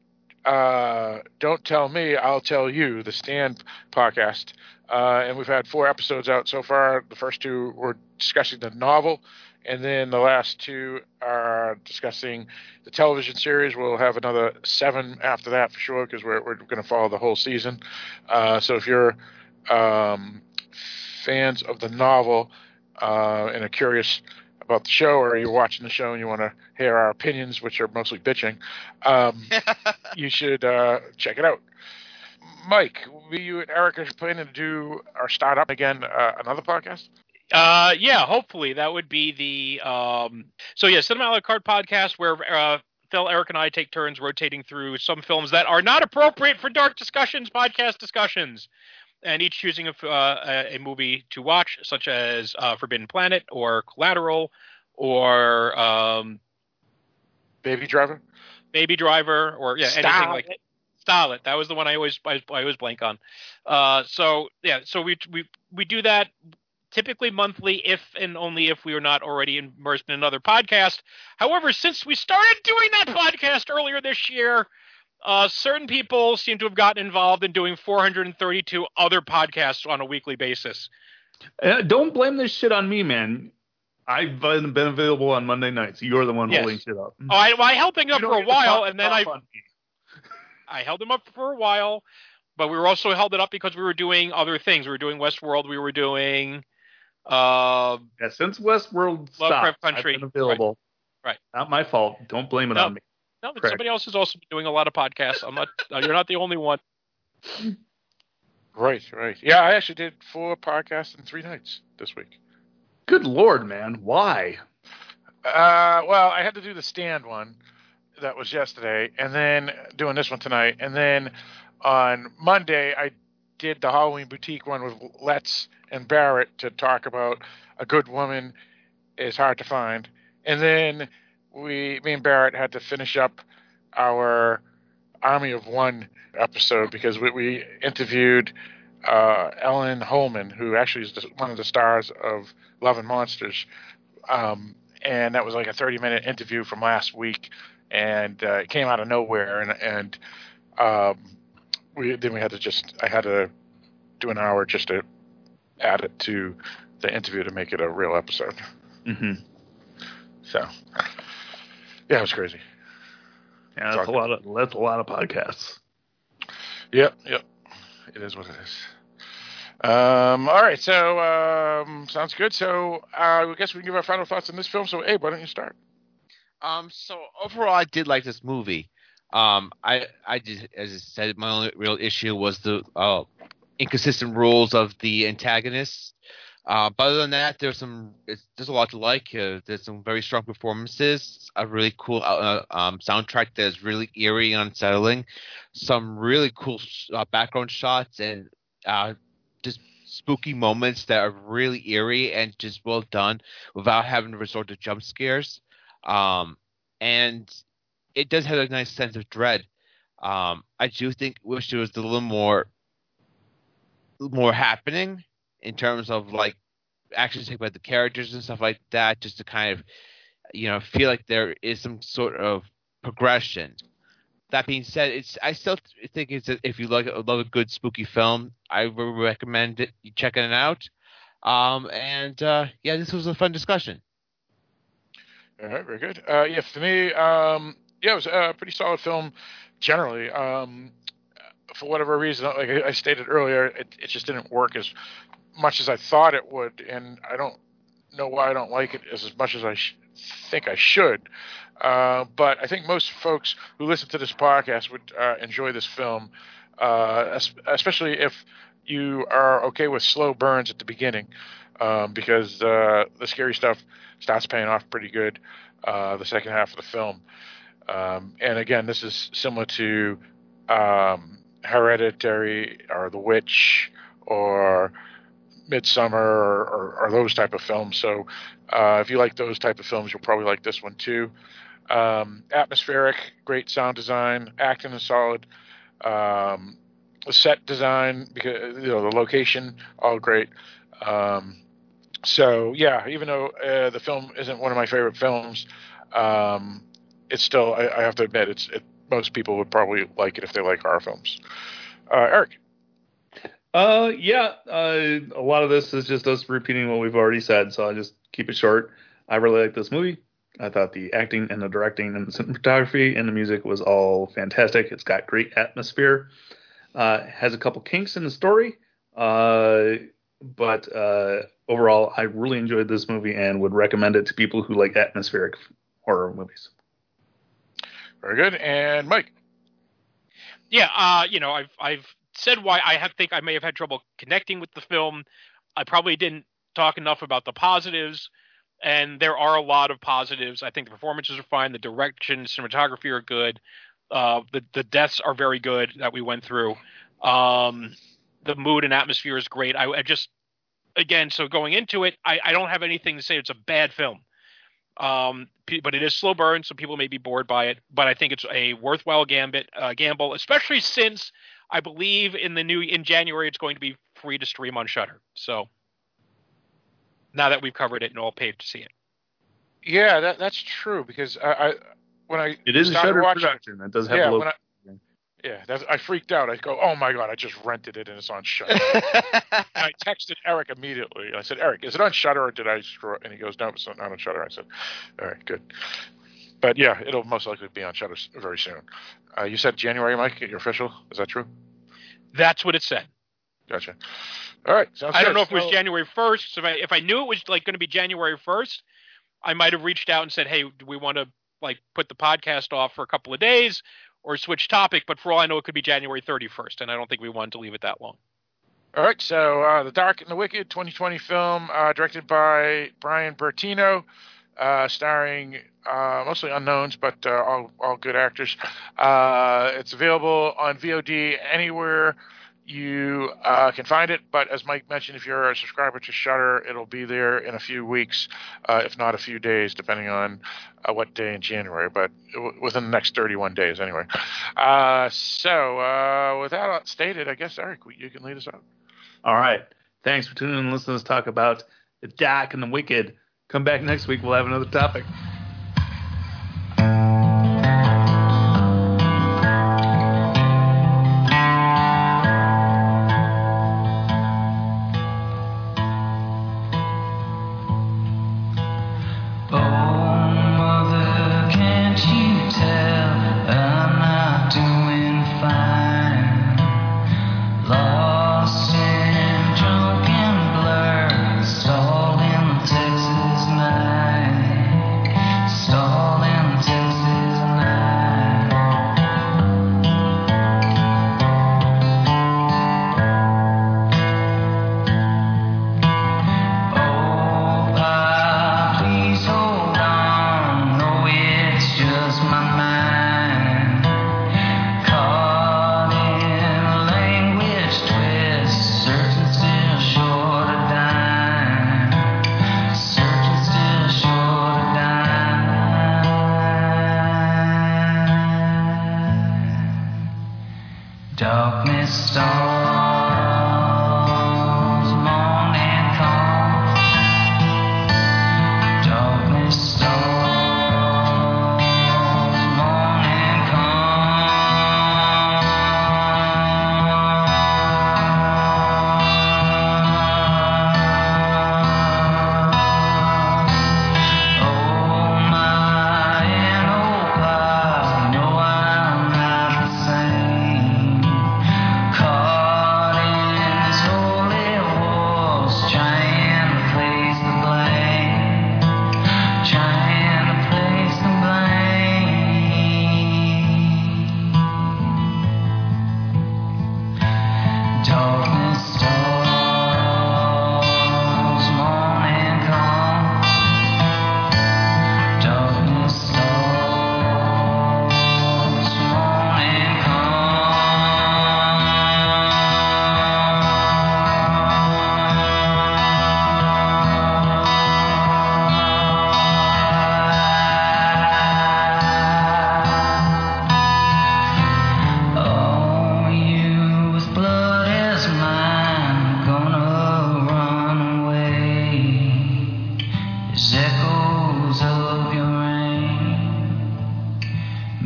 S13: uh, Don't Tell Me, I'll Tell You, The Stand podcast. Uh, and we've had four episodes out so far. The first two were discussing the novel, and then the last two are discussing the television series. We'll have another seven after that for sure, because we're, we're going to follow the whole season. Uh, so if you're um, fans of the novel uh, and are curious about the show, or you're watching the show and you want to hear our opinions, which are mostly bitching, um, you should uh, check it out. Mike, will you and Eric are planning to do or start up again uh, another podcast?
S14: Uh, yeah, hopefully that would be the um. So yeah, Cinema a la carte podcast, where uh, Phil, Eric, and I take turns rotating through some films that are not appropriate for dark discussions, podcast discussions, and each choosing a, uh, a movie to watch, such as uh, Forbidden Planet or Collateral or um,
S13: Baby Driver,
S14: Baby Driver, or yeah,
S13: Style.
S14: anything like that. Style it. That was the one I always I, I always blank on. Uh, so yeah, so we we we do that typically monthly, if and only if we are not already immersed in another podcast. However, since we started doing that podcast earlier this year, uh, certain people seem to have gotten involved in doing four hundred thirty-two other podcasts on a weekly basis.
S5: Uh, don't blame this shit on me, man. I've been, been available on Monday nights. You're the one
S14: Yes.
S5: holding shit up.
S14: Oh, I, well, I held things up
S5: You
S14: for
S5: don't
S14: a
S5: get to
S14: while,
S5: talk
S14: and then I
S5: on me.
S14: I held them up for a while, but we were also held it up because we were doing other things. We were doing Westworld. We were doing uh,
S5: Yeah, since Westworld stopped,
S14: Lovecraft Country.
S5: I've been available.
S14: Right. Right.
S5: Not my fault. Don't blame it
S14: No.
S5: on me.
S14: No, but
S5: Correct.
S14: somebody else has also been doing a lot of podcasts. I'm not. Uh, you're not the only one.
S13: Right, right. Yeah, I actually did four podcasts in three nights this week.
S5: Good Lord, man. Why?
S13: Uh, well, I had to do the Stand one. That was yesterday, and then doing this one tonight. And then on Monday, I did the Halloween Boutique one with Letts and Barrett to talk about A Good Woman is Hard to Find. And then we, me and Barrett had to finish up our Army of One episode, because we, we interviewed uh, Ellen Holman, who actually is the, one of the stars of Love and Monsters. Um, and that was like a thirty minute interview from last week. And uh, it came out of nowhere, and and um, we then we had to just I had to do an hour just to add it to the interview to make it a real episode.
S5: Mm-hmm.
S13: So yeah, it was crazy.
S5: Yeah, that's a lot of that's a lot of podcasts.
S13: Yep, yep. It is what it is. Um, all right, so um, sounds good. So uh, I guess we can give our final thoughts on this film. So, Abe, why don't you start?
S15: Um, so overall, I did like this movie. Um, I, I just, as I said, my only real issue was the uh, inconsistent rules of the antagonists. Uh, but other than that, there's some, it's, there's a lot to like. Uh, there's some very strong performances, a really cool uh, um, soundtrack that is really eerie and unsettling, some really cool uh, background shots, and uh, just spooky moments that are really eerie and just well done without having to resort to jump scares. Um, and it does have a nice sense of dread. Um, I do think wish there was a little more, more happening in terms of like actions taken by the characters and stuff like that, just to kind of, you know, feel like there is some sort of progression. That being said, it's I still think it's a, if you like love a good spooky film, I would recommend it, you checking it out. Um, and uh, yeah, this was a fun discussion.
S13: All right, very good. Uh, yeah, for me, um, yeah, it was a pretty solid film generally. Um, for whatever reason, like I stated earlier, it, it just didn't work as much as I thought it would, and I don't know why I don't like it as, as much as I sh- think I should. Uh, but I think most folks who listen to this podcast would uh, enjoy this film, uh, especially if you are okay with slow burns at the beginning, um, because uh, the scary stuff starts paying off pretty good uh, the second half of the film. Um, and again, this is similar to um, Hereditary or The Witch or Midsummer or, or, or those type of films. So uh, if you like those type of films, you'll probably like this one too. Um, atmospheric, great sound design, acting is solid. Um, the set design, because you know the location, all great. Um, so yeah, even though uh, the film isn't one of my favorite films, um, it's still I, I have to admit it's it, most people would probably like it if they like horror films. Uh, Eric.
S5: Uh, yeah, uh, a lot of this is just us repeating what we've already said, so I'll just keep it short. I really like this movie. I thought the acting and the directing and the cinematography and the music was all fantastic. It's got great atmosphere. Uh, has a couple kinks in the story, uh, but uh, overall, I really enjoyed this movie and would recommend it to people who like atmospheric horror movies.
S13: Very good. And Mike?
S14: Yeah, uh, you know, I've I've said why I have, think I may have had trouble connecting with the film. I probably didn't talk enough about the positives, and there are a lot of positives. I think the performances are fine. The direction, cinematography are good. Uh, the, the deaths are very good that we went through. Um, the mood and atmosphere is great. I, I just, again, so going into it, I, I don't have anything to say it's a bad film. Um, but it is slow burn, so people may be bored by it. But I think it's a worthwhile gambit, uh, gamble, especially since I believe in the new in January it's going to be free to stream on Shudder. So now that we've covered it and all paid to see it,
S13: yeah, that that's true because I, I when I
S5: it is a Shudder
S13: watching,
S5: production. It does have
S13: yeah,
S5: a low.
S13: When I, yeah, that's, I freaked out. I go, oh my god, I just rented it and it's on Shudder. And I texted Eric immediately. I said, Eric, is it on Shudder or did I screw it? And he goes, no, it's not on Shudder. I said, all right, good. But yeah, it'll most likely be on Shudder very soon. Uh, you said January, Mike. You're official. Is that true?
S14: That's what it said.
S13: Gotcha. All right. Sounds
S14: I
S13: good.
S14: don't know if it was
S13: so,
S14: January first. So if I, if I knew it was like going to be January first, I might have reached out and said, hey, do we want to like put the podcast off for a couple of days or switch topic? But for all I know, it could be January thirty-first, and I don't think we wanted to leave it that long.
S13: All right. So uh, The Dark and the Wicked, twenty twenty film, uh, directed by Brian Bertino. Uh, starring uh, mostly unknowns, but uh, all, all good actors. Uh, it's available on V O D anywhere you uh, can find it. But as Mike mentioned, if you're a subscriber to Shudder, it'll be there in a few weeks, uh, if not a few days, depending on uh, what day in January. But w- within the next thirty-one days, anyway. Uh, so uh, with that stated, I guess Eric, you can lead us out.
S5: All right. Thanks for tuning in and listening to us talk about The Dark and the Wicked. Come back next week. We'll have another topic.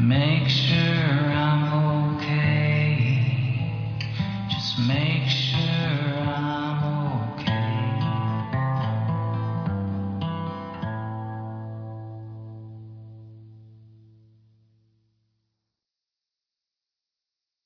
S17: Make sure